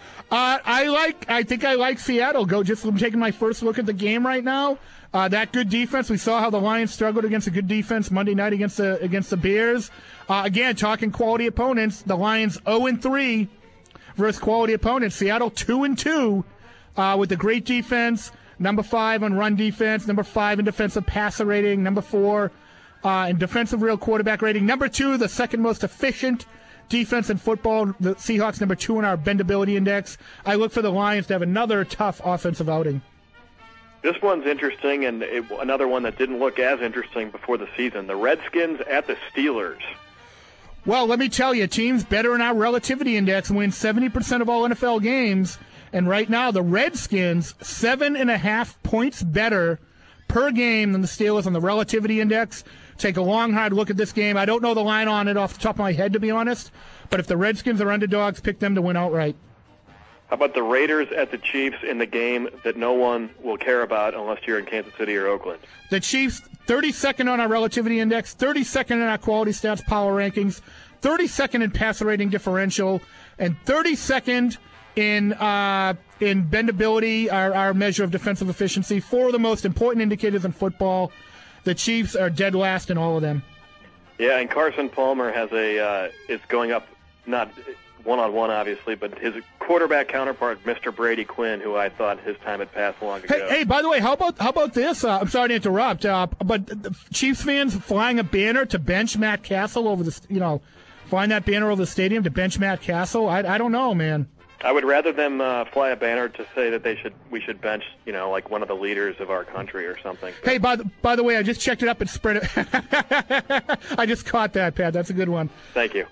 I think I like Seattle. I'm taking my first look at the game right now. That good defense. We saw how the Lions struggled against a good defense Monday night against the Bears. Again, talking quality opponents, the Lions 0-3 versus quality opponents. Seattle 2-2 with a great defense. Number 5 on run defense. Number 5 in defensive passer rating. Number 4 in defensive real quarterback rating. Number 2, the second most efficient defense in football. The Seahawks number 2 in our bendability index. I look for the Lions to have another tough offensive outing. This one's interesting, and another one that didn't look as interesting before the season. The Redskins at the Steelers. Well, let me tell you, teams better in our relativity index win 70% of all NFL games. And right now, the Redskins, 7.5 points better per game than the Steelers on the relativity index. Take a long, hard look at this game. I don't know the line on it off the top of my head, to be honest. But if the Redskins are underdogs, pick them to win outright. How about the Raiders at the Chiefs in the game that no one will care about unless you're in Kansas City or Oakland? The Chiefs, 32nd on our relativity index, 32nd in our quality stats power rankings, 32nd in passer rating differential, and 32nd in bendability, our measure of defensive efficiency. 4 of the most important indicators in football. The Chiefs are dead last in all of them. Yeah, and Carson Palmer is going up, not one-on-one, obviously, but his quarterback counterpart, Mr. Brady Quinn, who I thought his time had passed long ago. Hey, by the way, how about this? I'm sorry to interrupt, but the Chiefs fans flying a banner to bench Matt Castle flying that banner over the stadium to bench Matt Castle. I don't know, man. I would rather them fly a banner to say that we should bench, like one of the leaders of our country or something. Hey, by the way, I just checked it up and spread it. I just caught that, Pat. That's a good one. Thank you.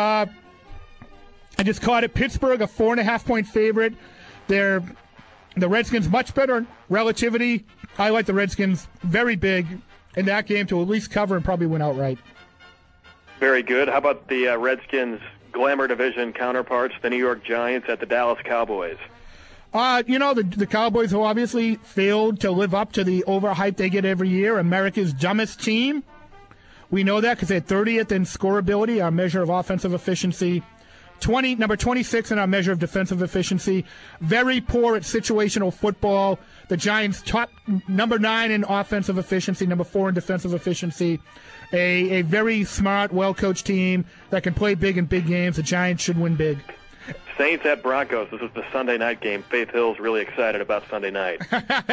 I just caught it. Pittsburgh, a 4.5-point favorite. The Redskins much better relativity. I like the Redskins very big in that game to at least cover and probably win outright. Very good. How about the Redskins' glamour division counterparts, the New York Giants at the Dallas Cowboys? The Cowboys who obviously failed to live up to the overhype they get every year. America's dumbest team. We know that because they're 30th in scoreability, our measure of offensive efficiency. Number 26 in our measure of defensive efficiency. Very poor at situational football. The Giants top number 9 in offensive efficiency, number 4 in defensive efficiency. A very smart, well-coached team that can play big in big games. The Giants should win big. Saints at Broncos. This is the Sunday night game. Faith Hill's really excited about Sunday night.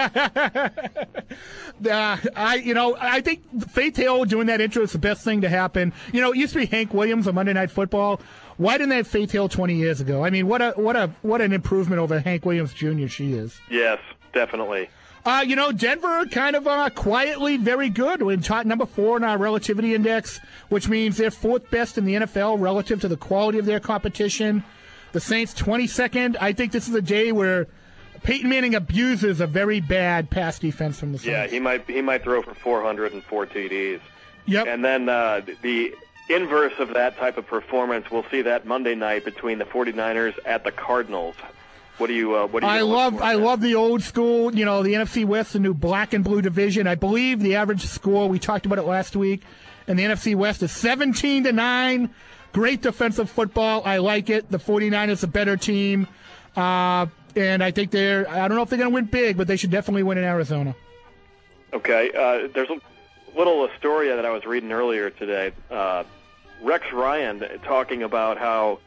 I think Faith Hill doing that intro is the best thing to happen. It used to be Hank Williams on Monday Night Football. Why didn't they have Faith Hill 20 years ago? I mean, what an improvement over Hank Williams Jr. she is. Yes, definitely. Denver kind of quietly very good. We're number 4 in our relativity index, which means they're 4th best in the NFL relative to the quality of their competition. The Saints 22nd. I think this is a day where Peyton Manning abuses a very bad pass defense from the Saints. Yeah, he might throw for 404 TDs. Yep. And then the inverse of that type of performance, we'll see that Monday night between the 49ers at the Cardinals. What do you? I love the old school. The NFC West, the new black and blue division. I believe the average score, we talked about it last week, in the NFC West is 17-9. Great defensive football. I like it. The 49ers a better team, and I think I don't know if they're going to win big, but they should definitely win in Arizona. Okay. There's a little Astoria that I was reading earlier today. Rex Ryan talking about how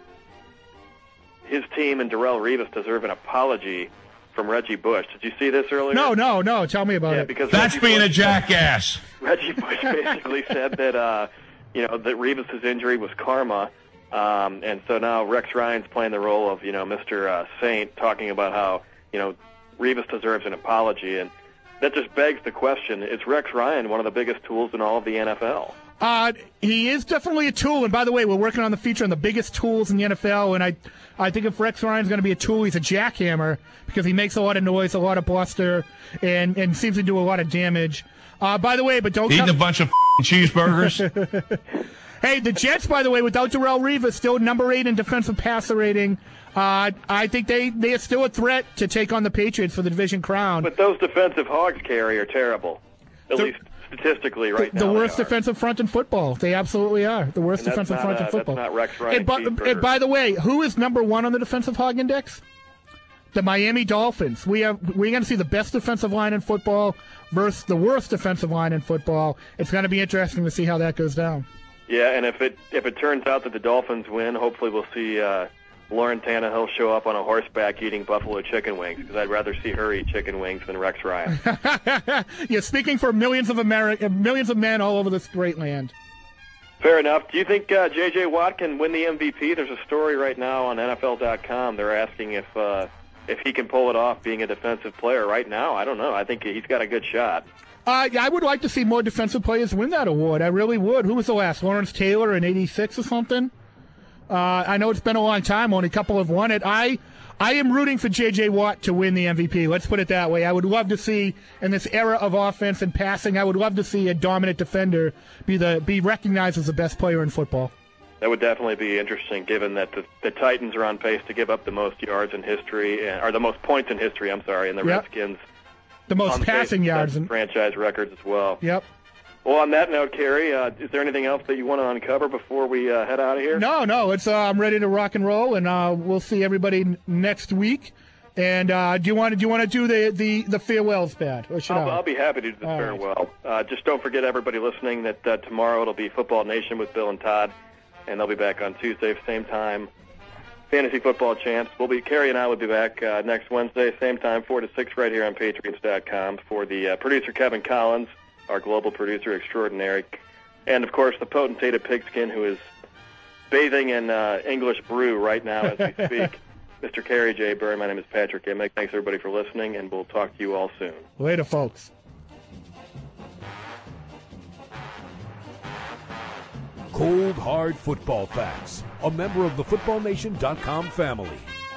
his team and Darrelle Revis deserve an apology from Reggie Bush. Did you see this earlier? No. Tell me about it. Because that's Reggie being Bush, a jackass. Reggie Bush basically said that that Revis's injury was karma, and so now Rex Ryan's playing the role of Mr. Saint, talking about how Revis deserves an apology, and that just begs the question, is Rex Ryan one of the biggest tools in all of the NFL? He is definitely a tool, and by the way, we're working on the feature on the biggest tools in the NFL, and I think if Rex Ryan's going to be a tool, he's a jackhammer because he makes a lot of noise, a lot of bluster, and seems to do a lot of damage. By the way, but don't eating a bunch of cheeseburgers. Hey, the Jets, by the way, without Darrelle Revis, still number 8 in defensive passer rating. I think they are still a threat to take on the Patriots for the division crown. But those defensive hogs, Kerry, are terrible, at least statistically right now. The worst defensive front in football. They absolutely are. The worst defensive front in football. That's not Rex Ryan. And by the way, who is number 1 on the defensive hog index? The Miami Dolphins. We're going to see the best defensive line in football versus the worst defensive line in football. It's going to be interesting to see how that goes down. Yeah, and if it turns out that the Dolphins win, hopefully we'll see Lauren Tannehill show up on a horseback eating buffalo chicken wings, because I'd rather see her eat chicken wings than Rex Ryan. Yeah, speaking for millions of men all over this great land. Fair enough. Do you think J.J. Watt can win the MVP? There's a story right now on NFL.com. They're asking if he can pull it off being a defensive player right now. I don't know. I think he's got a good shot. I would like to see more defensive players win that award. I really would. Who was the last? Lawrence Taylor in '86 or something? I know it's been a long time. Only a couple have won it. I am rooting for J.J. Watt to win the MVP. Let's put it that way. I would love to see, in this era of offense and passing, I would love to see a dominant defender be recognized as the best player in football. That would definitely be interesting, given that the Titans are on pace to give up the most yards in history, or the most points in history, and the Redskins the most passing yards and franchise records as well. Yep. Well, on that note, Kerry, is there anything else that you want to uncover before we head out of here? No. It's I'm ready to rock and roll, and we'll see everybody next week. And do you want to do the farewells, Pat? Or should I'll be happy to do the farewell. Right. Just don't forget, everybody listening, that tomorrow it'll be Football Nation with Bill and Todd, and they'll be back on Tuesday, same time. Fantasy Football Champs. Kerry and I will be back next Wednesday, same time, 4 to 6, right here on Patriots.com for the producer Kevin Collins, our global producer extraordinary, and of course the potentated Pigskin, who is bathing in English brew right now as we speak. Mr. Kerry J. Byrne, my name is Patrick Emick. Thanks everybody for listening, and we'll talk to you all soon. Later, folks. Cold, hard football facts. A member of the FootballNation.com family.